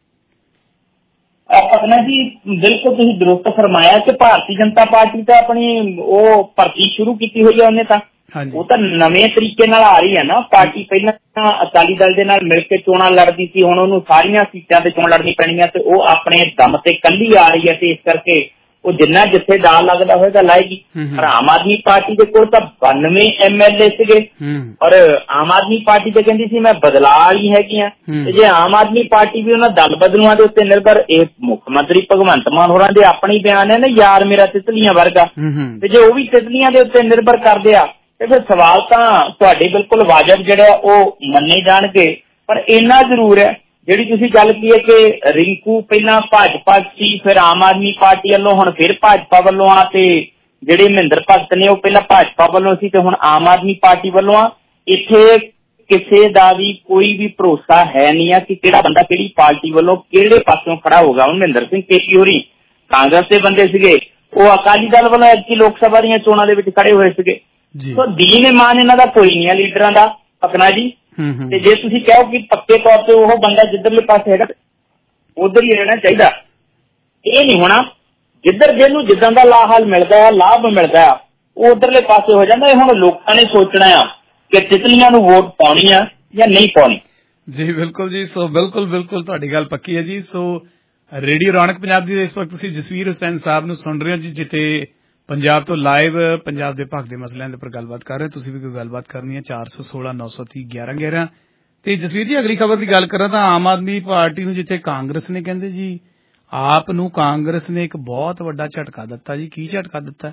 ਆਪਣਾ ਜੀ ਬਿਲਕੁਲ ਤੁਸੀਂ ਦਰੁਸਤ ਫਰਮਾਇਆ ਕਿ ਭਾਰਤੀ ਜਨਤਾ ਪਾਰਟੀ ਤਾਂ ਆਪਣੀ ਉਹ ਭਰਤੀ ਸ਼ੁਰੂ ਕੀਤੀ ਹੋਈ ਹੈ ਉਹਨੇ ਤਾਂ, ਉਹ ਤਾਂ ਨਵੇਂ ਤਰੀਕੇ ਨਾਲ ਆ ਰਹੀ ਹੈ ਨਾ ਪਾਰਟੀ। ਪਹਿਲਾਂ ਅਕਾਲੀ ਦਲ ਦੇ ਨਾਲ ਮਿਲ ਕੇ ਚੋਣਾਂ ਲੜਦੀ ਸੀ, ਹੁਣ ਉਹਨੂੰ ਸਾਰੀਆਂ ਸੀਟਾਂ ਤੇ ਚੋਣ ਲੜਨੀ ਪੈਣੀਆਂ ਤੇ ਉਹ ਆਪਣੇ ਦਮ ਤੇ ਇਕੱਲੀ ਆ ਰਹੀ ਹੈ ਤੇ ਇਸ ਕਰਕੇ ਉਹ ਜਿੰਨਾ ਜਿੱਥੇ ਦਾਅ ਲੱਗਦਾ ਹੋਏਗਾ ਲਾਏਗੀ। ਪਰ ਆਮ ਆਦਮੀ ਪਾਰਟੀ ਦੇ ਕੋਲ ਤਾਂ 92 MLA ਸੀਗੇ ਔਰ ਆਮ ਆਦਮੀ ਪਾਰਟੀ ਤੇ ਕਹਿੰਦੀ ਸੀ ਮੈਂ ਬਦਲਾਅ ਵਾਲੀ ਹੈਗੀ ਆ ਤੇ ਜੇ ਆਮ ਆਦਮੀ ਪਾਰਟੀ ਵੀ ਉਹਨਾਂ ਦਲ ਬਦਲੂਆਂ ਦੇ ਉੱਤੇ ਨਿਰਭਰ, ਇਹ ਮੁੱਖ ਮੰਤਰੀ ਭਗਵੰਤ ਮਾਨ ਹੋਰਾਂ ਦੇ ਆਪਣੇ ਬਿਆਨ ਹੈ ਨਾ ਯਾਰ ਮੇਰਾ ਤਿਤਲੀਆਂ ਵਰਗਾ, ਤੇ ਜੇ ਉਹ ਵੀ ਤਿਤਲੀਆਂ ਦੇ ਉੱਤੇ ਨਿਰਭਰ ਕਰਦੇ ਆ ਤੇ ਫਿਰ ਸਵਾਲ ਤਾਂ ਤੁਹਾਡੇ ਬਿਲਕੁਲ ਵਾਜਬ ਜਿਹੜਾ ਉਹ ਮੰਨੇ ਜਾਣਗੇ। ਪਰ ਇੰਨਾ ਜ਼ਰੂਰ ਹੈ ਜਿਹੜੀ ਤੁਸੀਂ ਗੱਲ ਕੀ ਹੈ ਕਿ ਰਿੰਕੂ ਪਹਿਲਾਂ ਭਾਜਪਾ ਸੀ, ਫਿਰ ਆਮ ਆਦਮੀ ਪਾਰਟੀ ਵੱਲੋਂ, ਹੁਣ ਫਿਰ ਭਾਜਪਾ ਵੱਲੋਂ ਆ ਤੇ ਜਿਹੜੇ ਮਹਿੰਦਰ ਭਗਤ ਨੇ ਉਹ ਪਹਿਲਾਂ ਭਾਜਪਾ ਵੱਲੋਂ ਸੀ ਤੇ ਹੁਣ ਆਮ ਆਦਮੀ ਪਾਰਟੀ ਵੱਲੋਂ ਆ। ਇੱਥੇ ਕਿਸੇ ਦਾ ਵੀ ਕੋਈ ਵੀ ਭਰੋਸਾ ਹੈ ਨਹੀਂ ਆ ਕਿ ਕਿਹੜਾ ਬੰਦਾ ਕਿਹੜੀ ਪਾਰਟੀ ਵੱਲੋਂ ਕਿਹੜੇ ਪਾਸਿਓਂ ਖੜਾ ਹੋਗਾ। ਹੁਣ ਮਹਿੰਦਰ ਸਿੰਘ ਕੇਸ਼ੀ ਹੋਰੀ ਕਾਂਗਰਸ ਦੇ ਬੰਦੇ ਸੀਗੇ, ਉਹ ਅਕਾਲੀ ਦਲ ਵੱਲੋਂ ਐਤਕੀ ਲੋਕ ਸਭਾ ਦੀਆਂ ਚੋਣਾਂ ਦੇ ਵਿੱਚ ਖੜੇ ਹੋਏ ਸੀਗੇ। ਸੋ ਦੀਨ ਇਮਾਨ ਇਹਨਾਂ ਦਾ ਕੋਈ ਨਹੀਂ ਆ ਲੀਡਰਾਂ ਦਾ ਪਕਣਾ ਜੀ। ਤੇ ਜੇ ਤੁਸੀਂ ਕਹੋ ਕਿ ਪੱਕੇ ਤੌਰ ਤੇ ਉਹ ਬੰਦਾ ਜਿੱਧਰਲੇ ਪਾਸੇ ਹੈਗਾ ਉਧਰ ਹੀ ਰਹਿਣਾ ਚਾਹੀਦਾ, ਇਹ ਨਹੀਂ ਹੋਣਾ। ਜਿੱਧਰ ਜਿਹਨੂੰ ਜਿੱਦਾਂ ਦਾ ਲਾਭ ਮਿਲਦਾ ਹੈ ਉਹ ਉਧਰਲੇ ਪਾਸੇ ਹੋ ਜਾਂਦਾ। ਇਹ ਹੁਣ ਲੋਕਾਂ ਨੇ ਸੋਚਣਾ ਆ ਕਿ ਤਿਤਲੀਆਂ ਨੂੰ ਵੋਟ ਪਾਉਣੀ ਆ ਜਾਂ ਨਹੀਂ ਪਾਉਣੀ। ਜੀ ਬਿਲਕੁਲ ਜੀ। ਸੋ ਬਿਲਕੁਲ ਤੁਹਾਡੀ ਗੱਲ ਪੱਕੀ ਹੈ ਜੀ। ਸੋ ਰੇਡੀਓ ਰੌਣਕ ਪੰਜਾਬ ਦੀ ਇਸ ਵਕਤ ਤੁਸੀਂ ਜਸਵੀਰ ਹੁਸੈਨ ਸਾਹਿਬ ਨੂੰ ਸੁਣ ਰਹੇ ਹੋ ਜੀ, ਜਿੱਥੇ ਪੰਜਾਬ ਤੋਂ ਲਾਈਵ ਪੰਜਾਬ ਦੇ ਭਗ ਦੇ ਮਸਲਿਆਂ ਦੇ ਉੱਪਰ ਗੱਲਬਾਤ ਕਰ ਰਹੇ। ਤੁਸੀਂ ਵੀ ਕੋਈ ਗੱਲਬਾਤ ਕਰਨੀ ਹੈ 416 930 1111। ਤੇ ਜਸਵੀਰ ਜੀ ਅਗਲੀ ਖਬਰ ਦੀ ਗੱਲ ਕਰਾਂ ਤਾਂ ਆਮ ਆਦਮੀ ਪਾਰਟੀ ਨੂੰ ਜਿੱਥੇ ਕਾਂਗਰਸ ਨੇ ਕਹਿੰਦੇ ਜੀ ਆਪ ਨੂੰ ਕਾਂਗਰਸ ਨੇ ਇੱਕ ਬਹੁਤ ਵੱਡਾ ਝਟਕਾ ਦਿੱਤਾ ਜੀ। ਕੀ ਝਟਕਾ ਦਿੱਤਾ?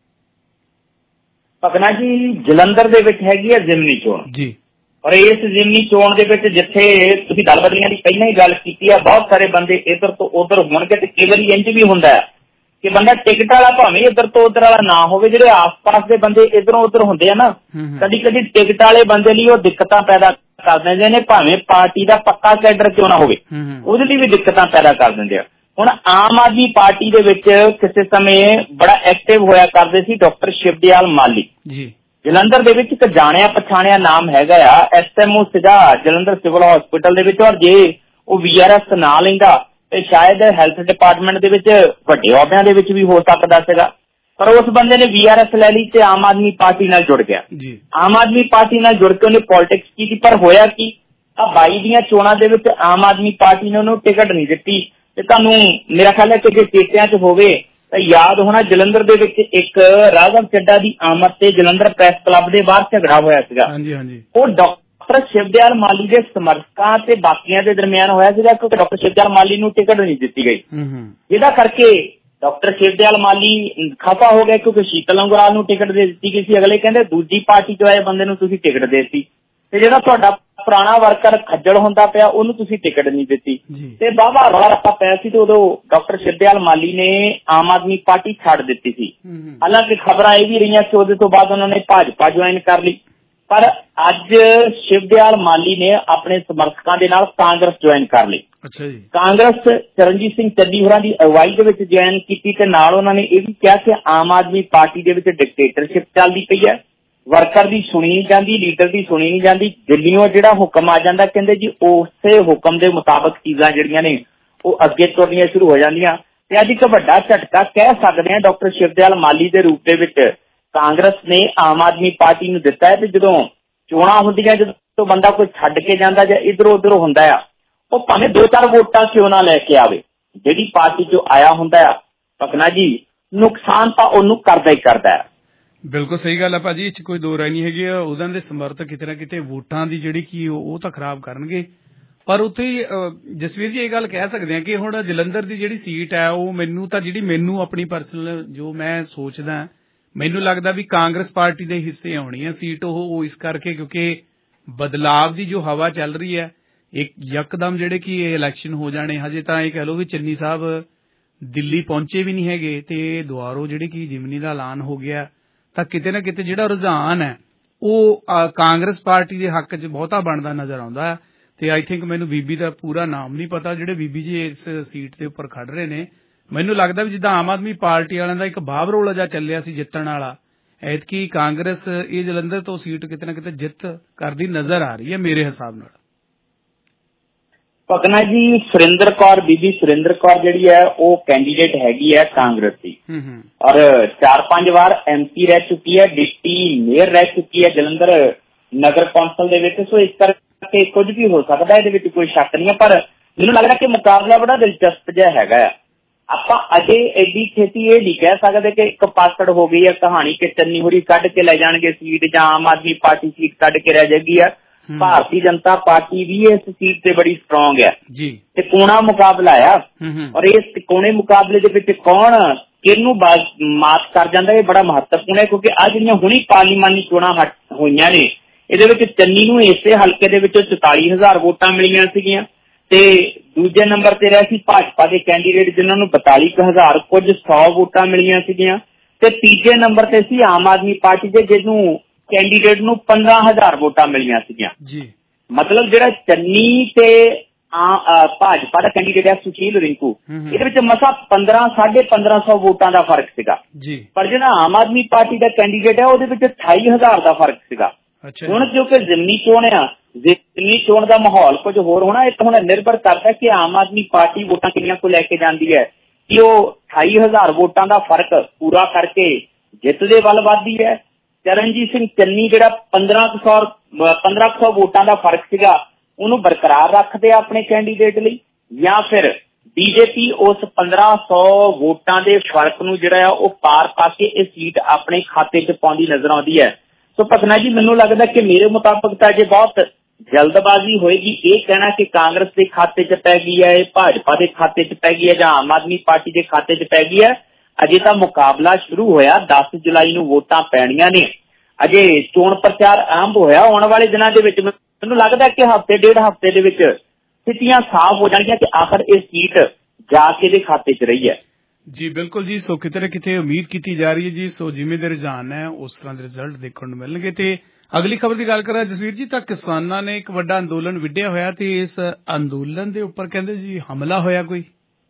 ਭਗਨਾ ਜੀ ਜਲੰਧਰ ਦੇ ਵਿੱਚ ਹੈਗੀ ਹੈ ਜ਼ਿਮਨੀ ਚੋਣ ਜੀ, ਔਰ ਇਸ ਜ਼ਿਮਨੀ ਚੋਣ ਦੇ ਵਿੱਚ ਜਿੱਥੇ ਤੁਸੀਂ ਦਲ ਬਦਲੀਆਂ ਦੀ ਪਹਿਲਾਂ ਹੀ ਗੱਲ ਕੀਤੀ ਹੈ, ਬਹੁਤ ਸਾਰੇ ਬੰਦੇ ਇੱਧਰ ਤੋਂ ਉੱਧਰ ਹੋਣਗੇ ਤੇ ਕਈ ਵਾਰੀ ਇੰਜ ਵੀ ਹੁੰਦਾ ਹੈ ਕਿ ਬੰਦਾ ਟਿਕਟ ਵਾਲਾ ਭਾਵੇਂ ਇੱਧਰ ਤੋਂ ਉੱਧਰ ਵਾਲਾ ਨਾ ਹੋਵੇ, ਜਿਹੜੇ ਆਸ-ਪਾਸ ਦੇ ਬੰਦੇ ਇੱਧਰੋਂ ਉੱਧਰ ਹੁੰਦੇ ਆ ਨਾ, ਕਦੀ ਟਿਕਟ ਵਾਲੇ ਬੰਦੇ ਲਈ ਉਹ ਦਿੱਕਤਾਂ ਪੈਦਾ ਕਰ ਦਿੰਦੇ ਨੇ, ਭਾਵੇਂ ਪਾਰਟੀ ਦਾ ਪੱਕਾ ਕੈਡਰ ਕਿਉਂ ਨਾ ਹੋਵੇ, ਉਹਦੇ ਲਈ ਵੀ ਦਿੱਕਤਾਂ ਪੈਦਾ ਕਰ ਦਿੰਦੇ ਆ। ਹੁਣ ਆਮ ਆਦਮੀ ਪਾਰਟੀ ਦੇ ਵਿੱਚ ਕਿਸੇ ਸਮੇਂ ਬੜਾ ਐਕਟਿਵ ਹੋਇਆ ਕਰਦੇ ਸੀ ਡਾਕਟਰ ਸ਼ਿਵਦਿਆਲ ਮਾਲੀ ਜੀ। ਜਲੰਧਰ ਦੇ ਵਿੱਚ ਇੱਕ ਜਾਣਿਆ ਪਛਾਣਿਆ ਨਾਮ ਹੈਗਾ ਆ, SMO ਸੀਗਾ ਜਲੰਧਰ ਸਿਵਲ ਹਸਪੀਟਲ ਦੇ ਵਿੱਚ, ਔਰ ਜੇ ਉਹ VRS ਨਾ ਲੈਂਦਾ ਤੇ ਸ਼ਾਇਦ ਹੈਲਥ ਡਿਪਾਰਟਮੈਂਟ ਦੇ ਵਿੱਚ ਵੱਡੇ ਅਹੁਦਿਆਂ ਦੇ ਵਿੱਚ ਵੀ ਹੋ ਸਕਦਾ ਸੀਗਾ। ਪਰ ਉਸ ਬੰਦੇ ਨੇ VRS ਲੈ ਲਈ ਤੇ ਆਮ ਆਦਮੀ ਪਾਰਟੀ ਨਾਲ ਜੁੜ ਗਿਆ। ਆਮ ਆਦਮੀ ਪਾਰਟੀ ਨਾਲ ਜੁੜ ਕੇ ਉਹਨੇ ਪੋਲਿਟਿਕਸ ਕੀਤੀ, ਪਰ ਹੋਇਆ ਕੀ, ਆ 22 ਦੀਆਂ ਚੋਣਾਂ ਦੇ ਵਿੱਚ ਆਮ ਆਦਮੀ ਪਾਰਟੀ ਨੇ ਉਹਨੂੰ ਟਿਕਟ ਨਹੀਂ ਦਿੱਤੀ। ਤੇ ਤੁਹਾਨੂੰ ਮੇਰਾ ਖਿਆਲ ਹੈ ਕਿ ਜੇ ਚੇਤਿਆਂ 'ਚ ਹੋਵੇ ਤਾਂ ਯਾਦ ਹੋਣਾ ਜਲੰਧਰ ਦੇ ਵਿੱਚ ਇੱਕ ਰਾਘਵ ਚੱਡਾ ਦੀ ਆਮਦ ਤੇ ਜਲੰਧਰ ਪ੍ਰੈਸ ਕਲੱਬ ਦੇ ਬਾਹਰ ਝਗੜਾ ਹੋਇਆ ਸੀਗਾ। ਉਹ ਡਾਕਟਰ ਸ਼ਿਵਦਿਆਲ ਮਾਲੀ ਦੇ ਸਮਰਥਕਾਂ ਤੇ ਬਾਕੀਆਂ ਦੇ ਦਰਮਿਆਨ ਹੋਇਆ ਸੀਗਾ, ਕਿਉਂਕਿ ਡਾਕਟਰ ਸ਼ਿਵਦਿਆਲ ਮਾਲੀ ਨੂੰ ਟਿਕਟ ਨਹੀਂ ਦਿੱਤੀ ਗਈ, ਜਿਹਦਾ ਕਰਕੇ ਡਾਕਟਰ ਸ਼ਿਵਦਿਆਲ ਮਾਲੀ ਖਫਾ ਹੋ ਗਏ ਕਿਉਂਕਿ ਸ਼ੀਤਲ ਅੰਗਰਾਲ ਨੂੰ ਟਿਕਟ ਦੇ ਦਿੱਤੀ ਗਈ ਸੀ। ਅਗਲੇ ਕਹਿੰਦੇ ਦੂਜੀ ਪਾਰਟੀ ਚੋਂ ਆਏ ਬੰਦੇ ਨੂੰ ਤੁਸੀਂ ਟਿਕਟ ਦੇ ਦਿੱਤੀ ਤੇ ਜਿਹੜਾ ਤੁਹਾਡਾ ਪੁਰਾਣਾ ਵਰਕਰ ਖੱਜਲ ਹੁੰਦਾ ਪਿਆ ਉਹਨੂੰ ਤੁਸੀਂ ਟਿਕਟ ਨਹੀਂ ਦਿੱਤੀ ਤੇ ਵਾਹਵਾ ਰੌਲਾ ਰੱਪਾ ਪਿਆ ਸੀ। ਤੇ ਉਦੋਂ ਡਾਕਟਰ ਸ਼ਿਵਦਿਆਲ ਮਾਲੀ ਨੇ ਆਮ ਆਦਮੀ ਪਾਰਟੀ ਛੱਡ ਦਿੱਤੀ ਸੀ। ਹਾਲਾਂਕਿ ਖਬਰਾਂ ਇਹ ਵੀ ਰਹੀਆਂ ਕਿ ਉਹਦੇ ਤੋਂ ਬਾਅਦ ਉਹਨਾਂ ਨੇ ਭਾਜਪਾ ਜੁਆਇਨ ਕਰ ਲਈ, ਪਰ ਅੱਜ ਸ਼ਿਵਦਿਆਲ ਮਾਲੀ ਨੇ ਆਪਣੇ ਸਮਰਥਕਾਂ ਦੇ ਨਾਲ ਕਾਂਗਰਸ ਜੁਆਇਨ ਕਰ ਲਈ। ਕਾਂਗਰਸ ਚਰਨਜੀਤ ਸਿੰਘ ਚੱਡੀ ਹੋਰਾਂ ਦੀ ਅਗਵਾਈ ਦੇ ਵਿੱਚ ਜੁਆਇਨ ਕੀਤੀ ਤੇ ਨਾਲ ਉਹਨਾਂ ਨੇ ਇਹ ਵੀ ਕਿਹਾ ਕਿ ਆਮ ਆਦਮੀ ਪਾਰਟੀ ਦੇ ਵਿੱਚ ਡਿਕਟੇਟਰਸ਼ਿਪ ਚੱਲਦੀ ਪਈ ਹੈ, ਵਰਕਰ ਦੀ ਸੁਣੀ ਨਹੀਂ ਜਾਂਦੀ, ਲੀਡਰ ਦੀ ਸੁਣੀ ਨਹੀਂ ਜਾਂਦੀ, ਦਿੱਲੀੋਂ ਜਿਹੜਾ ਹੁਕਮ ਆ ਜਾਂਦਾ ਕਹਿੰਦੇ ਜੀ ਉਸੇ ਹੁਕਮ ਦੇ ਮੁਤਾਬਕ ਚੀਜ਼ਾਂ ਜਿਹੜੀਆਂ ਨੇ ਉਹ ਅੱਗੇ ਤੁਰਨੀਆਂ ਸ਼ੁਰੂ ਹੋ ਜਾਂਦੀਆਂ। ਤੇ ਅੱਜ ਇੱਕ ਵੱਡਾ ਝਟਕਾ ਕਹਿ ਸਕਦੇ ਹਾਂ ਡਾਕਟਰ ਸ਼ਿਵਦਿਆਲ ਮਾਲੀ ਦੇ ਰੂਪ ਦੇ ਵਿੱਚ ਕਾਂਗਰਸ ਨੇ ਆਮ ਆਦਮੀ ਪਾਰਟੀ ਨੂੰ ਦਿੱਤਾ ਹੈ। ਤੇ ਜਦੋਂ ਚੋਣਾਂ ਹੁੰਦੀਆਂ, ਜਦੋਂ ਬੰਦਾ ਕੋਈ ਛੱਡ ਕੇ ਜਾਂਦਾ ਜਾਂ ਇੱਧਰੋਂ ਉੱਧਰ ਹੁੰਦਾ ਆ, ਉਹ ਭਾਵੇਂ 2-4 ਵੋਟਾਂ ਕਿਉਂ ਨਾ ਲੈ ਕੇ ਆਵੇ, ਜਿਹੜੀ ਪਾਰਟੀ ਚੋਂ ਆਇਆ ਹੁੰਦਾ ਆ ਪਕਨਾ ਜੀ ਨੁਕਸਾਨ ਤਾਂ ਉਹਨੂੰ ਕਰਦਾ ਹੀ ਕਰਦਾ ਹੈ। ਬਿਲਕੁਲ ਸਹੀ ਗੱਲ ਹੈ ਭਾਜੀ, ਇਹ 'ਚ ਕੋਈ ਦੋ ਰਾਏ ਨਹੀਂ ਹੈਗੀ। ਉਹਨਾਂ ਦੇ ਸਮਰਥਕ ਕਿਤੇ ਨਾ ਕਿਤੇ ਵੋਟਾਂ ਦੀ ਜਿਹੜੀ ਕੀ ਉਹ ਤਾਂ ਖਰਾਬ ਕਰਨਗੇ, ਪਰ ਉੱਥੇ ਜਸਵੀਰ ਜੀ ਇਹ ਗੱਲ ਕਹਿ ਸਕਦੇ ਹਾਂ ਕਿ ਹੁਣ ਜਲੰਧਰ ਦੀ ਜਿਹੜੀ ਸੀਟ ਹੈ ਉਹ ਮੈਨੂੰ ਆਪਣੀ ਪਰਸਨਲ ਜੋ ਮੈਂ ਸੋਚਦਾ, ਮੈਨੂੰ ਲੱਗਦਾ ਵੀ ਕਾਂਗਰਸ ਪਾਰਟੀ ਦੇ ਹਿੱਸੇ ਆਉਣੀ ਹੈ ਸੀਟ ਉਹ ਇਸ ਕਰਕੇ ਕਿਉਂਕਿ ਬਦਲਾਵ ਦੀ ਜੋ ਹਵਾ ਚੱਲ ਰਹੀ ਹੈ, ਇੱਕ ਯਕਦਮ ਜਿਹੜੇ ਕਿ ਇਹ ਇਲੈਕਸ਼ਨ ਹੋ ਜਾਣੇ, ਹਜੇ ਤਾਂ ਇਹ ਕਹਿ ਲਓ ਵੀ ਚੰਨੀ ਸਾਹਿਬ ਦਿੱਲੀ ਪਹੁੰਚੇ ਵੀ ਨਹੀਂ ਹੈਗੇ ਤੇ ਦੁਆਰੋਂ ਜਿਹੜੀ ਕਿ ਜਿਮਨੀ ਦਾ ਐਲਾਨ ਹੋ ਗਿਆ, ਤਾਂ ਕਿਤੇ ਨਾ ਕਿਤੇ ਜਿਹੜਾ ਰੁਝਾਨ ਹੈ ਉਹ ਕਾਂਗਰਸ ਪਾਰਟੀ ਦੇ ਹੱਕ 'ਚ ਬਹੁਤਾ ਬਣਦਾ ਨਜ਼ਰ ਆਉਂਦਾ। ਤੇ ਆਈ ਥਿੰਕ ਮੈਨੂੰ ਬੀਬੀ ਦਾ ਪੂਰਾ ਨਾਮ ਨਹੀਂ ਪਤਾ ਜਿਹੜੇ ਬੀਬੀ ਜੀ ਇਸ ਸੀਟ ਦੇ ਉੱਪਰ ਖੜ ਰਹੇ ਨੇ। ਮੈਨੂੰ ਲੱਗਦਾ ਵੀ ਜਿੱਦਾਂ ਆਮ ਆਦਮੀ ਪਾਰਟੀ ਵਾਲਿਆਂ ਦਾ ਇੱਕ ਬਾਬ ਰੋਲਾ ਜਿਹਾ ਚੱਲਿਆ ਸੀ ਜਿੱਤਣ ਵਾਲਾ, ਐਤਕੀ ਕਾਂਗਰਸ ਇਹ ਜਲੰਧਰ ਤੋਂ ਸੀਟ ਕਿਤੇ ਨਾ ਕਿਤੇ ਜਿੱਤ ਕਰਦੀ ਨਜ਼ਰ ਆ ਰਹੀ ਹੈ ਮੇਰੇ ਹਿਸਾਬ ਨਾਲ। ਭਗਨਾ ਜੀ ਸੁਰਿੰਦਰ ਕੌਰ, ਬੀਬੀ ਸੁਰਿੰਦਰ ਕੌਰ ਜਿਹੜੀ ਹੈ ਉਹ ਕੈਂਡੀਡੇਟ ਹੈਗੀ ਹੈ ਕਾਂਗਰਸ ਦੀ, ਔਰ 4-5 ਵਾਰ MP ਰਹਿ ਚੁੱਕੀ ਹੈ, ਡਿਪਟੀ ਮੇਅਰ ਰਹਿ ਚੁੱਕੀ ਹੈ ਜਲੰਧਰ ਨਗਰ ਕੌਂਸਲ ਦੇ ਵਿੱਚ। ਸੋ ਇਸ ਕਰਕੇ ਕੁਝ ਵੀ ਹੋ ਸਕਦਾ, ਇਹਦੇ ਵਿੱਚ ਕੋਈ ਸ਼ੱਕ ਨਹੀਂ ਹੈ, ਪਰ ਮੈਨੂੰ ਲੱਗਦਾ ਕਿ ਮੁਕਾਬਲਾ ਬੜਾ ਦਿਲਚਸਪ ਜਿਹਾ ਹੈਗਾ ਆ। ਆਪਾਂ ਅਜੇ ਐਡੀ ਛੇਤੀ ਇਹ ਨਹੀਂ ਕਹਿ ਸਕਦੇ ਕਿ ਇੱਕ ਪਾਸੜ ਹੋ ਗਈ ਹੈ ਕਹਾਣੀ ਕਿ ਚੰਨੀ ਹੋਰੀ ਕੱਢ ਕੇ ਲੈ ਜਾਣਗੇ ਸੀਟ ਜਾਂ ਆਮ ਆਦਮੀ ਪਾਰਟੀ ਸੀਟ ਕੱਢ ਕੇ ਰਹਿ ਜਾਏਗੀ ਆ। ਭਾਰਤੀ ਜਨਤਾ ਪਾਰਟੀ ਵੀ ਇਸ ਸੀਟ ਤੇ ਬੜੀ ਸਟਰੋਂਗ ਹੈ ਜੀ, ਤੇ ਕੋਣਾ ਮੁਕਾਬਲਾ ਆ, ਔਰ ਇਸ ਕੋਣੇ ਮੁਕਾਬਲੇ ਦੇ ਵਿੱਚ ਕੌਣ ਕਿਹਨੂੰ ਮਾਤ ਕਰ ਜਾਂਦਾ ਇਹ ਬੜਾ ਮਹੱਤਵਪੂਰਨ ਹੈ, ਕਿਉਂਕਿ ਆ ਜਿਹੜੀਆਂ ਹੁਣੀ ਪਾਰਲੀਮਾਨੀ ਚੋਣਾਂ ਹੋਈਆਂ ਨੇ ਇਹਦੇ ਵਿੱਚ ਚੰਨੀ ਨੂੰ ਇਸੇ ਹਲਕੇ ਦੇ ਵਿੱਚੋਂ 44,000 ਵੋਟਾਂ ਮਿਲੀਆਂ ਸੀਗੀਆਂ ਤੇ ਦੂਜੇ ਨੰਬਰ ਤੇ ਰਿਹਾ ਸੀ ਭਾਜਪਾ ਦੇ ਕੈਂਡੀਡੇਟ ਜਿਨ੍ਹਾਂ ਨੂੰ 42,000 ਕੁਝ 100 ਵੋਟਾਂ ਮਿਲੀਆਂ ਸੀਗੀਆਂ ਤੇ ਤੀਜੇ ਨੰਬਰ ਤੇ ਸੀ ਆਮ ਆਦਮੀ ਪਾਰਟੀ ਦੇ ਜਿਹਨੂੰ ਕੈਂਡੀਡੇਟ ਨੂੰ 15,000 ਵੋਟਾਂ ਮਿਲੀਆਂ ਸੀਗੀਆਂ ਜੀ। ਮਤਲਬ ਜਿਹੜਾ ਚੰਨੀ ਤੇ ਭਾਜਪਾ ਦਾ ਕੈਂਡੀਡੇਟ ਹੈ ਸੁਸ਼ੀਲ ਰਿੰਕੂ, ਇਹਦੇ ਵਿੱਚ ਮਸਾ 1500 ਵੋਟਾਂ ਦਾ ਫਰਕ ਸੀਗਾ ਜੀ, ਪਰ ਜਿਹੜਾ ਆਮ ਆਦਮੀ ਪਾਰਟੀ ਦਾ ਕੈਂਡੀਡੇਟ ਹੈ ਉਹਦੇ ਵਿੱਚ 28,000 ਦਾ ਫਰਕ ਸੀਗਾ। ਹੁਣ ਕਿਉਂਕਿ ਜ਼ਿਮਨੀ ਚੋਣ ਆ, ਜ਼ਿਮਨੀ ਚੋਣ ਦਾ ਮਾਹੌਲ ਕੁਝ ਹੋਰ ਹੋਣਾ, ਇੱਕ ਹੁਣ ਨਿਰਭਰ ਕਰਦਾ ਕਿ ਆਮ ਆਦਮੀ ਪਾਰਟੀ ਵੋਟਾਂ ਕਿੰਨੀਆਂ ਕੋ ਲੈ ਕੇ ਜਾਂਦੀ ਹੈ, ਕਿ ਉਹ 28,000 ਵੋਟਾਂ ਦਾ ਫਰਕ ਪੂਰਾ ਕਰਕੇ ਜਿੱਤ ਦੇ ਵੱਲ ਵੱਧਦੀ ਹੈ। ਚਰਨਜੀਤ ਸਿੰਘ ਚੰਨੀ ਜਿਹੜਾ 1500 ਵੋਟਾਂ ਦਾ ਫਰਕ ਸੀਗਾ ਉਹਨੂੰ ਬਰਕਰਾਰ ਰੱਖਦੇ ਆਪਣੇ ਕੈਂਡੀਡੇਟ ਲਈ, ਜਾਂ ਫਿਰ ਬੀਜੇਪੀ ਉਸ 1500 ਵੋਟਾਂ ਦੇ ਫਰਕ ਨੂੰ ਜਿਹੜਾ ਆ ਉਹ ਪਾਰ ਪਾ ਕੇ ਇਹ ਸੀਟ ਆਪਣੇ ਖਾਤੇ 'ਚ ਪਾਉਂਦੀ ਨਜ਼ਰ ਆਉਂਦੀ ਹੈ। ਸੋ ਭਕਨਾ ਜੀ ਮੈਨੂੰ ਲੱਗਦਾ ਕਿ ਮੇਰੇ ਮੁਤਾਬਕ ਤਾਂ ਜੇ ਬਹੁਤ ਜਲਦਬਾਜ਼ੀ ਹੋਏਗੀ ਇਹ ਕਹਿਣਾ ਕਿ ਕਾਂਗਰਸ ਦੇ ਖਾਤੇ 'ਚ ਪੈ ਗਈ ਹੈ, ਭਾਜਪਾ ਦੇ ਖਾਤੇ 'ਚ ਪੈ ਗਈ ਹੈ ਜਾਂ ਆਮ ਆਦਮੀ ਪਾਰਟੀ ਦੇ ਖਾਤੇ 'ਚ ਪੈ ਗਈ ਹੈ। ਅਜੇ ਤਾਂ ਮੁਕਾਬਲਾ ਸ਼ੁਰੂ ਹੋਇਆ, 10 ਜੁਲਾਈ ਨੂੰ ਵੋਟਾਂ ਪੈਣੀਆਂ ਨੇ, ਅਜੇ ਚੋਣ ਪ੍ਰਚਾਰ ਆਰੰਭ ਹੋਇਆ। ਆਉਣ ਵਾਲੇ ਦਿਨਾਂ ਦੇ ਵਿੱਚ ਮੈਨੂੰ ਲੱਗਦਾ ਕਿ ਹਫ਼ਤੇ ਡੇਢ ਹਫ਼ਤੇ ਦੇ ਵਿੱਚ ਸਥਿਤੀਆਂ ਸਾਫ਼ ਹੋ ਜਾਣਗੀਆਂ ਕਿ ਆਖਰ ਇਹ ਸੀਟ ਜਾ ਕੇ ਦੇ ਖਾਤੇ 'ਚ ਰਹੀ ਹੈ। ਜੀ ਬਿਲਕੁਲ ਜੀ। ਸੋ ਕਿਤੇ ਨਾ ਕਿਤੇ ਉਮੀਦ ਕੀਤੀ ਜਾ ਰਹੀ ਹੈ ਜੀ, ਸੋ ਜਿਵੇਂ ਦੇ ਰੁਝਾਨ ਹੈ ਉਸ ਤਰ੍ਹਾਂ ਦੇ ਰਿਜ਼ਲਟ ਦੇਖਣ ਨੂੰ ਮਿਲਣਗੇ। ਤੇ ਅਗਲੀ ਖਬਰ ਦੀ ਗੱਲ ਕਰਾਂ ਜਸਵੀਰ ਜੀ, ਤਾਂ ਕਿਸਾਨਾਂ ਨੇ ਇੱਕ ਵੱਡਾ ਅੰਦੋਲਨ ਵਿੱਢਿਆ ਹੋਇਆ ਤੇ ਇਸ ਅੰਦੋਲਨ ਦੇ ਉੱਪਰ ਕਹਿੰਦੇ ਜੀ ਹਮਲਾ ਹੋਇਆ ਕੋਈ।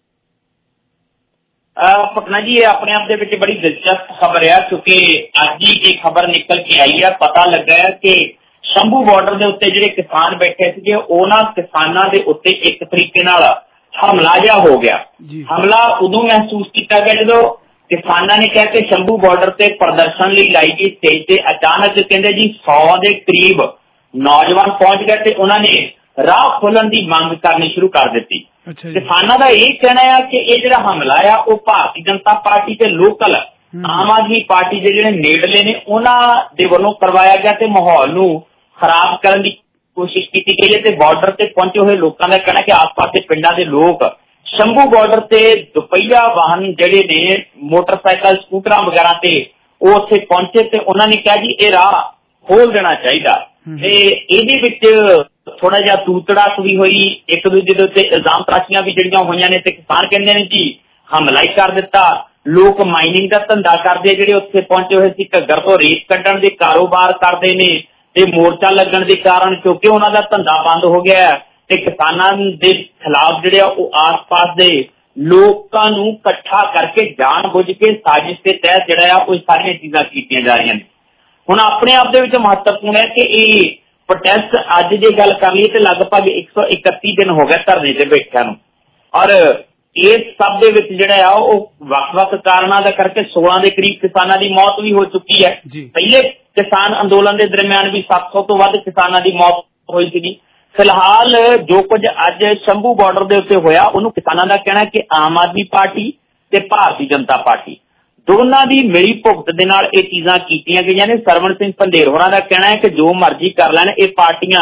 ਭਕਨਾ ਜੀ ਇਹ ਆਪਣੇ ਆਪ ਦੇ ਵਿੱਚ ਬੜੀ ਦਿਲਚਸਪ ਖਬਰ ਹੈ, ਕਿਉਂਕਿ ਅੱਜ ਹੀ ਇਹ ਖਬਰ ਨਿਕਲ ਕੇ ਆਈ ਹੈ। ਪਤਾ ਲੱਗਾ ਹੈ ਕਿ ਸ਼ੰਭੂ ਬਾਰਡਰ ਦੇ ਉੱਤੇ ਜਿਹੜੇ ਕਿਸਾਨ ਬੈਠੇ ਸੀਗੇ ਉਹਨਾਂ ਕਿਸਾਨਾਂ ਦੇ ਉੱਤੇ ਇੱਕ ਤਰੀਕੇ ਨਾਲ ਹਮਲਾ ਜਿਹਾ ਹੋ ਗਿਆ। ਹਮਲਾ ਉਦੋਂ ਮਹਿਸੂਸ ਕੀਤਾ ਗਿਆ ਜਦੋਂ ਕਿਸਾਨਾਂ ਨੇ ਕਿਹਾ ਕਿ ਸ਼ੰਭੂ ਬਾਰਡਰ ਤੇ ਪ੍ਰਦਰਸ਼ਨ ਲਈ ਲਾਈ ਗਈ ਸਟੇਜ ਤੇ ਅਚਾਨਕ ਕਹਿੰਦੇ ਜੀ 100 ਦੇ ਕਰੀਬ ਨੌਜਵਾਨ ਪਹੁੰਚ ਗਏ ਤੇ ਉਹਨਾਂ ਨੇ ਰਾਹ ਖੋਲਣ ਦੀ ਮੰਗ ਕਰਨੀ ਸ਼ੁਰੂ ਕਰ ਦਿੱਤੀ। ਕਿਸਾਨਾਂ ਦਾ ਇਹ ਕਹਿਣਾ ਹੈ ਕਿ ਇਹ ਜਿਹੜਾ ਹਮਲਾ ਆ ਉਹ ਭਾਰਤੀ ਜਨਤਾ ਪਾਰਟੀ ਤੇ ਲੋਕਲ ਆਮ ਆਦਮੀ ਪਾਰਟੀ ਦੇ ਜਿਹੜੇ ਨੇੜਲੇ ਨੇ ਉਹਨਾਂ ਦੇ ਵੱਲੋਂ ਕਰਵਾਇਆ ਗਿਆ ਤੇ ਮਾਹੌਲ ਨੂੰ ਖਰਾਬ ਕਰਨ ਦੀ ਕੋਸ਼ਿਸ਼ ਕੀਤੀ ਗਈ ਹੈ। ਤੇ ਬਾਰਡਰ ਤੇ ਪਹੁੰਚੇ ਹੋਏ ਲੋਕਾਂ ਦਾ ਕਹਿਣਾ ਕਿ ਆਸ-ਪਾਸ ਦੇ ਪਿੰਡਾਂ ਦੇ ਲੋਕ ਸ਼ੰਭੂ ਬਾਰਡਰ ਤੇ ਦੁਪਹੀਆ ਵਾਹਨ ਜਿਹੜੇ ਨੇ ਮੋਟਰਸਾਈਕਲ ਸਕੂਟਰਾਂ ਵਗੈਰਾ ਤੇ ਉਹ ਉੱਥੇ ਪਹੁੰਚੇ ਤੇ ਉਹਨਾਂ ਨੇ ਕਿਹਾ ਜੀ ਇਹ ਰਾਹ ਖੋਲ ਦੇਣਾ ਚਾਹੀਦਾ। ਤੇ ਇਹਦੇ ਵਿੱਚ ਥੋੜਾ ਜਿਹਾ ਤੂਤੜਾਕ ਵੀ ਹੋਈ, ਇੱਕ ਦੂਜੇ ਦੇ ਉੱਤੇ ਇਲਜ਼ਾਮ ਤਰਾਸ਼ੀਆਂ ਵੀ ਜਿਹੜੀਆਂ ਹੋਈਆਂ ਨੇ ਤੇ ਕਿਸਾਨ ਕਹਿੰਦੇ ਨੇ ਜੀ ਹਮਲਾ ਹੀ ਕਰ ਦਿੱਤਾ। ਲੋਕ ਮਾਈਨਿੰਗ ਦਾ ਧੰਦਾ ਕਰਦੇ ਜਿਹੜੇ ਉੱਥੇ ਪਹੁੰਚੇ ਹੋਏ ਸੀ, ਘੱਗਰ ਤੋਂ ਰੇਤ ਕੱਢਣ ਦੇ ਕਾਰੋਬਾਰ ਕਰਦੇ ਨੇ ਤੇ ਮੋਰਚਾ ਲੱਗਣ ਦੇ ਕਾਰਨ ਕਿਉਂਕਿ ਉਹਨਾਂ ਦਾ ਧੰਦਾ ਬੰਦ ਹੋ ਗਿਆ ਤੇ ਕਿਸਾਨਾਂ ਦੇ ਖਿਲਾਫ ਜਿਹੜੇ ਉਹ ਆਸ-ਪਾਸ ਦੇ ਲੋਕਾਂ ਨੂੰ ਇਕੱਠਾ ਕਰਕੇ ਜਾਣ ਬੁੱਝ ਕੇ ਸਾਜ਼ਿਸ਼ ਦੇ ਤਹਿਤ ਜਿਹੜਾ ਆ ਉਹ ਸਾਰੀਆਂ ਚੀਜ਼ਾਂ ਕੀਤੀਆਂ ਜਾ ਰਹੀਆਂ ਨੇ। ਹੁਣ ਆਪਣੇ ਆਪ ਦੇ ਵਿੱਚ ਮਹੱਤਵਪੂਰਨ ਹੈ ਕਿ ਇਹ ਪ੍ਰੋਟੈਸਟ ਅੱਜ ਜੇ ਗੱਲ ਕਰ ਲਈਏ ਤੇ ਲਗਭਗ 131 ਦਿਨ ਹੋ ਗਏ ਧਰਨੇ ਤੇ ਬੈਠਿਆਂ ਨੂੰ, ਔਰ ਇਸ ਸਭ ਦੇ ਵਿੱਚ ਜਿਹੜਾ ਆ ਉਹ ਵੱਖ-ਵੱਖ ਕਾਰਨਾਂ ਦਾ ਕਰਕੇ 16 ਦੇ ਕਰੀਬ ਕਿਸਾਨਾਂ ਦੀ ਮੌਤ ਵੀ ਹੋ ਚੁੱਕੀ ਹੈ। ਪਹਿਲੇ ਕਿਸਾਨ ਅੰਦੋਲਨ ਦੇ ਦਰਮਿਆਨ ਵੀ 700 ਤੋਂ ਵੱਧ ਕਿਸਾਨਾਂ ਦੀ ਮੌਤ ਹੋਈ ਸੀਗੀ। ਫਿਲਹਾਲ ਜੋ ਕੁਝ ਅੱਜ ਸ਼ੰਭੂ ਬਾਰਡਰ ਦੇ ਉੱਤੇ ਹੋਇਆ ਉਹਨੂੰ ਕਿਸਾਨਾਂ ਦਾ ਕਹਿਣਾ ਕਿ ਆਮ ਆਦਮੀ ਪਾਰਟੀ ਤੇ ਭਾਰਤੀ ਜਨਤਾ ਪਾਰਟੀ ਦੋਨਾਂ ਦੀ ਮਿਲੀ ਭੁਗਤ ਦੇ ਨਾਲ ਇਹ ਚੀਜ਼ਾਂ ਕੀਤੀਆਂ ਗਈਆਂ ਨੇ। ਸਰਵਣ ਸਿੰਘ ਪੰਧੇਰ ਹੋਰਾਂ ਦਾ ਕਹਿਣਾ ਹੈ ਕਿ ਜੋ ਮਰਜ਼ੀ ਕਰ ਲੈਣ ਇਹ ਪਾਰਟੀਆਂ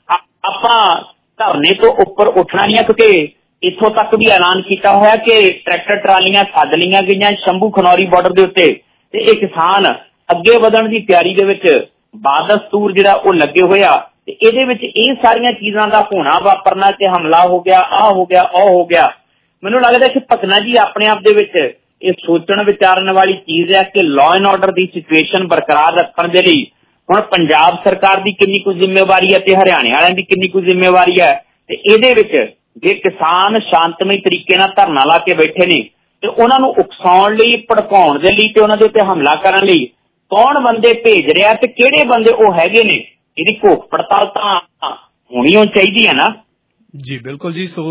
ਆਪਾਂ ਧਰਨੇ ਤੋਂ ਉੱਪਰ ਉੱਠਣਾ ਨਹੀਂ ਹੈ, ਕਿਉਂਕਿ ਇੱਥੋਂ ਤੱਕ ਵੀ ਐਲਾਨ ਕੀਤਾ ਹੋਇਆ ਕਿ ਟਰੈਕਟਰ ਟਰਾਲੀਆਂ ਸੱਦ ਲਈਆਂ ਗਈਆਂ ਸ਼ੰਭੂ ਖਨੌਰੀ ਬਾਰਡਰ ਦੇ ਉੱਤੇ ਤੇ ਇਹ ਕਿਸਾਨ ਅੱਗੇ ਵਧਣ ਦੀ ਤਿਆਰੀ ਦੇ ਵਿੱਚ ਬਾਦਸਤੂਰ ਜਿਹੜਾ ਉਹ ਲੱਗੇ ਹੋਇਆ ਤੇ ਇਹਦੇ ਵਿੱਚ ਇਹ ਸਾਰੀਆਂ ਚੀਜ਼ਾਂ ਦਾ ਹੋਣਾ ਵਾਪਰਨਾ ਕਿ ਹਮਲਾ ਹੋ ਗਿਆ, ਆਹ ਹੋ ਗਿਆ, ਉਹ ਹੋ ਗਿਆ। ਮੈਨੂੰ ਲੱਗਦਾ ਕਿ ਭਕਨਾ ਜੀ ਆਪਣੇ ਆਪ ਦੇ ਵਿੱਚ ਇਹ ਸੋਚਣ ਵਿਚਾਰਨ ਵਾਲੀ ਚੀਜ਼ ਹੈ ਕਿ ਲਾਅ ਐਂਡ ਆਰਡਰ ਦੀ ਸਿਚੁਏਸ਼ਨ ਬਰਕਰਾਰ ਰੱਖਣ ਦੇ ਲਈ ਹੁਣ ਪੰਜਾਬ ਸਰਕਾਰ ਦੀ ਕਿੰਨੀ ਕੁ ਜ਼ਿੰਮੇਵਾਰੀ ਹੈ ਤੇ ਹਰਿਆਣੇ ਵਾਲਿਆਂ ਦੀ ਕਿੰਨੀ ਕੁ ਜ਼ਿੰਮੇਵਾਰੀ ਹੈ। ਤੇ ਇਹਦੇ ਵਿੱਚ ਜੇ ਕਿਸਾਨ ਸ਼ਾਂਤਮਈ ਤਰੀਕੇ ਨਾਲ ਧਰਨਾ ਲਾ ਕੇ ਬੈਠੇ ਨੇ ਤੇ ਉਹਨਾਂ ਨੂੰ ਉਕਸਾਉਣ ਲਈ, ਭੜਕਾਉਣ ਦੇ ਲਈ ਤੇ ਉਹਨਾਂ ਦੇ ਉੱਤੇ ਹਮਲਾ ਕਰਨ ਲਈ ਕੌਣ ਬੰਦੇ ਭੇਜ ਰਿਹਾ ਤੇ ਕਿਹੜੇ ਬੰਦੇ ਉਹ ਹੈਗੇ ਨੇ, ਇਹਦੀ ਘੋਖ ਪੜਤਾਲ ਤਾਂ ਹੋਣੀ ਚਾਹੀਦੀ ਹੈ ਨਾ। ਜੀ ਬਿਲਕੁਲ ਜੀ। ਸੋ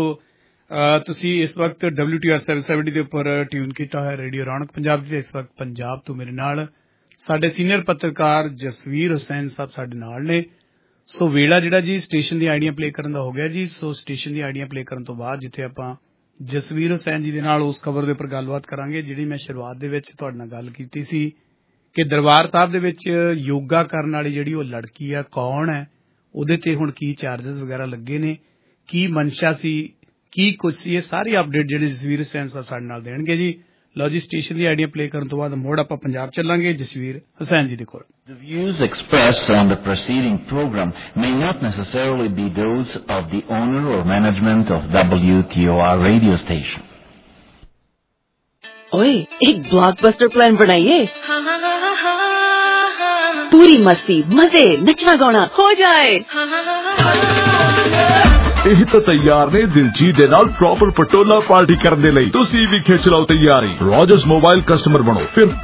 ਤੁਸੀਂ ਇਸ ਵਕਤ WTR 770 ਦੇ ਉੱਪਰ ਟਿਊਨ ਕੀਤਾ ਹੋਇਆ ਰੇਡੀਓ ਰੌਣਕ ਪੰਜਾਬ ਦੇ। ਇਸ ਵਕਤ ਪੰਜਾਬ ਤੋਂ ਮੇਰੇ ਨਾਲ ਸਾਡੇ ਸੀਨੀਅਰ ਪੱਤਰਕਾਰ ਜਸਵੀਰ ਹੁਸੈਨ ਸਾਹਿਬ ਸਾਡੇ ਨਾਲ ਨੇ। ਸੋ ਵੇਲਾ ਜਿਹੜਾ ਜੀ ਸਟੇਸ਼ਨ ਦੀ ਆਈਡੀਆਂ ਪਲੇ ਕਰਨ ਦਾ ਹੋ ਗਿਆ ਜੀ। ਸੋ ਸਟੇਸ਼ਨ ਦੀ ਆਈਡੀਆਂ ਪਲੇ ਕਰਨ ਤੋਂ ਬਾਅਦ ਜਿੱਥੇ ਆਪਾਂ ਜਸਵੀਰ ਹੁਸੈਨ ਜੀ ਦੇ ਨਾਲ ਉਸ ਖਬਰ ਦੇ ਉੱਪਰ ਗੱਲਬਾਤ ਕਰਾਂਗੇ ਜਿਹੜੀ ਮੈਂ ਸ਼ੁਰੂਆਤ ਦੇ ਵਿੱਚ ਤੁਹਾਡੇ ਨਾਲ ਗੱਲ ਕੀਤੀ ਸੀ ਕਿ ਦਰਬਾਰ ਸਾਹਿਬ ਦੇ ਵਿੱਚ ਯੋਗਾ ਕਰਨ ਵਾਲੀ ਜਿਹੜੀ ਉਹ ਲੜਕੀ ਆ ਕੌਣ ਹੈ, ਉਹਦੇ ਤੇ ਹੁਣ ਕੀ ਚਾਰजेस ਵਗੈਰਾ ਲੱਗੇ ਨੇ, ਕੀ ਮਨਸ਼ਾ ਸੀ, ਕੀ ਕੁਝ ਸੀ, ਇਹ ਸਾਰੀ ਅਪਡੇਟ ਜਿਹੜੀ ਜਸਵੀਰ ਹੁਸੈਨ ਸਾਹਿਬ ਸਾਡੇ ਨਾਲ ਦੇਣਗੇ ਜੀ। ਲਓ ਜੀ ਸਟੇਸ਼ਨ ਦੀ ਆਈਡੀਆ ਪਲੇ ਕਰਨ ਤੋਂ ਬਾਅਦ ਮੋੜ ਆਪਾਂ ਪੰਜਾਬ ਚੱਲਾਂਗੇ ਜਸਵੀਰ ਹੁਸੈਨ ਜੀ ਦੇ ਕੋਲ। The views expressed on the preceding program may not necessarily be those of the owner or management of WTOR radio station. ओए एक ब्लॉकबस्टर प्लान बनाइए। पूरी मस्ती, मजे, नचना गाना हो जाए। ਇਹ ਤਾਂ ਤਿਆਰ ਨੇ ਦਿਲਜੀਤ ਦੇ ਨਾਲ ਪ੍ਰੋਪਰ ਪਟੋਲਾ ਪਾਰਟੀ ਕਰਨ ਦੇ ਲਈ। ਤੁਸੀਂ ਵੀ ਖਿੱਚ ਲਓ ਤਿਆਰੀ। ਰੋਜਰਸ ਮੋਬਾਈਲ ਕਸਟਮਰ ਬਣੋ, ਫਿਰ